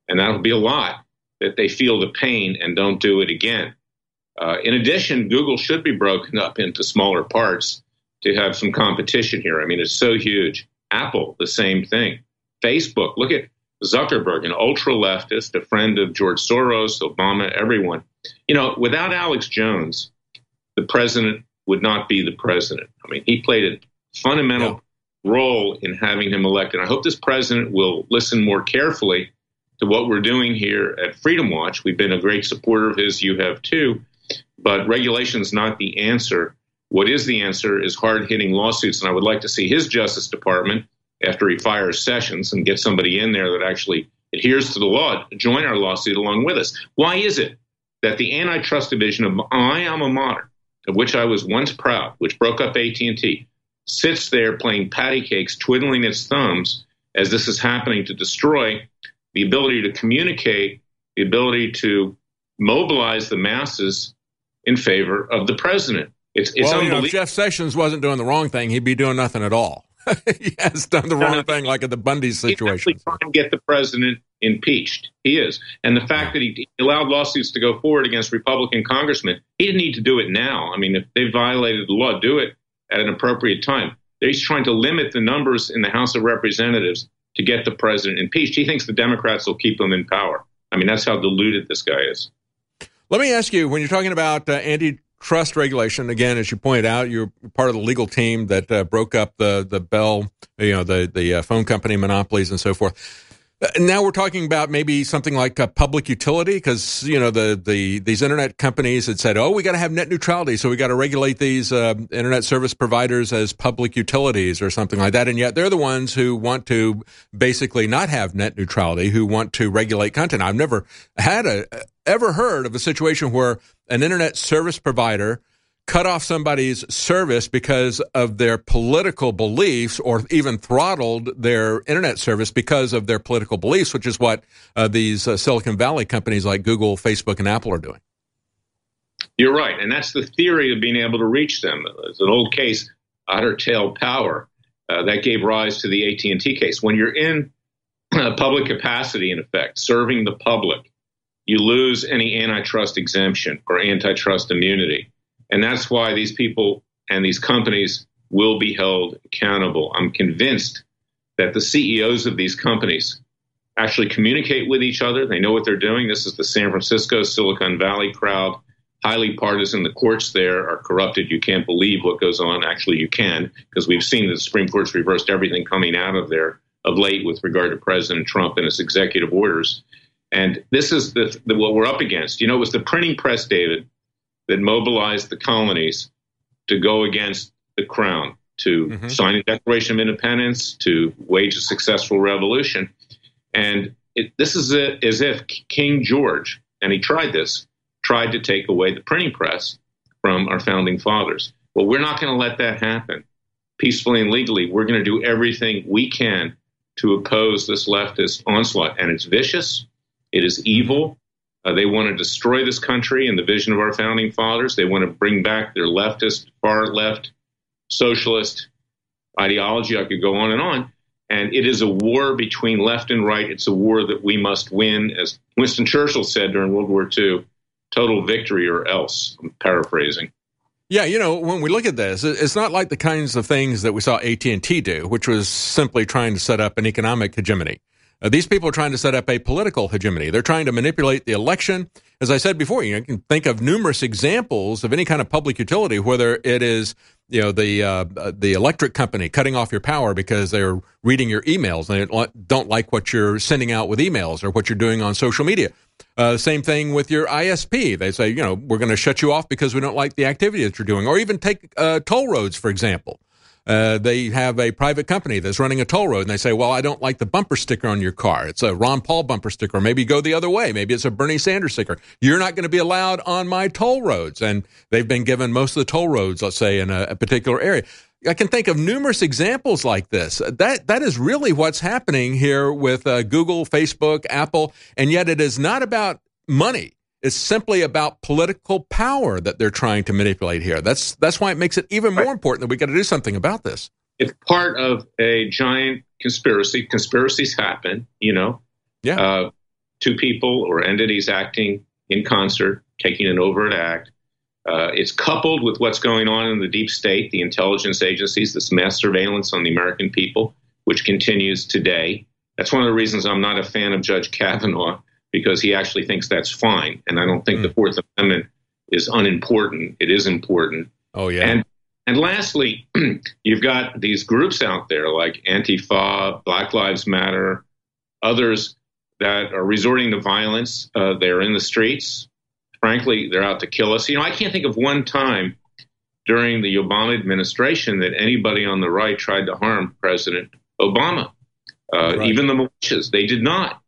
and that'll be a lot, that they feel the pain and don't do it again. Uh, in addition, Google should be broken up into smaller parts to have some competition here. I mean, it's so huge. Apple, the same thing. Facebook, look at Zuckerberg, an ultra-leftist, a friend of George Soros, Obama, everyone. You know, without Alex Jones, the president would not be the president. I mean, he played a fundamental yeah. role in having him elected. I hope this president will listen more carefully to what we're doing here at Freedom Watch. We've been a great supporter of his. You have too. But regulation is not the answer. What is the answer is hard-hitting lawsuits. And I would like to see his Justice Department, after he fires Sessions, and get somebody in there that actually adheres to the law, join our lawsuit along with us. Why is it that the antitrust division of my alma mater, of which I was once proud, which broke up A T and T, sits there playing patty cakes, twiddling its thumbs as this is happening to destroy the ability to communicate, the ability to mobilize the masses in favor of the president? It's, it's well, you know, unbelievable. if Jeff Sessions wasn't doing the wrong thing, he'd be doing nothing at all. He has done the wrong thing, like in the Bundy situation. He's trying to get the president impeached. He is. And the fact that he allowed lawsuits to go forward against Republican congressmen, he didn't need to do it now. I mean, if they violated the law, do it at an appropriate time. He's trying to limit the numbers in the House of Representatives to get the president impeached. He thinks the Democrats will keep him in power. I mean, that's how deluded this guy is. Let me ask you, when you're talking about uh, antitrust regulation, again, as you pointed out, you're part of the legal team that uh, broke up the the Bell, you know, the the uh, phone company monopolies and so forth. Uh, now we're talking about maybe something like a public utility, because you know the the these internet companies had said, oh, we got to have net neutrality, so we got to regulate these uh, internet service providers as public utilities or something like that. And yet they're the ones who want to basically not have net neutrality, who want to regulate content. I've never had a ever heard of a situation where an internet service provider cut off somebody's service because of their political beliefs, or even throttled their internet service because of their political beliefs, which is what uh, these uh, Silicon Valley companies like Google, Facebook, and Apple are doing. You're right. And that's the theory of being able to reach them. It's an old case, otter tail power, uh, that gave rise to the A T and T case. When you're in uh, public capacity, in effect, serving the public, you lose any antitrust exemption or antitrust immunity. And that's why these people and these companies will be held accountable. I'm convinced that the C E Os of these companies actually communicate with each other. They know what they're doing. This is the San Francisco, Silicon Valley crowd, highly partisan. The courts there are corrupted. You can't believe what goes on. Actually, you can, because we've seen that the Supreme Court's reversed everything coming out of there of late with regard to President Trump and his executive orders. And this is the, the what we're up against. You know, it was the printing press, David, that mobilized the colonies to go against the crown, to mm-hmm. sign a Declaration of Independence, to wage a successful revolution. And it, this is a, as if King George, and he tried this, tried to take away the printing press from our founding fathers. Well, we're not going to let that happen peacefully and legally. We're going to do everything we can to oppose this leftist onslaught. And it's vicious. It is evil. Uh, they want to destroy this country and the vision of our founding fathers. They want to bring back their leftist, far-left, socialist ideology. I could go on and on. And it is a war between left and right. It's a war that we must win. As Winston Churchill said during World War Two, total victory or else. I'm paraphrasing. Yeah, you know, when we look at this, it's not like the kinds of things that we saw A T and T do, which was simply trying to set up an economic hegemony. Uh, these people are trying to set up a political hegemony. They're trying to manipulate the election. As I said before, you can think of numerous examples of any kind of public utility, whether it is, you know, the uh, the electric company cutting off your power because they're reading your emails and they don't like what you're sending out with emails or what you're doing on social media. Uh, same thing with your I S P. They say, you know, we're going to shut you off because we don't like the activity that you're doing. Or even take uh, toll roads, for example. Uh, they have a private company that's running a toll road, and they say, well, I don't like the bumper sticker on your car. It's a Ron Paul bumper sticker. Maybe go the other way. Maybe it's a Bernie Sanders sticker. You're not going to be allowed on my toll roads. And they've been given most of the toll roads, let's say, in a, a particular area. I can think of numerous examples like this. That That is really what's happening here with uh, Google, Facebook, Apple, and yet it is not about money. It's simply about political power that they're trying to manipulate here. That's that's why it makes it even more important that we got to do something about this. It's part of a giant conspiracy. Conspiracies happen, you know. Yeah. Uh, two people or entities acting in concert, taking an overt act. Uh, it's coupled with what's going on in the deep state, the intelligence agencies, this mass surveillance on the American people, which continues today. That's one of the reasons I'm not a fan of Judge Kavanaugh, because he actually thinks that's fine. And I don't think mm. the Fourth Amendment is unimportant. It is important. Oh, yeah. And, and lastly, you've got these groups out there like Antifa, Black Lives Matter, others that are resorting to violence. Uh, they're in the streets. Frankly, they're out to kill us. You know, I can't think of one time during the Obama administration that anybody on the right tried to harm President Obama. Uh, right. Even the militias, they did not.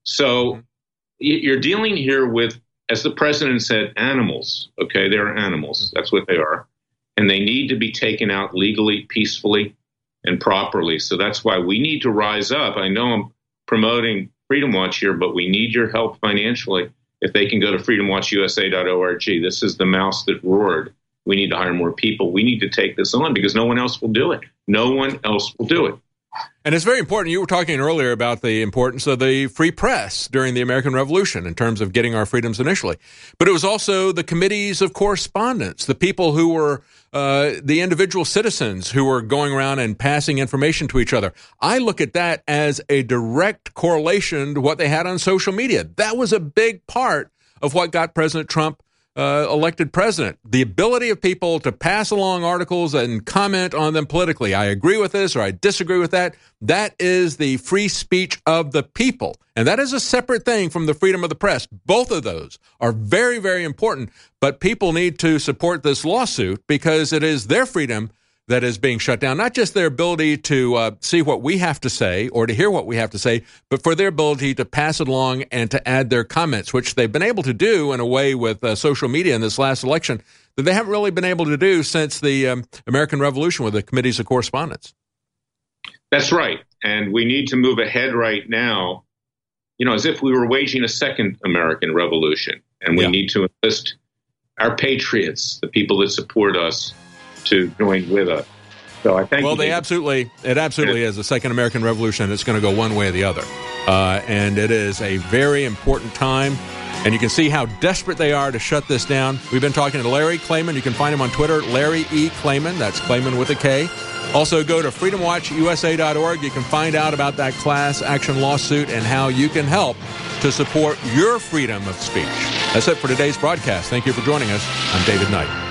So you're dealing here with, as the president said, animals. Okay, they're animals. That's what they are. And they need to be taken out legally, peacefully, and properly. So that's why we need to rise up. I know I'm promoting Freedom Watch here, but we need your help financially. If they can go to freedom watch u s a dot org, this is the mouse that roared. We need to hire more people. We need to take this on because no one else will do it. No one else will do it. And it's very important. You were talking earlier about the importance of the free press during the American Revolution in terms of getting our freedoms initially. But it was also the committees of correspondence, the people who were uh, the individual citizens who were going around and passing information to each other. I look at that as a direct correlation to what they had on social media. That was a big part of what got President Trump Uh, elected president. The ability of people to pass along articles and comment on them politically. I agree with this or I disagree with that. That is the free speech of the people. And that is a separate thing from the freedom of the press. Both of those are very, very important. But people need to support this lawsuit because it is their freedom that is being shut down, not just their ability to uh, see what we have to say or to hear what we have to say, but for their ability to pass it along and to add their comments, which they've been able to do in a way with uh, social media in this last election that they haven't really been able to do since the um, American Revolution with the committees of correspondence. That's right. And we need to move ahead right now, you know, as if we were waging a second American Revolution. And we yeah. need to enlist our patriots, the people that support us, to join with us. So I think well, they absolutely, it absolutely is a second American Revolution. It's going to go one way or the other. Uh, and it is a very important time. And you can see how desperate they are to shut this down. We've been talking to Larry Klayman. You can find him on Twitter, Larry E. Klayman. That's Klayman with a K. Also, go to freedom watch u s a dot org. You can find out about that class action lawsuit and how you can help to support your freedom of speech. That's it for today's broadcast. Thank you for joining us. I'm David Knight.